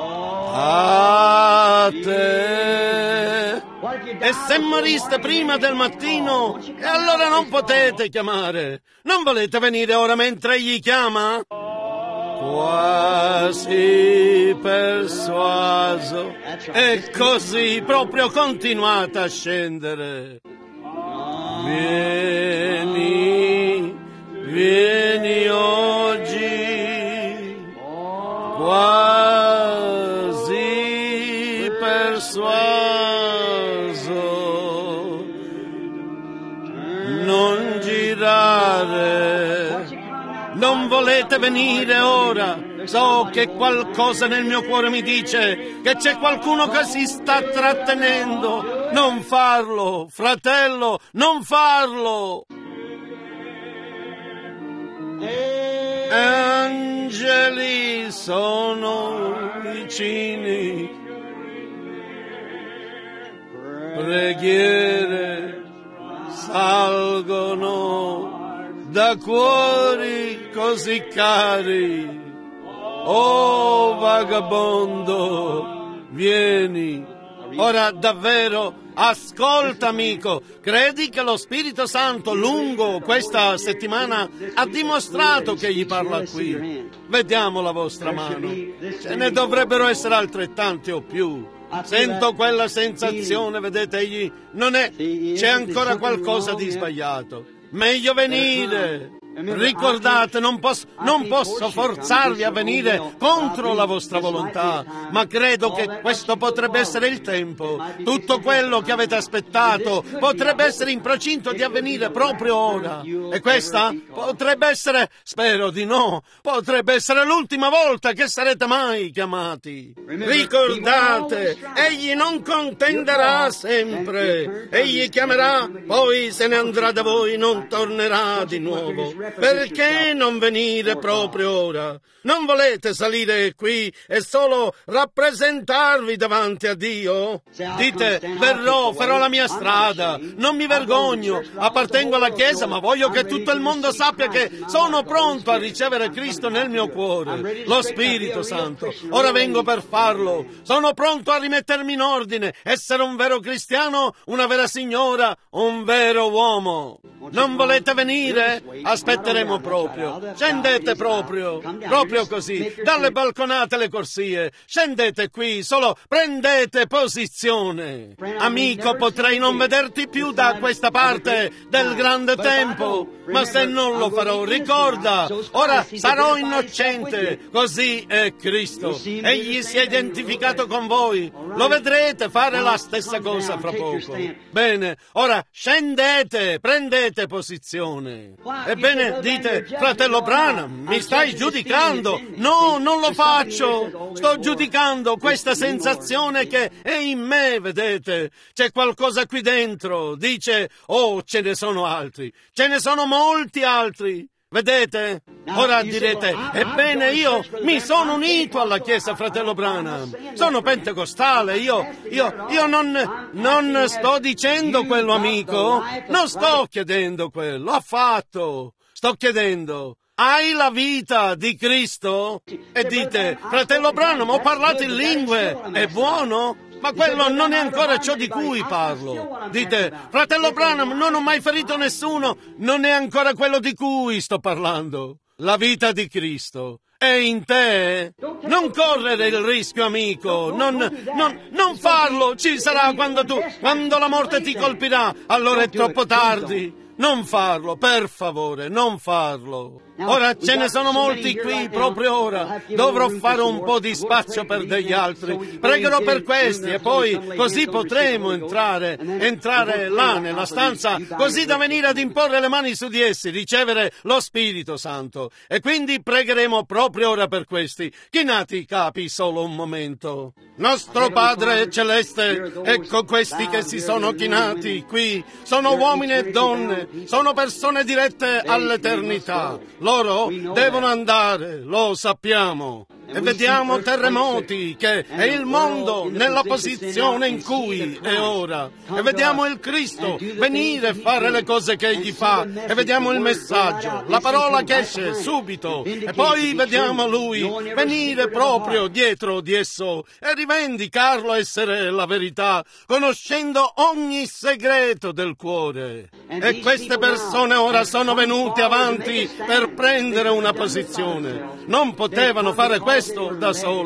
A te. E se moriste prima del mattino, e allora non potete chiamare. Non volete venire ora mentre egli chiama? Quasi persuaso. E così proprio continuate a scendere. Vieni, vieni oggi. Quasi Non volete venire ora? So che qualcosa nel mio cuore mi dice che c'è qualcuno che si sta trattenendo. Non farlo, fratello, non farlo. Angeli sono vicini, preghiere salgono da cuori così cari. Oh vagabondo, vieni. Ora davvero, ascolta amico, credi che lo Spirito Santo lungo questa settimana ha dimostrato che gli parla qui? Vediamo la vostra mano. Ce ne dovrebbero essere altrettanti o più. Sento quella sensazione, vedete, egli non è... C'è ancora qualcosa di sbagliato. Meglio venire. Ricordate, non posso, non posso forzarvi a venire contro la vostra volontà, ma credo che questo potrebbe essere il tempo. Tutto quello che avete aspettato potrebbe essere in procinto di avvenire proprio ora. E questa potrebbe essere, spero di no, potrebbe essere l'ultima volta che sarete mai chiamati. Ricordate, egli non contenderà sempre. Egli chiamerà, poi se ne andrà da voi, non tornerà di nuovo. Perché non venire proprio ora? Non volete salire qui e solo rappresentarvi davanti a Dio? Dite, verrò, farò la mia strada, non mi vergogno, appartengo alla Chiesa, ma voglio che tutto il mondo sappia che sono pronto a ricevere Cristo nel mio cuore, lo Spirito Santo. Ora vengo per farlo, sono pronto a rimettermi in ordine, essere un vero cristiano, una vera signora, un vero uomo. Non volete venire? Aspetteremo proprio. Scendete proprio, proprio così, dalle balconate alle corsie. Scendete qui, solo prendete posizione. Amico, potrei non vederti più da questa parte del grande tempo, ma se non lo farò, ricorda, ora sarò innocente, così è Cristo. Egli si è identificato con voi. Lo vedrete fare la stessa cosa fra poco. Bene, ora scendete, prendete posizione. Ebbene, dite, fratello Branham, mi stai giudicando? No, non lo faccio. Sto giudicando questa sensazione che è in me, vedete. C'è qualcosa qui dentro. Dice, oh, ce ne sono altri. Ce ne sono molti altri. Vedete? Ora direte, ebbene io mi sono unito alla Chiesa, fratello Branham. Sono pentecostale, io, io, io non, non sto dicendo quello, amico. Non sto chiedendo quello, affatto. Sto chiedendo, hai la vita di Cristo? E dite, fratello Branham, ho parlato in lingue, è buono? Ma quello non è ancora ciò di cui parlo. Dite, fratello Branham, non ho mai ferito nessuno, non è ancora quello di cui sto parlando. La vita di Cristo è in te. Non correre il rischio, amico, non, non, non farlo, ci sarà quando tu, quando la morte ti colpirà, allora è troppo tardi. Non farlo, per favore, non farlo. Ora ce ne sono molti qui proprio ora. Dovrò fare un po' di spazio per degli altri. Pregherò per questi e poi così potremo entrare, entrare là nella stanza, così da venire ad imporre le mani su di essi, ricevere lo Spirito Santo. E quindi pregheremo proprio ora per questi. Chinate i capi solo un momento. Nostro Padre Celeste, ecco questi che si sono chinati qui. Sono uomini e donne, sono persone dirette all'eternità. Loro devono andare, lo sappiamo. E vediamo terremoti, che è il mondo nella posizione in cui è ora. E vediamo il Cristo venire e fare le cose che Egli fa. E vediamo il messaggio, la parola che esce subito. E poi vediamo Lui venire proprio dietro di esso e rivendicarlo essere la verità, conoscendo ogni segreto del cuore. E queste persone ora sono venute avanti per prendere una posizione. Non potevano fare questo da sole.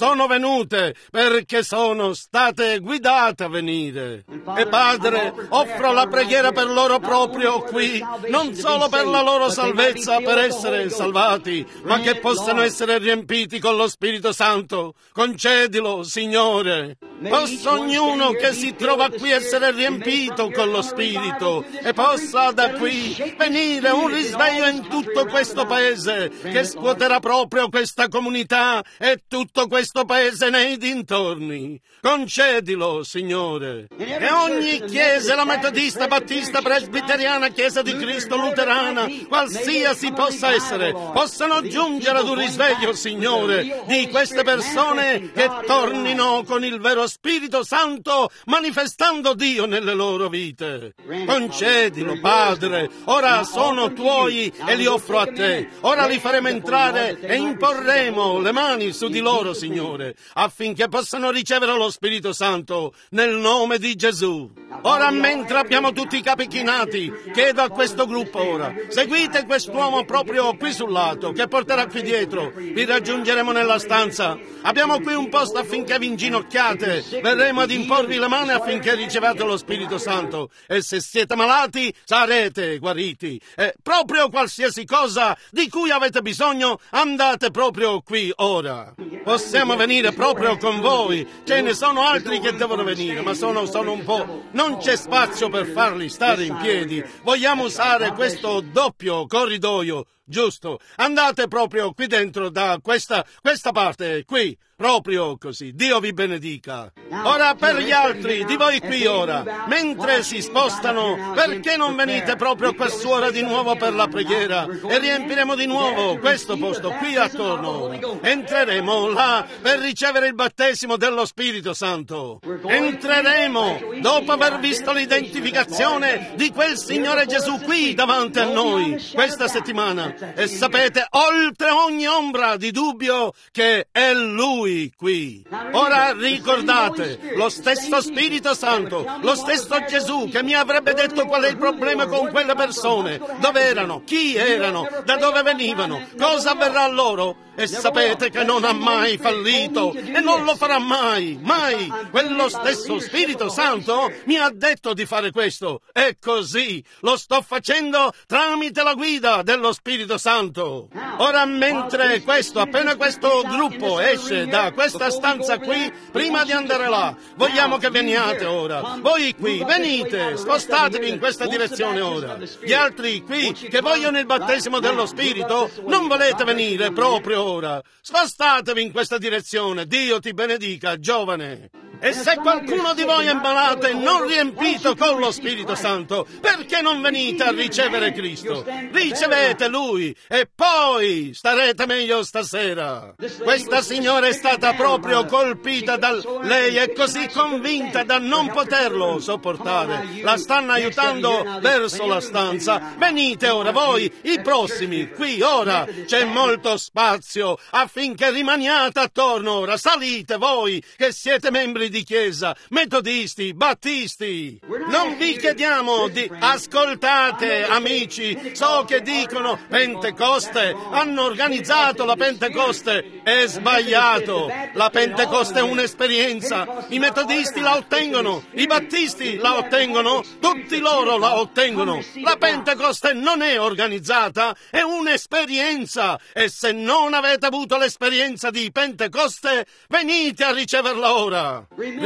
sono venute perché sono state guidate a venire. E Padre, offro la preghiera per loro proprio qui, non solo per la loro salvezza, per essere salvati, ma che possano essere riempiti con lo Spirito Santo. Concedilo, Signore. Possa ognuno che si trova qui essere riempito con lo Spirito e possa da qui venire un risveglio in tutto questo paese che scuoterà proprio questa comunità e tutto questo paese nei dintorni. Concedilo, Signore. E ogni chiesa, la metodista, battista, presbiteriana, chiesa di Cristo, luterana, qualsiasi possa essere, possano giungere ad un risveglio, Signore, di queste persone che tornino con il vero Spirito Santo, manifestando Dio nelle loro vite. Concedilo, Padre. Ora sono Tuoi e li offro a Te. Ora li faremo entrare e imporremo le mani su di loro, Signore, affinché possano ricevere lo Spirito Santo nel nome di Gesù. Ora, mentre abbiamo tutti i capi chinati, chiedo a questo gruppo ora, seguite quest'uomo proprio qui sul lato, che porterà qui dietro. Vi raggiungeremo nella stanza. Abbiamo qui un posto affinché vi inginocchiate. Verremo ad imporvi le mani affinché riceviate lo Spirito Santo. E se siete malati, sarete guariti. E proprio qualsiasi cosa di cui avete bisogno, andate proprio qui ora. Possiamo venire proprio con voi. Ce ne sono altri che devono venire, ma sono, sono un po'... Non c'è spazio per farli stare in piedi. Vogliamo usare questo doppio corridoio, giusto? Andate proprio qui dentro da questa, questa parte, qui. Proprio così. Dio vi benedica. Ora per gli altri, di voi qui ora, mentre si spostano, perché non venite proprio a quest'ora di nuovo per la preghiera e riempiremo di nuovo questo posto qui attorno. Entreremo là per ricevere il battesimo dello Spirito Santo. Entreremo dopo aver visto l'identificazione di quel Signore Gesù qui davanti a noi questa settimana. E sapete, oltre ogni ombra di dubbio, che è Lui qui. Ora ricordate, lo stesso Spirito Santo, lo stesso Gesù che mi avrebbe detto qual è il problema con quelle persone, dove erano, chi erano, da dove venivano, cosa avverrà loro. E sapete che non ha mai fallito e non lo farà mai, mai. Quello stesso Spirito Santo mi ha detto di fare questo e così lo sto facendo tramite la guida dello Spirito Santo. Ora, mentre questo, appena questo gruppo esce da questa stanza qui, prima di andare là, vogliamo che veniate ora. Voi qui, venite, spostatevi in questa direzione ora. Gli altri qui che vogliono il battesimo dello Spirito, non volete venire proprio ora. Spostatevi in questa direzione. Dio ti benedica, giovane. E se qualcuno di voi è malato e non riempito con lo Spirito Santo, perché non venite a ricevere Cristo? Ricevete Lui e poi starete meglio stasera. Questa signora è stata proprio colpita dal... Lei è così convinta da non poterlo sopportare. La stanno aiutando verso la stanza. Venite ora voi, i prossimi, qui ora. C'è molto spazio affinché rimaniate attorno ora. Salite voi che siete membri di chiesa, metodisti, battisti. Non vi chiediamo di... Ascoltate, amici, so che dicono Pentecoste, hanno organizzato la Pentecoste. È sbagliato. La Pentecoste è un'esperienza. I metodisti la ottengono, i battisti la ottengono, tutti loro la ottengono. La Pentecoste non è organizzata, è un'esperienza. E se non avete avuto l'esperienza di Pentecoste, venite a riceverla ora.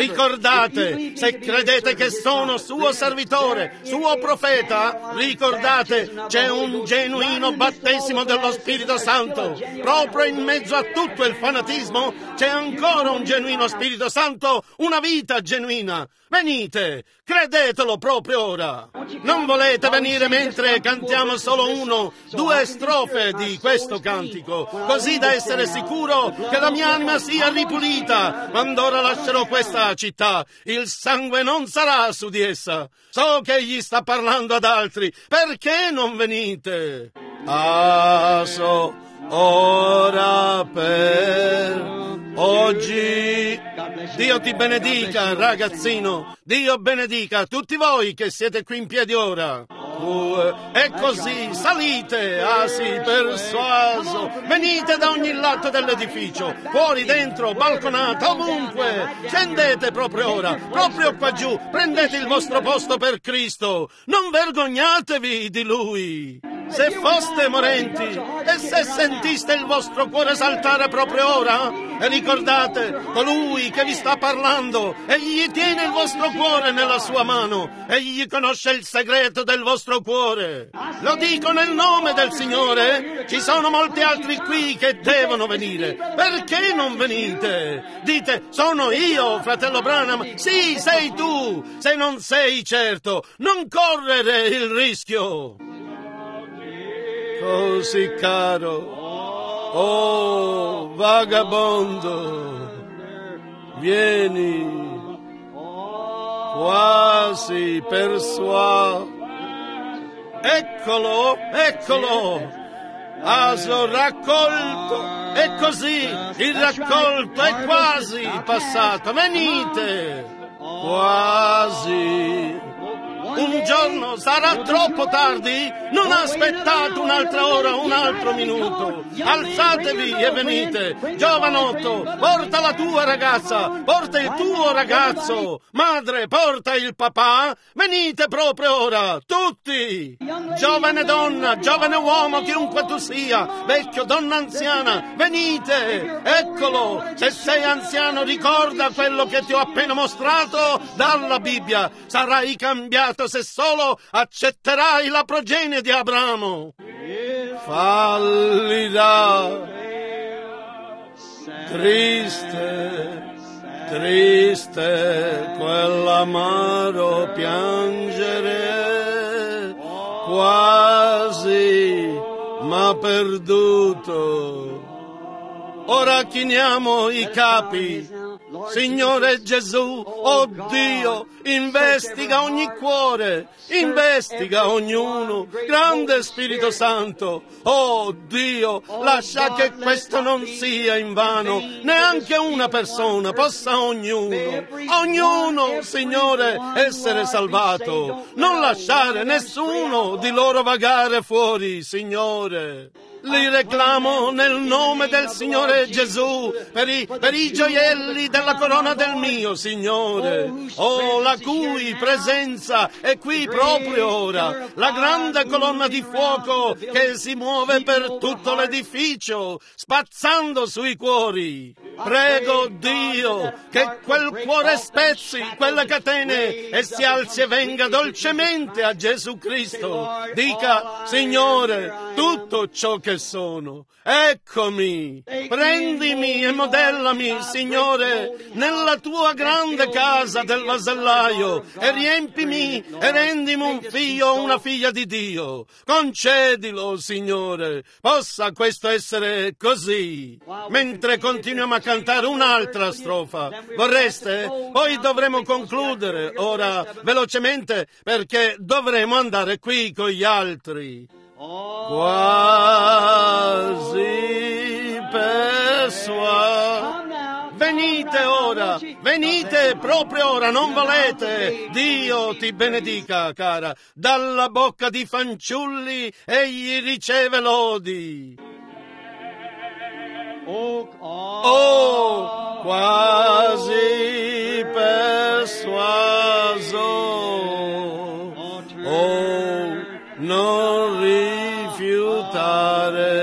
Ricordate, se credete che sono suo servitore, suo profeta, ricordate, c'è un genuino battesimo dello Spirito Santo. Proprio in mezzo a tutto il fanatismo c'è ancora un genuino Spirito Santo, una vita genuina. Venite, credetelo proprio ora. Non volete venire mentre cantiamo solo uno, due strofe di questo cantico, così da essere sicuro che la mia anima sia ripulita. Quando ora lascerò questa città, il sangue non sarà su di essa. So che egli sta parlando ad altri. Perché non venite? Ah, so ora per oggi. Dio ti benedica, ragazzino. Dio benedica tutti voi che siete qui in piedi ora. E così salite, asi persuaso, venite da ogni lato dell'edificio, fuori, dentro, balconata, ovunque. Scendete proprio ora, proprio qua giù, prendete il vostro posto per Cristo. Non vergognatevi di Lui. Se foste morenti e se sentiste il vostro cuore saltare proprio ora, e ricordate, colui che vi sta parlando, egli tiene il vostro cuore nella sua mano, egli conosce il segreto del vostro cuore. Lo dico nel nome del Signore, ci sono molti altri qui che devono venire. Perché non venite? Dite, sono io, fratello Branham. Sì, sei tu. Se non sei certo, non correre il rischio. Così caro, oh vagabondo, vieni, quasi persuaso. Eccolo, eccolo, aso raccolto, e così il raccolto è quasi passato. Venite, quasi. Un giorno sarà troppo tardi? Non aspettate un'altra ora, un altro minuto. Alzatevi e venite. Giovanotto, porta la tua ragazza, porta il tuo ragazzo. Madre, porta il papà. Venite proprio ora, tutti. Giovane donna, giovane uomo, chiunque tu sia, vecchio, donna anziana, venite. Eccolo. Se sei anziano, ricorda quello che ti ho appena mostrato dalla Bibbia. Sarai cambiato se solo accetterai la progenie di Abramo. Fallirà, triste, triste quell'amaro piangere, quasi ma perduto. Ora chiniamo i capi. Signore Gesù, oh Dio, investiga ogni cuore, investiga ognuno. Grande Spirito Santo, oh Dio, lascia che questo non sia invano, neanche una persona, possa ognuno, ognuno, Signore, essere salvato. Non lasciare nessuno di loro vagare fuori, Signore. Li reclamo nel nome del Signore Gesù per i, per i gioielli della corona del mio Signore. Oh, la cui presenza è qui proprio ora. La grande colonna di fuoco che si muove per tutto l'edificio, spazzando sui cuori. Prego Dio che quel cuore spezzi quelle catene e si alzi e venga dolcemente a Gesù Cristo. Dica, Signore, tutto ciò che sono, eccomi, prendimi e modellami, Signore, nella tua grande casa del vasellaio e riempimi e rendimi un figlio o una figlia di Dio. Concedilo, Signore, possa questo essere così. Mentre continuiamo a cantare un'altra strofa, vorreste? Poi dovremo concludere ora velocemente perché dovremo andare qui con gli altri. Quasi persuaso. Venite ora, venite proprio ora, non volete? Dio ti benedica, cara. Dalla bocca di fanciulli egli riceve lodi. Oh, quasi persuaso. Oh, non rifiutare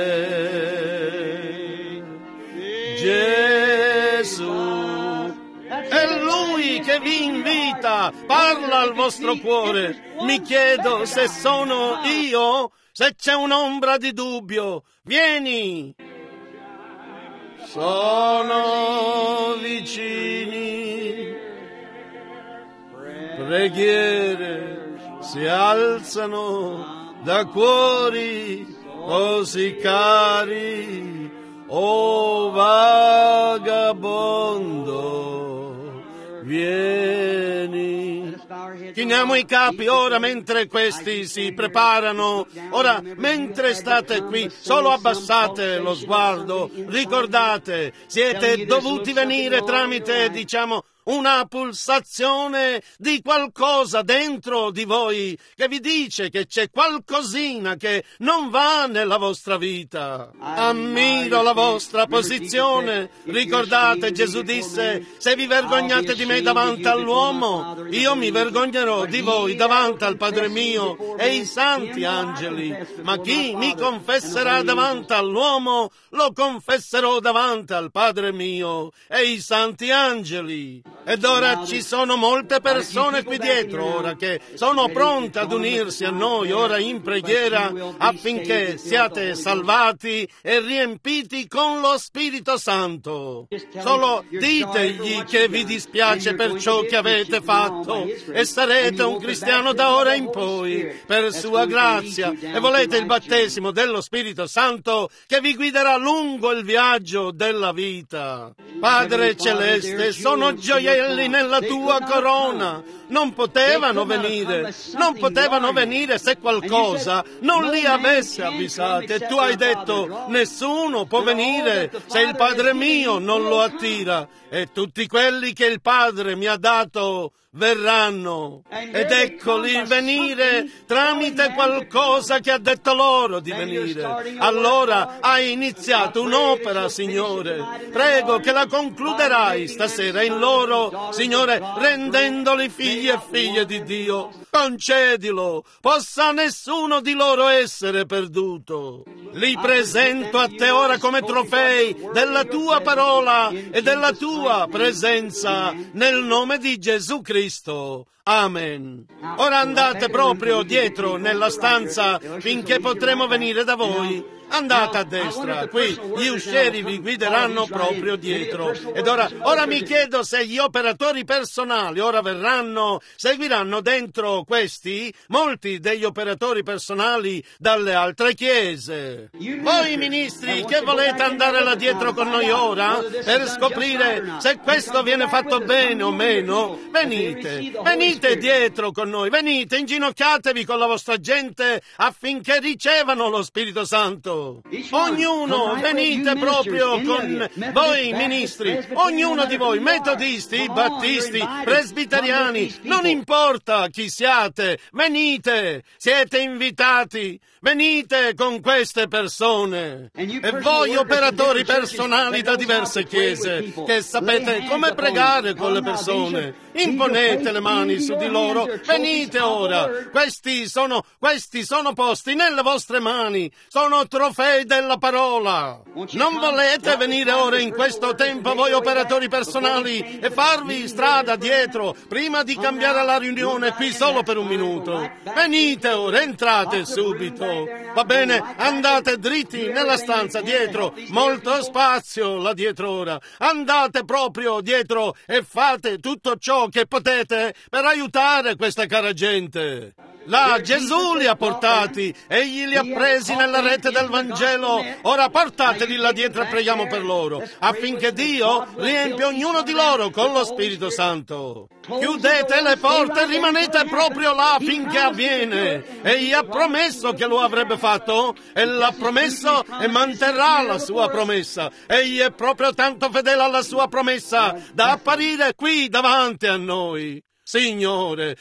Gesù. È Lui che vi invita, parla al vostro cuore. Mi chiedo se sono io, se c'è un'ombra di dubbio. Vieni. Sono vicini, preghiere si alzano da cuori così cari, o vagabondo, vieni. Chiniamo i capi ora mentre questi si preparano. Ora, mentre state qui, solo abbassate lo sguardo. Ricordate, siete dovuti venire tramite, diciamo, una pulsazione di qualcosa dentro di voi che vi dice che c'è qualcosina che non va nella vostra vita. Ammiro la vostra posizione. Ricordate, Gesù disse: se vi vergognate di me davanti all'uomo, io mi vergognerò di voi davanti al Padre mio e i santi angeli. Ma chi mi confesserà davanti all'uomo, lo confesserò davanti al Padre mio e i santi angeli. Ed ora ci sono molte persone qui dietro ora che sono pronte ad unirsi a noi ora in preghiera affinché siate salvati e riempiti con lo Spirito Santo. Solo ditegli che vi dispiace per ciò che avete fatto e sarete un cristiano da ora in poi per sua grazia e volete il battesimo dello Spirito Santo che vi guiderà lungo il viaggio della vita. Padre Celeste, sono gioielli nella tua corona. Non potevano venire, non potevano venire se qualcosa non li avesse avvisati. E tu hai detto: nessuno può venire se il Padre mio non lo attira. E tutti quelli che il Padre mi ha dato verranno. Ed eccoli venire tramite qualcosa che ha detto loro di venire. Allora hai iniziato un'opera, Signore. Prego che la concluderai stasera in loro, Signore, rendendoli figli e figlie di Dio. Concedilo, possa nessuno di loro essere perduto. Li presento a te ora come trofei della tua parola e della tua presenza, nel nome di Gesù Cristo. Amen. Ora andate proprio dietro nella stanza finché potremo venire da voi. Andate a destra, qui gli uscieri vi guideranno proprio dietro. Ed ora, ora mi chiedo se gli operatori personali ora verranno, seguiranno dentro questi molti degli operatori personali dalle altre chiese. Voi ministri che volete andare là dietro con noi ora per scoprire se questo viene fatto bene o meno, venite, venite dietro con noi, venite, inginocchiatevi con la vostra gente affinché ricevano lo Spirito Santo. Ognuno, venite proprio con voi ministri, ognuno di voi, metodisti, battisti, presbiteriani, non importa chi siate, venite, siete invitati, venite con queste persone. E voi operatori personali da diverse chiese, che sapete come pregare con le persone, imponete le mani su di loro, venite ora, questi sono, questi sono posti nelle vostre mani, sono trofei della parola. Non volete venire ora in questo tempo voi operatori personali e farvi strada dietro prima di cambiare la riunione qui solo per un minuto? Venite ora, entrate subito. Va bene, andate dritti nella stanza dietro, molto spazio là dietro ora. Andate proprio dietro e fate tutto ciò che potete per aiutare questa cara gente. Là Gesù li ha portati, egli li ha presi nella rete del Vangelo. Ora portateli là dietro e preghiamo per loro, affinché Dio riempia ognuno di loro con lo Spirito Santo. Chiudete le porte e rimanete proprio là finché avviene. Egli ha promesso che lo avrebbe fatto, e l'ha promesso e manterrà la sua promessa. Egli è proprio tanto fedele alla sua promessa da apparire qui davanti a noi. Signore,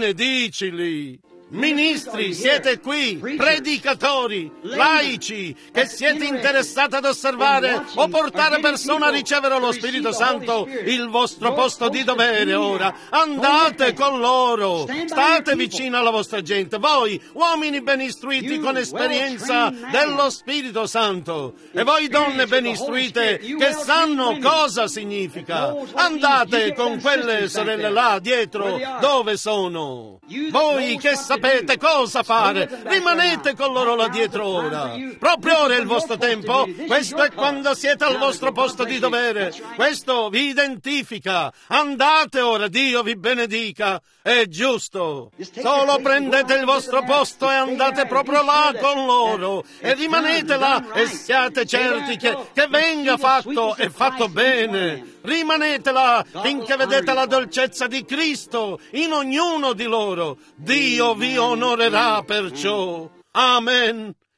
benedicili. Ministri, siete qui, predicatori, laici, che siete interessati ad osservare o portare persone a ricevere lo Spirito Santo, il vostro posto di dovere ora. Andate con loro, state vicino alla vostra gente, voi, uomini ben istruiti con esperienza dello Spirito Santo, e voi donne ben istruite che sanno cosa significa. Andate con quelle sorelle là dietro, dove sono. Voi che sapete sapete cosa fare, rimanete con loro là dietro ora. Proprio ora è il vostro tempo, questo è quando siete al vostro posto di dovere, questo vi identifica. Andate ora, Dio vi benedica, è giusto. Solo prendete il vostro posto e andate proprio là con loro, e rimanete là e siate certi che, che venga fatto e fatto bene. Rimanete là finché vedete la dolcezza di Cristo in ognuno di loro. Dio vi onorerà perciò. Amen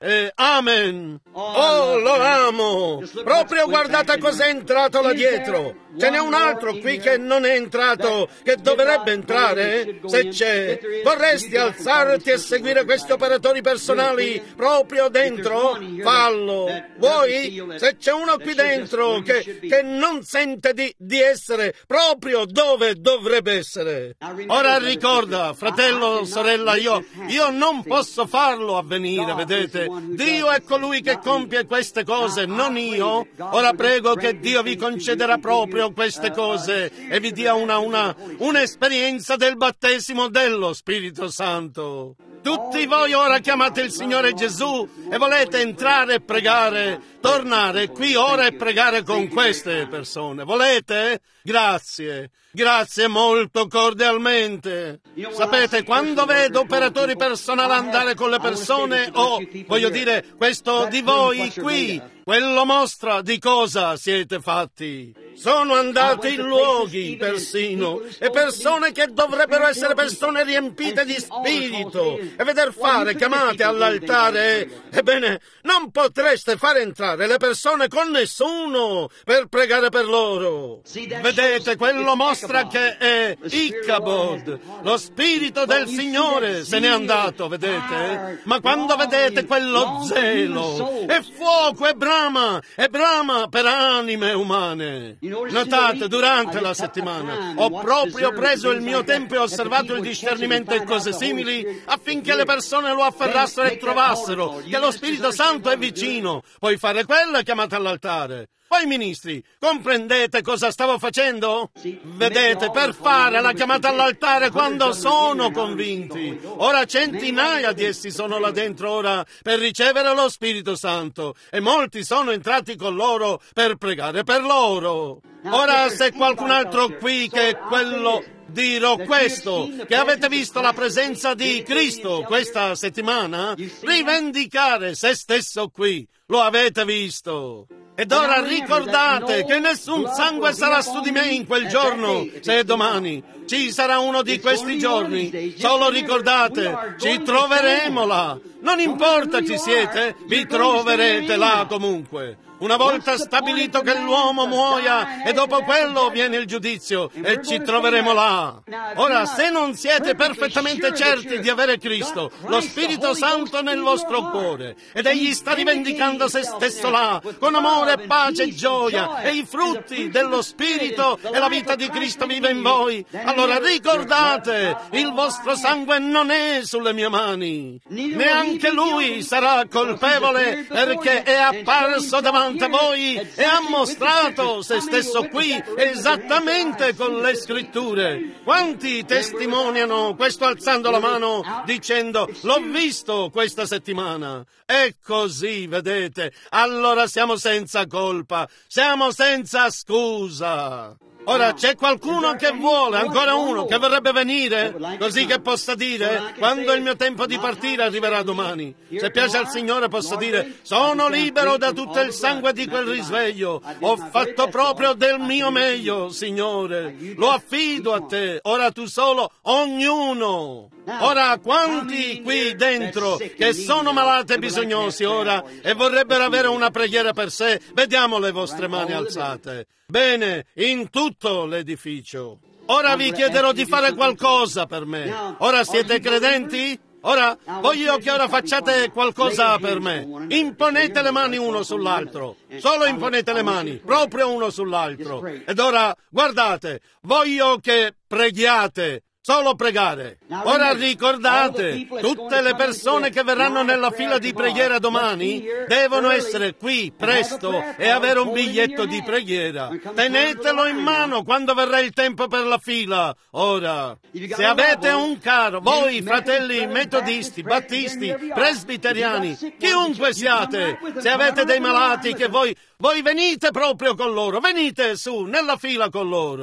e amen. Oh, lo amo. Proprio guardate cos'è entrato là dietro. Ce n'è un altro qui che non è entrato, che dovrebbe entrare? Se c'è, vorresti alzarti e seguire questi operatori personali proprio dentro? Fallo. Vuoi? Se c'è uno qui dentro che, che non sente di, di essere proprio dove dovrebbe essere. Ora ricorda, fratello, sorella, io, io non posso farlo avvenire, vedete? Dio è colui che compie queste cose, non io. Ora prego che Dio vi concederà proprio queste cose e vi dia una, una, un'esperienza del battesimo dello Spirito Santo. Tutti voi ora chiamate il Signore Gesù e volete entrare e pregare, tornare qui ora e pregare con queste persone. Volete? Grazie. Grazie molto cordialmente. Sapete, quando vedo operatori personali andare con le persone, o, voglio dire, questo di voi qui, quello mostra di cosa siete fatti. Sono andati in luoghi, persino, e persone che dovrebbero essere persone riempite di spirito, e veder fare chiamate all'altare. Ebbene, non potreste fare entrare le persone con nessuno per pregare per loro. Vedete, quello mostra che è Icabod, lo Spirito del Signore se n'è andato, vedete? Ma quando vedete quello zelo, è fuoco, è brama, è brama per anime umane. Notate, durante la settimana ho proprio preso il mio tempo e osservato il discernimento e cose simili affinché le persone lo afferrassero e trovassero che lo Spirito Santo è vicino. Puoi fare quella chiamata all'altare. Voi ministri, comprendete cosa stavo facendo? Vedete, per fare la chiamata all'altare quando sono convinti. Ora centinaia di essi sono là dentro ora per ricevere lo Spirito Santo e molti sono entrati con loro per pregare per loro. Ora se qualcun altro qui che è quello... Dirò questo, che avete visto la presenza di Cristo questa settimana, rivendicare se stesso qui, lo avete visto. Ed ora ricordate che nessun sangue sarà su di me in quel giorno, se è domani. Ci sarà uno di questi giorni. Solo ricordate, ci troveremo là. Non importa chi siete, vi troverete là comunque. Una volta stabilito che l'uomo muoia e dopo quello viene il giudizio e ci troveremo là. Ora, se non siete perfettamente certi di avere Cristo, lo Spirito Santo nel vostro cuore, ed Egli sta rivendicando se stesso là, con amore, pace e gioia, e i frutti dello Spirito e la vita di Cristo vive in voi, allora ricordate, il vostro sangue non è sulle mie mani. Neanche Lui sarà colpevole perché è apparso davanti a voi e ha mostrato se stesso qui esattamente con le scritture. Quanti testimoniano questo alzando la mano dicendo l'ho visto questa settimana? È così, vedete, allora siamo senza colpa, siamo senza scusa. Ora c'è qualcuno che vuole, ancora uno, che vorrebbe venire, così che possa dire, quando il mio tempo di partire arriverà domani. Se piace al Signore possa dire, sono libero da tutto il sangue di quel risveglio, ho fatto proprio del mio meglio, Signore, lo affido a te, ora tu solo, ognuno. Ora, quanti qui dentro che sono malati e bisognosi ora e vorrebbero avere una preghiera per sé, vediamo le vostre mani alzate. Bene, in tutto l'edificio. Ora vi chiederò di fare qualcosa per me. Ora siete credenti? Ora voglio che ora facciate qualcosa per me. Imponete le mani uno sull'altro. Solo imponete le mani, proprio uno sull'altro. Ed ora, guardate, voglio che preghiate. Solo pregare. Ora ricordate, tutte le persone che verranno nella fila di preghiera domani devono essere qui presto e avere un biglietto di preghiera. Tenetelo in mano quando verrà il tempo per la fila. Ora, se avete un caro, voi fratelli metodisti, battisti, presbiteriani, chiunque siate, se avete dei malati che voi, voi venite proprio con loro, venite su, nella fila con loro.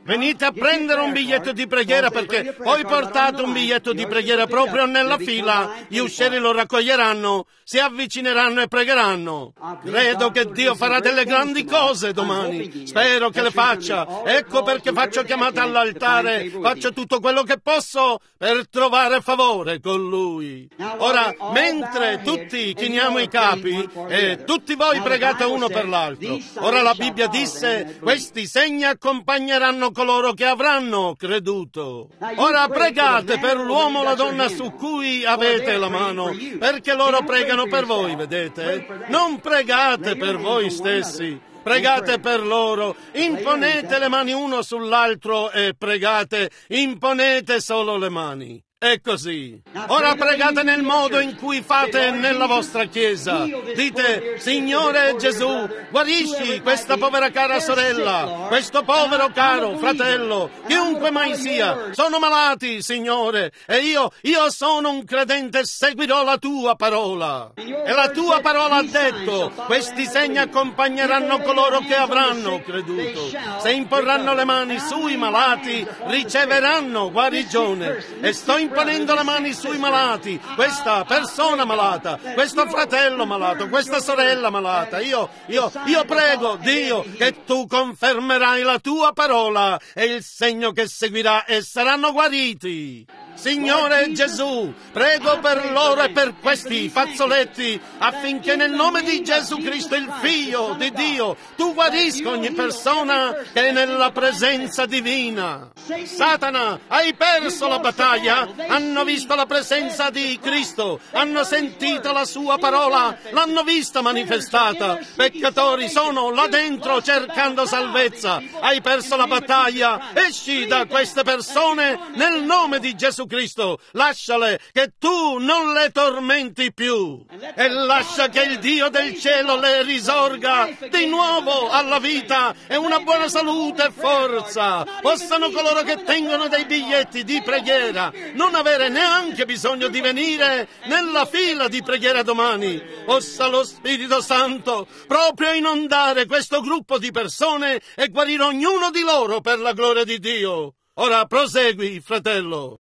Venite a prendere un biglietto di preghiera, perché poi portate un biglietto di preghiera proprio nella fila. Gli uscieri lo raccoglieranno, si avvicineranno e pregheranno. Credo che Dio farà delle grandi cose domani. Spero che le faccia. Ecco perché faccio chiamata all'altare. Faccio tutto quello che posso per trovare favore con Lui. Ora, mentre tutti chiniamo i capi e tutti voi pregate uno per l'altro, ora la Bibbia disse: questi segni accompagneranno coloro che avranno creduto. Ora pregate per l'uomo o la donna su cui avete la mano, perché loro pregano per voi, vedete? Non pregate per voi stessi, pregate per loro. Imponete le mani uno sull'altro e pregate, imponete solo le mani. È così. Ora pregate nel modo in cui fate nella vostra chiesa. Dite: Signore Gesù, guarisci questa povera cara sorella, questo povero caro fratello, chiunque mai sia. Sono malati, Signore, e io, io sono un credente e seguirò la tua parola. E la tua parola ha detto: questi segni accompagneranno coloro che avranno creduto. Se imporranno le mani sui malati, riceveranno guarigione. E sto imponendo le mani sui malati, questa persona malata, questo fratello malato, questa sorella malata. Io, io, io prego, Dio, che tu confermerai la tua parola e il segno che seguirà e saranno guariti. Signore Gesù, prego per loro e per questi fazzoletti, affinché nel nome di Gesù Cristo, il Figlio di Dio, tu guarisca ogni persona che è nella presenza divina. Satana, hai perso la battaglia? Hanno visto la presenza di Cristo, hanno sentito la sua parola, l'hanno vista manifestata. Peccatori sono là dentro cercando salvezza. Hai perso la battaglia? Esci da queste persone nel nome di Gesù Cristo, lasciale, che tu non le tormenti più, e lascia che il Dio del cielo le risorga di nuovo alla vita e una buona salute e forza. Possano coloro che tengono dei biglietti di preghiera non avere neanche bisogno di venire nella fila di preghiera domani. Possa lo Spirito Santo proprio inondare questo gruppo di persone e guarire ognuno di loro per la gloria di Dio. Ora prosegui, fratello.